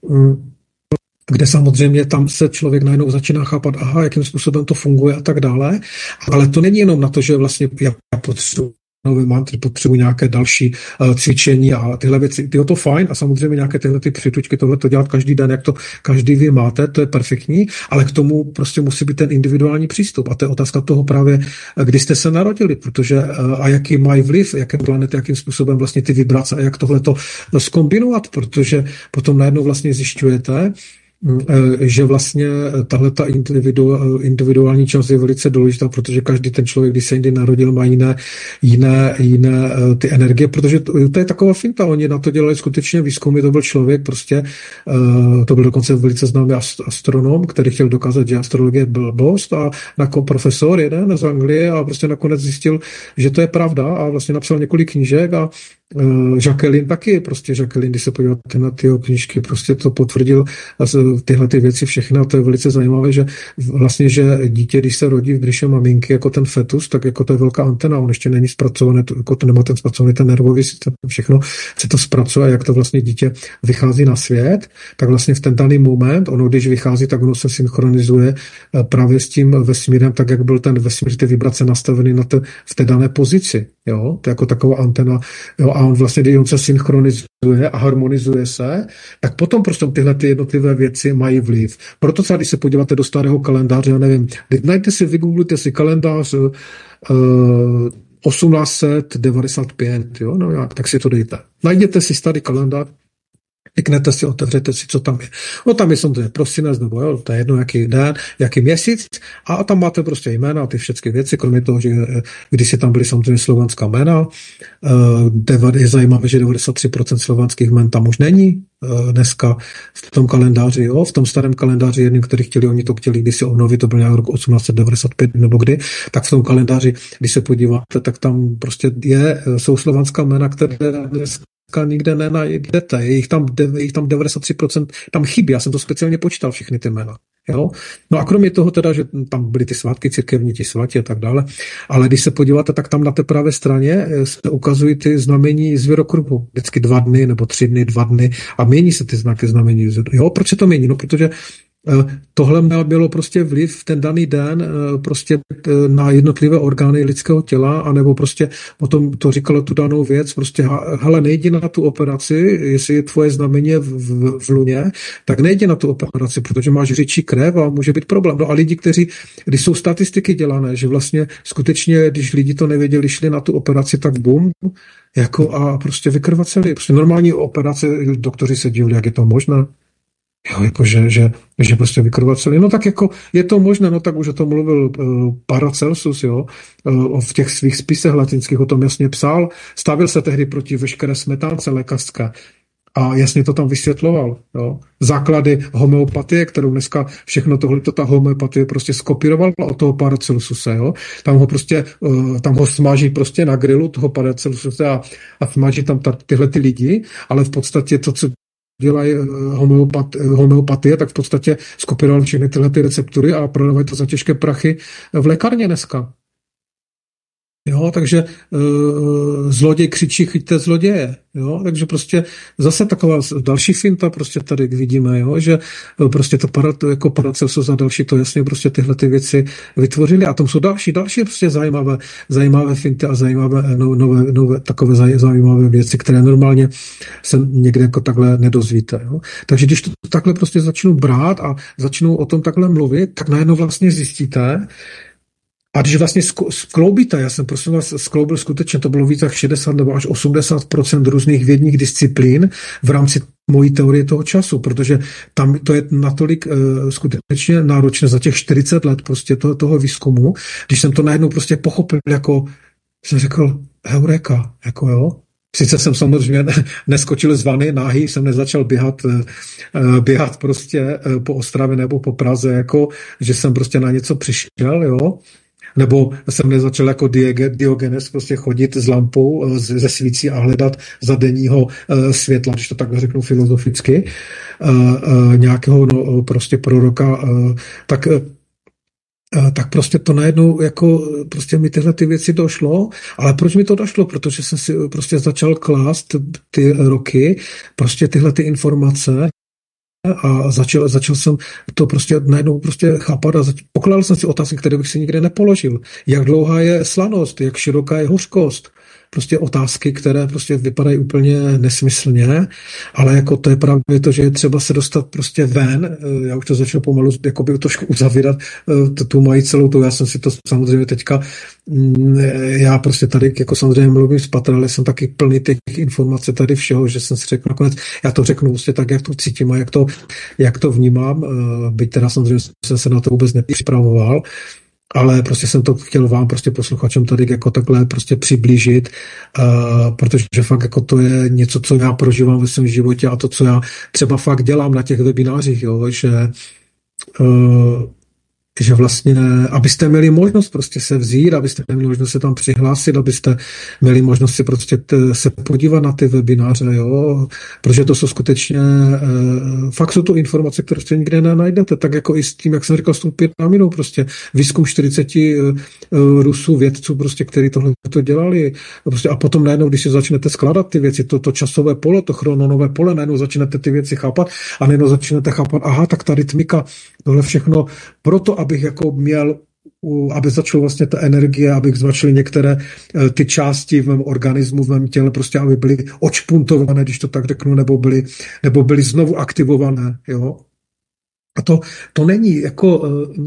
kde samozřejmě tam se člověk najednou začíná chápat, aha, jakým způsobem to funguje a tak dále, ale to není jenom na to, že vlastně já potřebuji nové mantry, potřebuji nějaké další uh, cvičení a tyhle věci. Tyjo, to fajn, a samozřejmě nějaké tyhle ty přitučky, tohle to dělat každý den, jak to každý vy máte, to je perfektní, ale k tomu prostě musí být ten individuální přístup. A to je otázka toho právě, kdy jste se narodili, protože uh, a jaký mají vliv, jaké planety, jakým způsobem vlastně ty vibrace a jak tohle to zkombinovat, protože potom najednou vlastně zjišťujete, že vlastně tahleta individuální část je velice důležitá, protože každý ten člověk, když se jindy narodil, má jiné, jiné, jiné ty energie, protože to, to je taková finta. Oni na to dělali skutečně výzkumy, to byl člověk prostě, to byl dokonce velice známý astronom, který chtěl dokázat, že astrologie je blbost, a jako profesor jeden z Anglie, a prostě nakonec zjistil, že to je pravda, a vlastně napsal několik knížek, a Jacqueline taky, prostě Jacqueline, když se podíváte na ty knížky, prostě to potvrdil tyhle ty věci všechny, a to je velice zajímavé, že vlastně, že dítě, když se rodí v břiše maminky jako ten fetus, tak jako to je velká antena, on ještě není zpracovaný, jako to nemá ten zpracovaný ten nervový systém, všechno se to zpracuje, jak to vlastně dítě vychází na svět, tak vlastně v ten daný moment, ono když vychází, tak ono se synchronizuje právě s tím vesmírem, tak jak byl ten vesmír, ty vibrace nastavený na té, v té dané pozici, jo, to je jako taková antena, jo, a on vlastně, když on se synchronizuje a harmonizuje se, tak potom prostě tyhle ty jednotlivé věci mají vliv. Proto třeba, když se podíváte do starého kalendáře, já nevím, najděte si, vygooglujte si kalendář uh, osmnáct set devadesát pět, jo, no jak, tak si to dejte. Najděte si starý kalendář, kliknete si, otevřete si, co tam je. No tam je samozřejmě prosinec, nebo jo, to je jedno, jaký den, jaký měsíc, a tam máte prostě jména a ty všechny věci, kromě toho, že když si tam byly samozřejmě slovanská jména, je zajímavé, že devadesát tři procent slovanských jmen tam už není dneska v tom kalendáři, jo, v tom starém kalendáři jedním, který chtěli, oni to chtěli když si obnovit, to byl nějak rok osmnáct set devadesát pět nebo kdy, tak v tom kalendáři, když se podíváte, tak tam prostě je, jsou slovanská jména, které nikde nenajdete, je jich tam, je jich tam devadesát tři procent tam chybí, já jsem to speciálně počítal, všechny ty jména. Jo? No a kromě toho teda, že tam byly ty svátky církevní, ti svatí a tak dále, ale když se podíváte, tak tam na té pravé straně se ukazují ty znamení zvěrokruhu. Vždycky dva dny nebo tři dny, dva dny a mění se ty znaky znamení. Jo, proč se to mění? No, protože Tohle mělo prostě vliv v ten daný den prostě na jednotlivé orgány lidského těla, anebo prostě potom to říkalo tu danou věc, prostě hele, nejdi na tu operaci, jestli je tvoje znamení v, v, v luně, tak nejdi na tu operaci, protože máš řidčí krev a může být problém. No a lidi, kteří, když jsou statistiky dělané, že vlastně skutečně, když lidi to nevěděli, šli na tu operaci, tak bum, jako a prostě vykrvaceli. Prostě normální operace, doktoři se divili, jak je to možné. Jo, jako že, že, že prostě vykrvaceli. No tak jako je to možné, no tak už o tom mluvil uh, Paracelsus, jo, uh, v těch svých spisech latinských o tom jasně psal. Stavil se tehdy proti veškeré smetánce lékařské a jasně to tam vysvětloval. Jo. Základy homeopatie, kterou dneska všechno tohleto ta homeopatie prostě skopíroval od toho Paracelsuse, jo. Tam ho prostě, uh, tam ho smaží prostě na grilu toho Paracelsuse a, a smaží tam ta, tyhle ty lidi, ale v podstatě to, co dělají homeopat, homeopatie, tak v podstatě skopírovali všechny tyhle ty receptury a prodávají to za těžké prachy v lékárně dneska. Jo, takže uh, zloděj křičí, chyťte zloděje. Jo, takže prostě zase taková další finta prostě tady vidíme, jo, že prostě to, para, to jako Paracelsus a další to jasně prostě tyhle ty věci vytvořili a tam jsou další, další prostě zajímavé, zajímavé finty a zajímavé no, nové, nové, takové zajímavé věci, které normálně se někde jako takhle nedozvíte. Jo. Takže když to takhle prostě začnu brát a začnu o tom takhle mluvit, tak najednou vlastně zjistíte, a když vlastně skloubíte, já jsem prosím vás skloubil skutečně, to bylo více jak šedesát nebo až osmdesát procent různých vědních disciplín v rámci mojí teorie toho času, protože tam to je natolik uh, skutečně náročné za těch čtyřicet let prostě toho, toho výzkumu, když jsem to najednou prostě pochopil, jako jsem řekl, heureka, jako jo. Sice jsem samozřejmě neskočil z vany, náhý jsem nezačal běhat, běhat prostě po Ostravě nebo po Praze, jako, že jsem prostě na něco přišel, jo. Nebo jsem nezačal jako Diogenes prostě chodit s lampou, ze svící a hledat za denního světla, když to takhle řeknu filozoficky, nějakého no, prostě proroka, tak tak prostě to najednou jako prostě mi tyhle ty věci došlo, ale proč mi to došlo? Protože jsem si prostě začal klást ty roky, prostě tyhle ty informace a začal, začal jsem to prostě najednou prostě chápat a zač- pokládal jsem si otázky, které bych si nikdy nepoložil. Jak dlouhá je slanost, jak široká je hořkost? Prostě otázky, které prostě vypadají úplně nesmyslně, ale jako to je právě to, že je třeba se dostat prostě ven, já už to začnu pomalu jakoby trošku uzavírat, tu mají celou tu, já jsem si to samozřejmě teďka, já prostě tady jako samozřejmě mluvím z patra, ale jsem taky plný těch informací tady všeho, že jsem si řekl nakonec, já to řeknu prostě tak, jak to cítím a jak to, jak to vnímám, byť teda samozřejmě jsem se na to vůbec nepřipravoval, ale prostě jsem to chtěl vám, prostě posluchačům tady jako takhle prostě přiblížit, uh, protože fakt jako to je něco, co já prožívám ve svém životě a to, co já třeba fakt dělám na těch webinářích, jo, že uh, že vlastně, abyste měli možnost prostě se vzít, abyste měli možnost se tam přihlásit, abyste měli možnost si prostě t, se podívat na ty webináře, jo, protože to jsou skutečně, e, fakt jsou to informace, které prostě nikde nenajdete, tak jako i s tím, jak jsem říkal, s tou pyraminou, prostě výzkum čtyřicet e, Rusů, vědců, prostě, kteří tohle to dělali, prostě, a potom najednou, když si začnete skládat ty věci, to, to časové pole, to chrononové pole, najednou začnete ty věci chápat a najednou začnete chápat, aha, tak ta rytmika, tohle všechno, proto abych jako měl, aby začala vlastně ta energie, abych zvačil některé ty části v mém organismu, v mém těle, prostě aby byly odšpuntované, když to tak řeknu, nebo byly, nebo byly znovu aktivované, jo. A to, to není jako,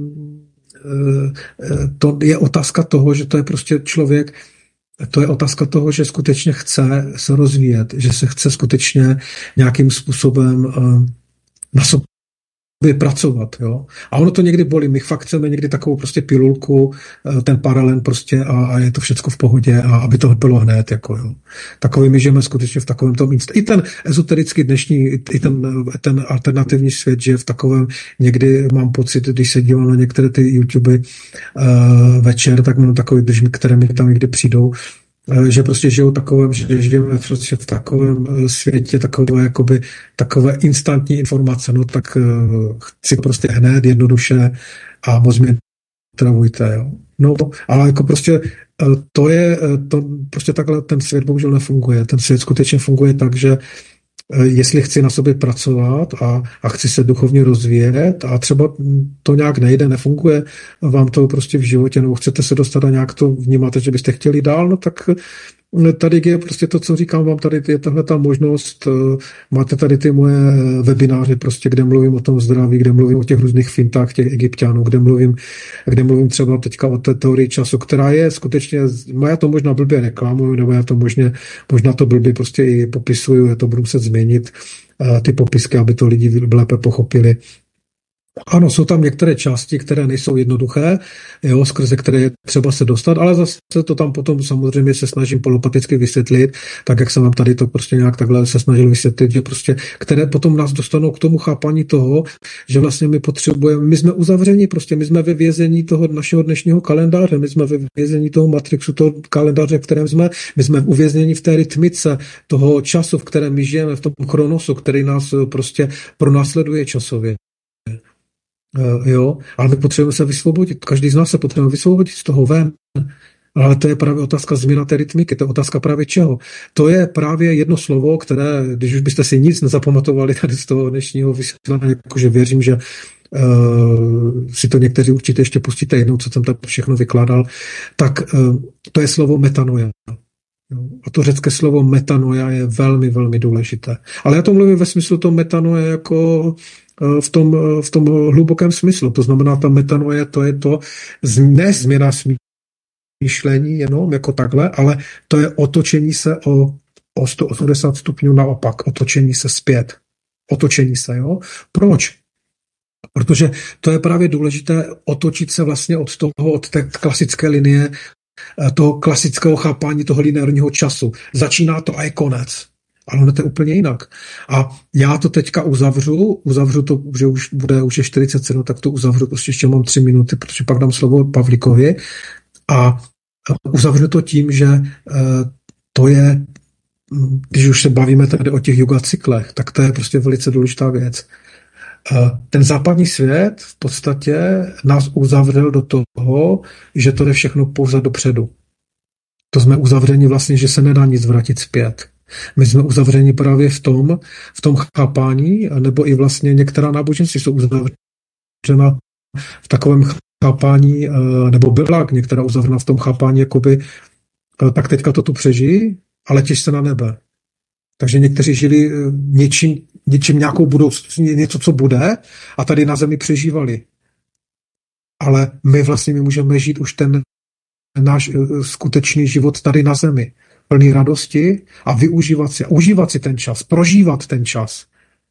to je otázka toho, že to je prostě člověk, to je otázka toho, že skutečně chce se rozvíjet, že se chce skutečně nějakým způsobem na sobě pracovat, jo. A ono to někdy bolí. My fakt chceme někdy takovou prostě pilulku, ten paralen prostě a, a je to všecko v pohodě a aby to bylo hned, jako jo. Takový my žijeme skutečně v takovém tom inst- I ten ezoterický dnešní, i ten, ten alternativní svět, že v takovém někdy mám pocit, když se dívám na některé ty YouTube uh, večer, tak mám takový držmy, které mi tam někdy přijdou, že prostě žijou takovém, že žijeme prostě v takovém světě, takové, jakoby, takové instantní informace, no tak uh, chci prostě hned, jednoduše a moc mě travujte, jo. No, ale jako prostě uh, to je, to prostě takhle ten svět bohužel nefunguje. Ten svět skutečně funguje tak, že jestli chci na sobě pracovat a, a chci se duchovně rozvíjet a třeba to nějak nejde, nefunguje vám to prostě v životě, nebo chcete se dostat a nějak to vnímáte, že byste chtěli dál, no tak tady je prostě to, co říkám vám, tady je tahle ta možnost, máte tady ty moje webináře, prostě, kde mluvím o tom zdraví, kde mluvím o těch různých fintách těch Egypťanů, kde mluvím, kde mluvím třeba teďka o té teorii času, která je skutečně, já to možná blbě reklamuju, nebo já to možná, možná to blbě prostě i popisuju, já to budu muset změnit, ty popisky, aby to lidi lépe pochopili. Ano, jsou tam některé části, které nejsou jednoduché, jo, skrze které je třeba se dostat, ale zase to tam potom samozřejmě se snažím polopaticky vysvětlit, tak jak jsem vám tady to prostě nějak takhle se snažil vysvětlit, že prostě, které potom nás dostanou k tomu chápání toho, že vlastně my potřebujeme, my jsme uzavřeni, prostě my jsme ve vězení toho našeho dnešního kalendáře, my jsme ve vězení toho matrixu, toho kalendáře, v kterém jsme, my jsme uvězněni v té rytmice toho času, v kterém my žijeme, v tom chronosu, který nás prostě pronásleduje časově. Uh, jo, ale my potřebujeme se vysvobodit. Každý z nás se potřebuje vysvobodit z toho ven. Ale to je právě otázka změna té rytmiky, to je otázka právě čeho. To je právě jedno slovo, které, když už byste si nic nezapamatovali tady z toho dnešního vysvětlení, jakože věřím, že uh, si to někteří určitě ještě pustíte jednou, co jsem tam všechno vykládal, tak uh, to je slovo metanoia. A to řecké slovo metanoia je velmi, velmi důležité. Ale já to mluvím ve smyslu toho metanoia jako v tom, v tom hlubokém smyslu. To znamená, ta metanoia, to je to ne změna smýšlení jenom jako takhle, ale to je otočení se o, o sto osmdesát stupňů naopak, otočení se zpět. Otočení se, jo? Proč? Protože to je právě důležité otočit se vlastně od toho, od té klasické linie, toho klasického chápání toho lineárního času. Začíná to a je konec. Ale ono to je úplně jinak. A já to teďka uzavřu, uzavřu to, že už bude, už je čtyřicet sedm, tak to uzavřu, prostě ještě mám tři minuty, protože pak dám slovo Pavlíkovi a uzavřu to tím, že to je, když už se bavíme tady o těch yoga cyklech, tak to je prostě velice důležitá věc. Ten západní svět v podstatě nás uzavřel do toho, že to jde všechno pouze dopředu. To jsme uzavřeni vlastně, že se nedá nic vrátit zpět. My jsme uzavřeni právě v tom, v tom chápání, nebo i vlastně některá náboženství jsou uzavřena v takovém chápání, nebo byla některá uzavřena v tom chápání, jakoby, tak teďka to tu přežijí, ale těž se na nebe. Takže někteří žili něčím, něčím nějakou budoucnost, něco, co bude, a tady na zemi přežívali. Ale my vlastně my můžeme žít už ten náš skutečný život tady na zemi. Plný radosti a využívat si, užívat si ten čas, prožívat ten čas.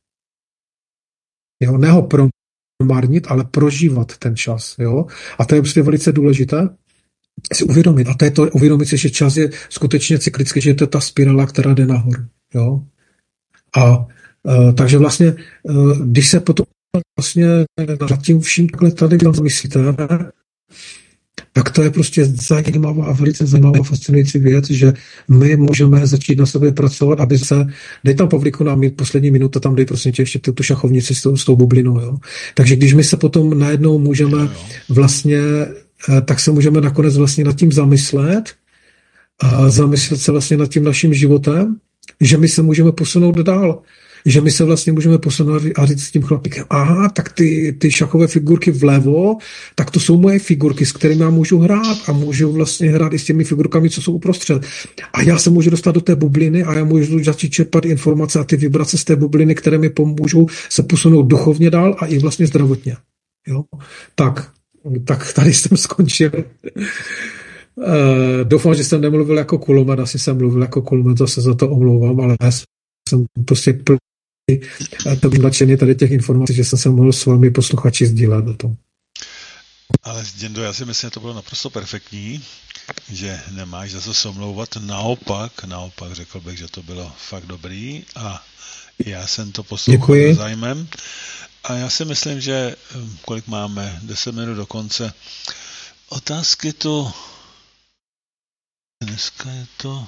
Jo, ne ho promarnit, ale prožívat ten čas. Jo? A to je prostě velice důležité si uvědomit. A to je to uvědomit si, že čas je skutečně cyklický, že je to ta spirála, která jde nahoru. Jo? A e, takže vlastně, e, když se potom vlastně nad tím vším takhle tady myslíte, tak to je prostě zajímavá a velice zajímavá fascinující věc, že my můžeme začít na sobě pracovat, aby se, dej tam Pavlíku na poslední minutu, tam dej prosím tě ještě tu, tu šachovnici s tou, s tou bublinou. Jo. Takže když my se potom najednou můžeme vlastně, tak se můžeme nakonec vlastně nad tím zamyslet a zamyslet se vlastně nad tím naším životem, že my se můžeme posunout dál. Že my se vlastně můžeme posunout a říct s tím chlapíkem, aha, tak ty, ty šachové figurky vlevo, tak to jsou moje figurky, s kterými já můžu hrát a můžu vlastně hrát i s těmi figurkami, co jsou uprostřed. A já se můžu dostat do té bubliny a já můžu začít čerpat informace a ty vibrace z té bubliny, které mi pomůžou se posunout duchovně dál a i vlastně zdravotně. Jo? Tak, tak tady jsem skončil. Uh, doufám, že jsem nemluvil jako kulomet, asi jsem mluvil jako kulomet, zase za to omlouvám, ale já jsem prostě plný to bych nadšený tady těch informací, že jsem se mohl s vámi posluchači sdílet o tom. Ale Zděndo, já si myslím, že to bylo naprosto perfektní, že nemáš za co se omlouvat, naopak, naopak řekl bych, že to bylo fakt dobrý a já jsem to poslouchal s zájmem a já si myslím, že kolik máme, deset minut do konce, otázky to dneska je to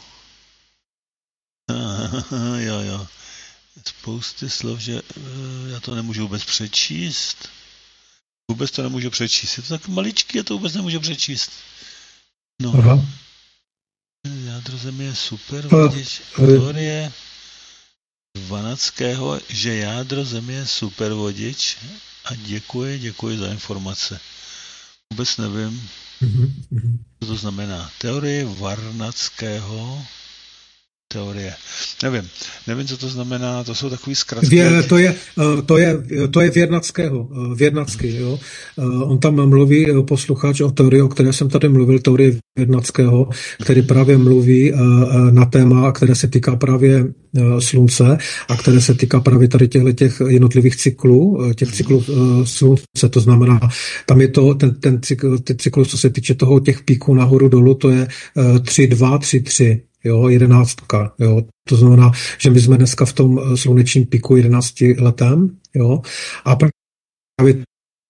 jo, jo. Spousty slov, že uh, já to nemůžu vůbec přečíst. Vůbec to nemůžu přečíst. Je to tak maličký, já to vůbec nemůžu přečíst. No. Aha. Jádro země je super, vidíš, teorie, Vanackého, že jádro Země je supervodič a děkuji, děkuji za informace. Vůbec nevím, Mm-hmm. co to znamená. Teorie Varnackého, teorie. Nevím, nevím, co to znamená, to jsou takový zkratky. Vě, to, je, to, je, to je Věrnackého, Věrnacký, jo. On tam mluví, posluchač, o teorii, o které jsem tady mluvil, teorie Věrnackého, který právě mluví na téma, které se týká právě slunce a které se týká právě tady těch jednotlivých cyklů, těch cyklů slunce, to znamená, tam je to, ten, ten cykl, ty cyklus, co se týče toho, těch píků nahoru dolů, to je tři dva tři tři. Jo, jedenáctka, jo. To znamená, že my jsme dneska v tom slunečním piku jedenácti letem, jo. A právě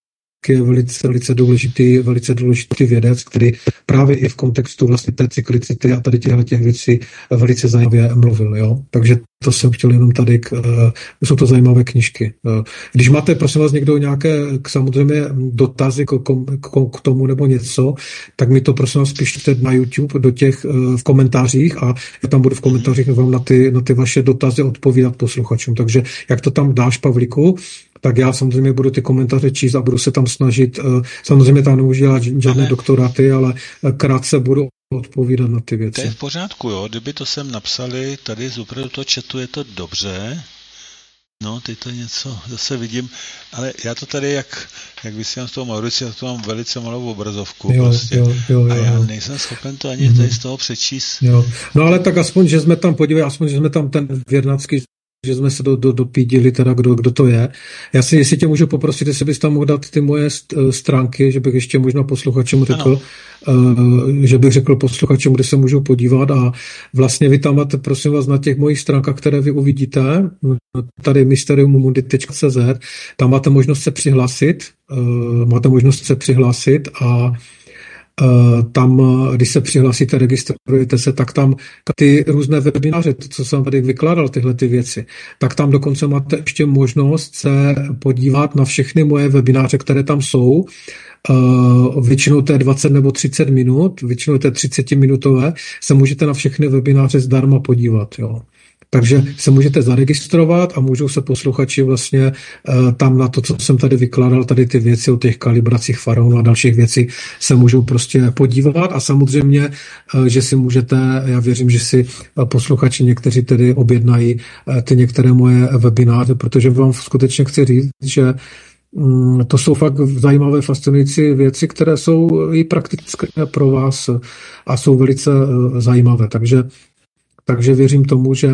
je velice, velice důležitý, velice důležitý vědec, který právě i v kontextu vlastně té cyklicity a tady těchto těch věcí velice zajímavě mluvil, jo. Takže to jsem chtěl jenom tady, k, jsou to zajímavé knížky. Když máte, prosím vás, někdo nějaké k samozřejmě dotazy k, k, k tomu nebo něco, tak mi to prosím vás pište na YouTube do těch v komentářích a já tam budu v komentářích vám na ty, na ty vaše dotazy odpovídat posluchačům. Takže jak to tam dáš, Pavlíku, tak já samozřejmě budu ty komentáře číst a budu se tam snažit, samozřejmě tam nemůžu dělat žádné ne. doktoráty, ale krátce budu odpovídat na ty věci. To je v pořádku, jo, kdyby to sem napsali, tady z opravdu to chatu je to dobře, no, teď to něco zase vidím, ale já to tady, jak, jak vysílám z toho Maurici, já to mám velice malou obrazovku, jo, prostě, jo, jo, jo, a já nejsem schopen to ani mm-hmm. tady z toho přečíst. Jo. No ale tak aspoň, že jsme tam, podívej, aspoň, že jsme tam ten Věrnacký, že jsme se do, do, dopídili, teda kdo, kdo to je. Já si, jestli tě můžu poprosit, jestli bys tam mohl dát ty moje stránky, že bych ještě možná posluchačům řekl, uh, že bych řekl posluchačům, kde se můžou podívat a vlastně vy tam máte, prosím vás, na těch mojich stránkách, které vy uvidíte, tady mysterium mundi tečka cé zet, tam máte možnost se přihlásit, uh, máte možnost se přihlásit a tam, když se přihlásíte, registrujete se, tak tam ty různé webináře, to, co jsem tady vykládal, tyhle ty věci, tak tam dokonce máte ještě možnost se podívat na všechny moje webináře, které tam jsou. Většinou to je dvacet nebo třicet minut, většinou to je třicetiminutové, se můžete na všechny webináře zdarma podívat, jo. Takže se můžete zaregistrovat a můžou se posluchači vlastně uh, tam na to, co jsem tady vykládal, tady ty věci o těch kalibracích faraonů a dalších věcí se můžou prostě podívat a samozřejmě, uh, že si můžete, já věřím, že si uh, posluchači někteří tedy objednají uh, ty některé moje webináře, protože vám skutečně chci říct, že um, to jsou fakt zajímavé, fascinující věci, které jsou i praktické pro vás a jsou velice uh, zajímavé. Takže, takže věřím tomu, že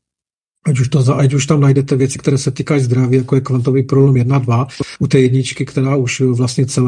Ať už, to, ať už tam najdete věci, které se týkají zdraví, jako je kvantový průlom jedna dva, u té jedničky, která už vlastně celá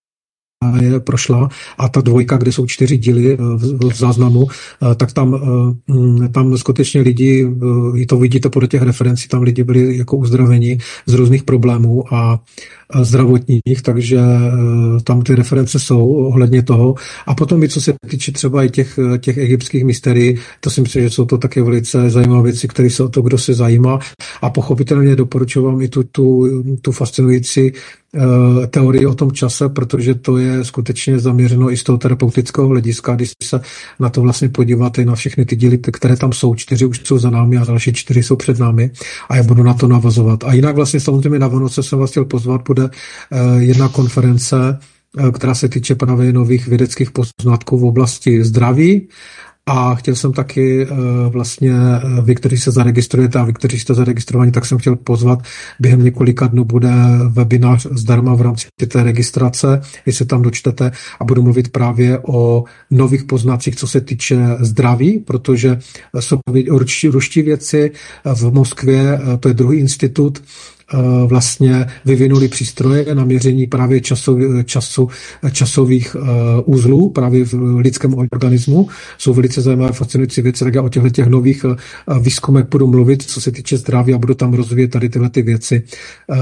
je prošla, a ta dvojka, kde jsou čtyři díly v, v záznamu, tak tam, tam skutečně lidi, i to vidíte podle těch referencí, tam lidi byli jako uzdraveni z různých problémů a zdravotních, takže tam ty reference jsou ohledně toho. A potom i co se týče třeba i těch, těch egyptských mysterií, to si myslím, že jsou to také velice zajímavé věci, které se o to, kdo se zajímá. A pochopitelně doporučuji vám i tu, tu, tu fascinující uh, teorii o tom čase, protože to je skutečně zaměřeno i z toho terapeutického hlediska, když se na to vlastně podíváte na všechny ty díly, které tam jsou, čtyři už jsou za námi a další čtyři jsou před námi a já budu na to navazovat. A jinak vlastně samozřejmě na Vánoce jsem vás chtěl pozvat, bude uh, jedna konference, uh, která se týče právě nových vědeckých poznatků v oblasti zdraví. A chtěl jsem taky vlastně, vy, kteří se zaregistrujete a vy, kteří jste zaregistrovaní, tak jsem chtěl pozvat, během několika dnů bude webinář zdarma v rámci té registrace, vy se tam dočtete a budu mluvit právě o nových poznacích, co se týče zdraví, protože jsou ruští vědci v Moskvě, to je druhý institut, vlastně vyvinuli přístroje na měření právě času, času, časových uh, uzlů právě v lidském organismu. Jsou velice zajímavé, fascinující věci, tak já o těchto těch nových uh, výzkumech budu mluvit, co se týče zdraví a budu tam rozvíjet tady tyhle ty věci, uh,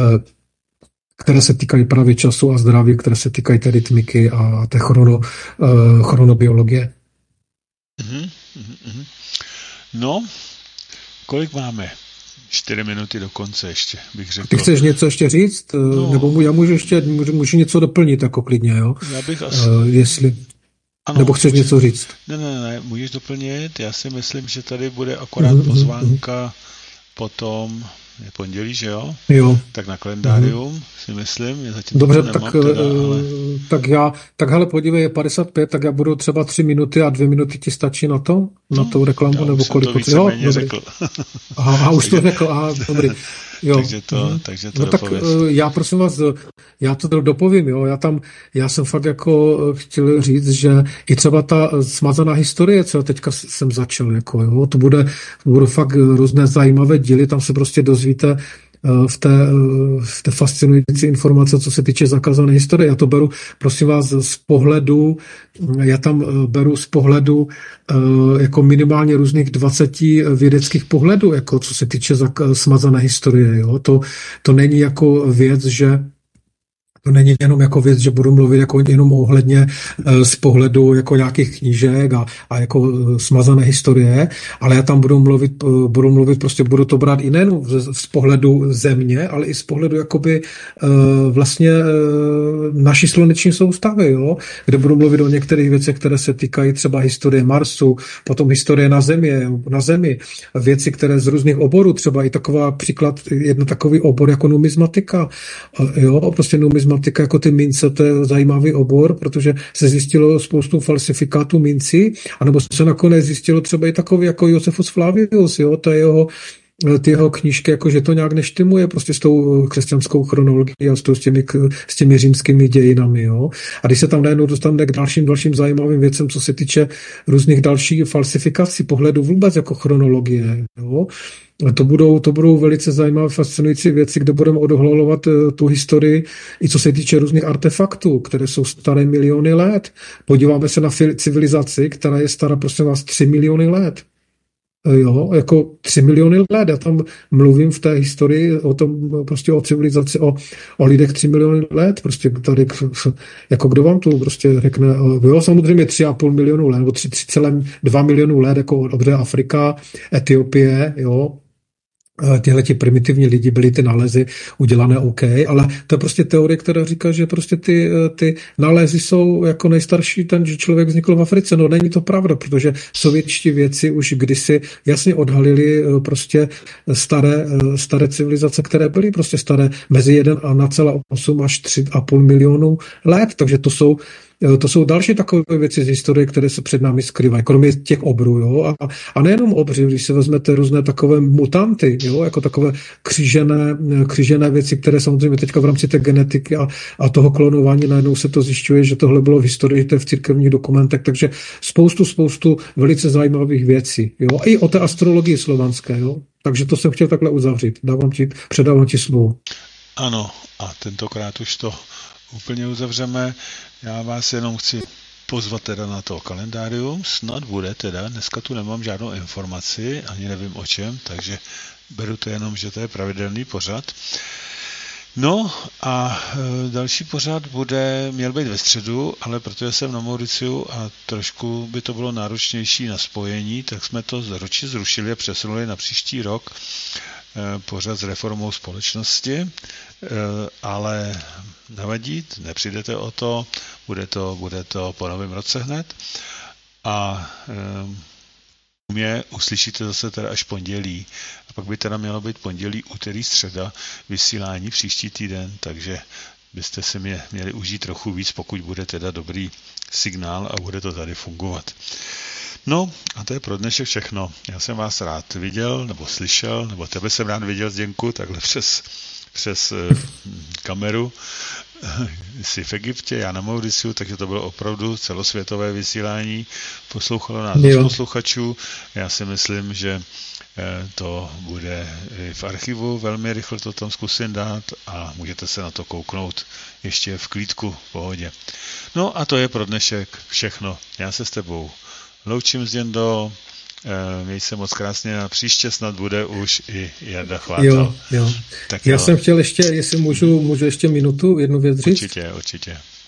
které se týkají právě času a zdraví, které se týkají té rytmiky a té chrono, uh, chronobiologie. Mm-hmm, mm-hmm. No, kolik máme? Čtyři minuty do konce ještě, bych řekl. Ty chceš něco ještě říct? No. Nebo já můžu ještě můžu, můžu něco doplnit, jako klidně, jo? Já bych asi... Uh, jestli... Ano, Nebo chceš můžeš... něco říct? Ne, ne, ne, můžeš doplnit. Já si myslím, že tady bude akorát uh-huh, pozvánka potom je pondělí, že jo? Jo. Tak na kalendárium mm. si myslím, je zatím dobře, nemám tak, teda, ale... tak já, tak hele, podívej, je padesát pět, tak já budu třeba tři minuty a dvě minuty ti stačí na to? Na tou reklamu, já nebo kolik? To víceméně řekl. Aha, aha, už to řekl, aha, dobrý. Jo. takže to, mm. takže to no tak já prosím vás, já to dopovím, jo, já tam, já jsem fakt jako chtěl říct, že i třeba ta smazaná historie, co teďka jsem začal, jako jo, to bude, budou fakt různé zajímavé díly, tam se prostě dozvíte v té, v té fascinující informace, co se týče zakázané historie. Já to beru, prosím vás, z pohledu, já tam beru z pohledu jako minimálně různých dvaceti vědeckých pohledů, jako co se týče smazané historie. Jo? To, to není jako věc, že to není jenom jako věc, že budu mluvit jako jenom ohledně z pohledu jako nějakých knížek a, a jako smazané historie, ale já tam budu mluvit, budu mluvit, prostě budu to brát i nejen z, z pohledu země, ale i z pohledu jakoby vlastně naší sluneční soustavy, jo? Kde budu mluvit o některých věcech, které se týkají třeba historie Marsu, potom historie na Zemi, na Zemi, věci, které z různých oborů, třeba i taková příklad, jedno takový obor jako numismatika, jo, prostě numismatika jako ty mince, to je zajímavý obor, protože se zjistilo spoustu falsifikátů mincí, anebo se nakonec zjistilo třeba i takový jako Josephus Flavius, jo, to je jeho ty jeho knížky, jakože to nějak neštimuje prostě s tou křesťanskou chronologií a s, tou, s, těmi, s těmi římskými dějinami. Jo? A když se tam najednou dostaneme k dalším, dalším zajímavým věcem, co se týče různých dalších falsifikací pohledu vůbec jako chronologie, jo? To budou, to budou velice zajímavé, fascinující věci, kde budeme odhalovat tu historii, i co se týče různých artefaktů, které jsou staré miliony let. Podíváme se na civilizaci, která je stará, prosím vás, tři miliony let. Jo, jako tři miliony let. Já tam mluvím v té historii o tom, prostě o civilizaci, o, o lidech tři miliony let. Prostě tady, jako kdo vám to prostě řekne, jo, samozřejmě tři a půl milionu let, nebo tři celé dva milionů let, jako dobře Afrika, Etiopie, jo, těhleti primitivní lidi byli ty nálezy udělané OK, ale to je prostě teorie, která říká, že prostě ty, ty nálezy jsou jako nejstarší ten, že člověk vznikl v Africe. No není to pravda, protože sovětští vědci už kdysi jasně odhalili prostě staré, staré civilizace, které byly prostě staré mezi jedna celá osm až tři a půl milionu let, takže to jsou To jsou další takové věci z historie, které se před námi skrývají, kromě těch obrů, jo, a, a nejenom obři, když si vezmete různé takové mutanty, jo, jako takové křížené, křížené věci, které samozřejmě teďka v rámci té genetiky a, a toho klonování najednou se to zjišťuje, že tohle bylo v historii, to je v církevních dokumentech, takže spoustu, spoustu velice zajímavých věcí, jo, i o té astrologii slovanské, jo, takže to jsem chtěl takhle uzavřít, dávám ti, předávám ti slovo. Ano, a tentokrát už to úplně uzavřeme. Já vás jenom chci pozvat teda na to kalendárium, snad bude teda, dneska tu nemám žádnou informaci, ani nevím o čem, takže beru to jenom, že to je pravidelný pořad. No a e, další pořad bude, měl být ve středu, ale protože jsem na Mauriciu a trošku by to bylo náročnější na spojení, tak jsme to z roči zrušili a přesunuli na příští rok e, pořad s reformou společnosti, e, ale nevadí, nepřijdete o to, bude to, bude to po novém roce hned a e, mě uslyšíte zase teda až pondělí a pak by teda mělo být pondělí, úterý, středa vysílání příští týden, takže byste si mě měli užít trochu víc, pokud bude teda dobrý signál a bude to tady fungovat. No a to je pro dnešek všechno. Já jsem vás rád viděl, nebo slyšel, nebo tebe jsem rád viděl, Zdenku, takhle přes, přes uh, kameru. Jsi v Egyptě, já na Mauriciu, takže to bylo opravdu celosvětové vysílání. Poslouchalo nás dost posluchačů. Já si myslím, že to bude v archivu, velmi rychle to tam zkusím dát a můžete se na to kouknout ještě v klídku, v pohodě. No a to je pro dnešek všechno. Já se s tebou loučím, Zděndo, měj se moc krásně a příště snad bude už i Jarda Chvátal. Jo, jo. Tak Já jo. jsem chtěl ještě, jestli můžu, můžu ještě minutu, jednu věc říct? Určitě, určitě.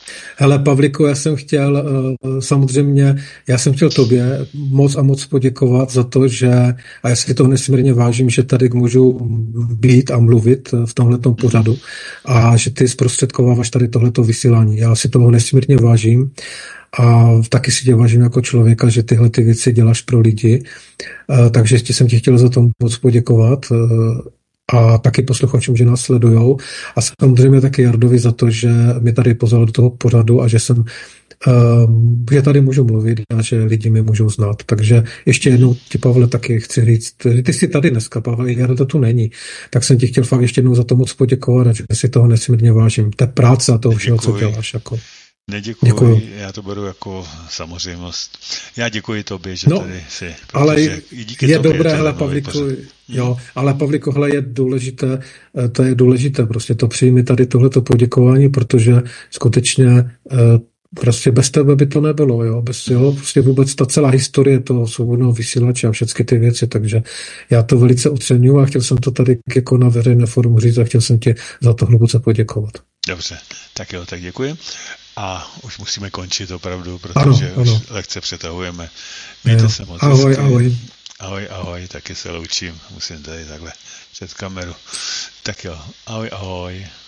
Hele, Pavliku, já jsem chtěl, samozřejmě, já jsem chtěl tobě moc a moc poděkovat za to, že, a já si toho nesmírně vážím, že tady můžu být a mluvit v tomhletom pořadu a že ty zprostředkováváš tady tohleto vysílání. Já si toho nesmírně vážím a taky si tě vážím jako člověka, že tyhle ty věci děláš pro lidi, takže jsem ti chtěl za to moc poděkovat. A taky posluchačům, že nás sledujou. A samozřejmě taky Jardovi za to, že mě tady pozval do toho pořadu a že jsem uh, že tady můžu mluvit a že lidi mě můžou znát. Takže ještě jednou ti, Pavle, taky chci říct, ty jsi tady dneska, Pavel, Jarda tu není. Tak jsem ti chtěl fakt ještě jednou za to moc poděkovat a že si toho nesmírně vážím. Té práce a toho všeho, co děláš. Jako. Neděkuji, děkuju. Já to beru jako samozřejmost. Já děkuji tobě, že no, tady jsi. Ale díky je tobě, dobré, hele, Pavlíku, jo, ale Pavlíku, hele, je důležité, to je důležité, prostě to přijmi tady tohleto poděkování, protože skutečně prostě bez tebe by to nebylo, jo, bez, jo, prostě vůbec ta celá historie toho svobodného vysílače a všechny ty věci, takže já to velice oceňuji a chtěl jsem to tady jako na veřejné forum říct a chtěl jsem ti za to hluboce poděkovat. Dobře, tak jo, tak děkuji. A už musíme končit opravdu, protože ano, ano. už lehce přetahujeme. Mějte se moc. Ahoj, hezky. ahoj. Ahoj, ahoj, taky se loučím. Musím tady takhle před kameru. Tak jo, ahoj, ahoj.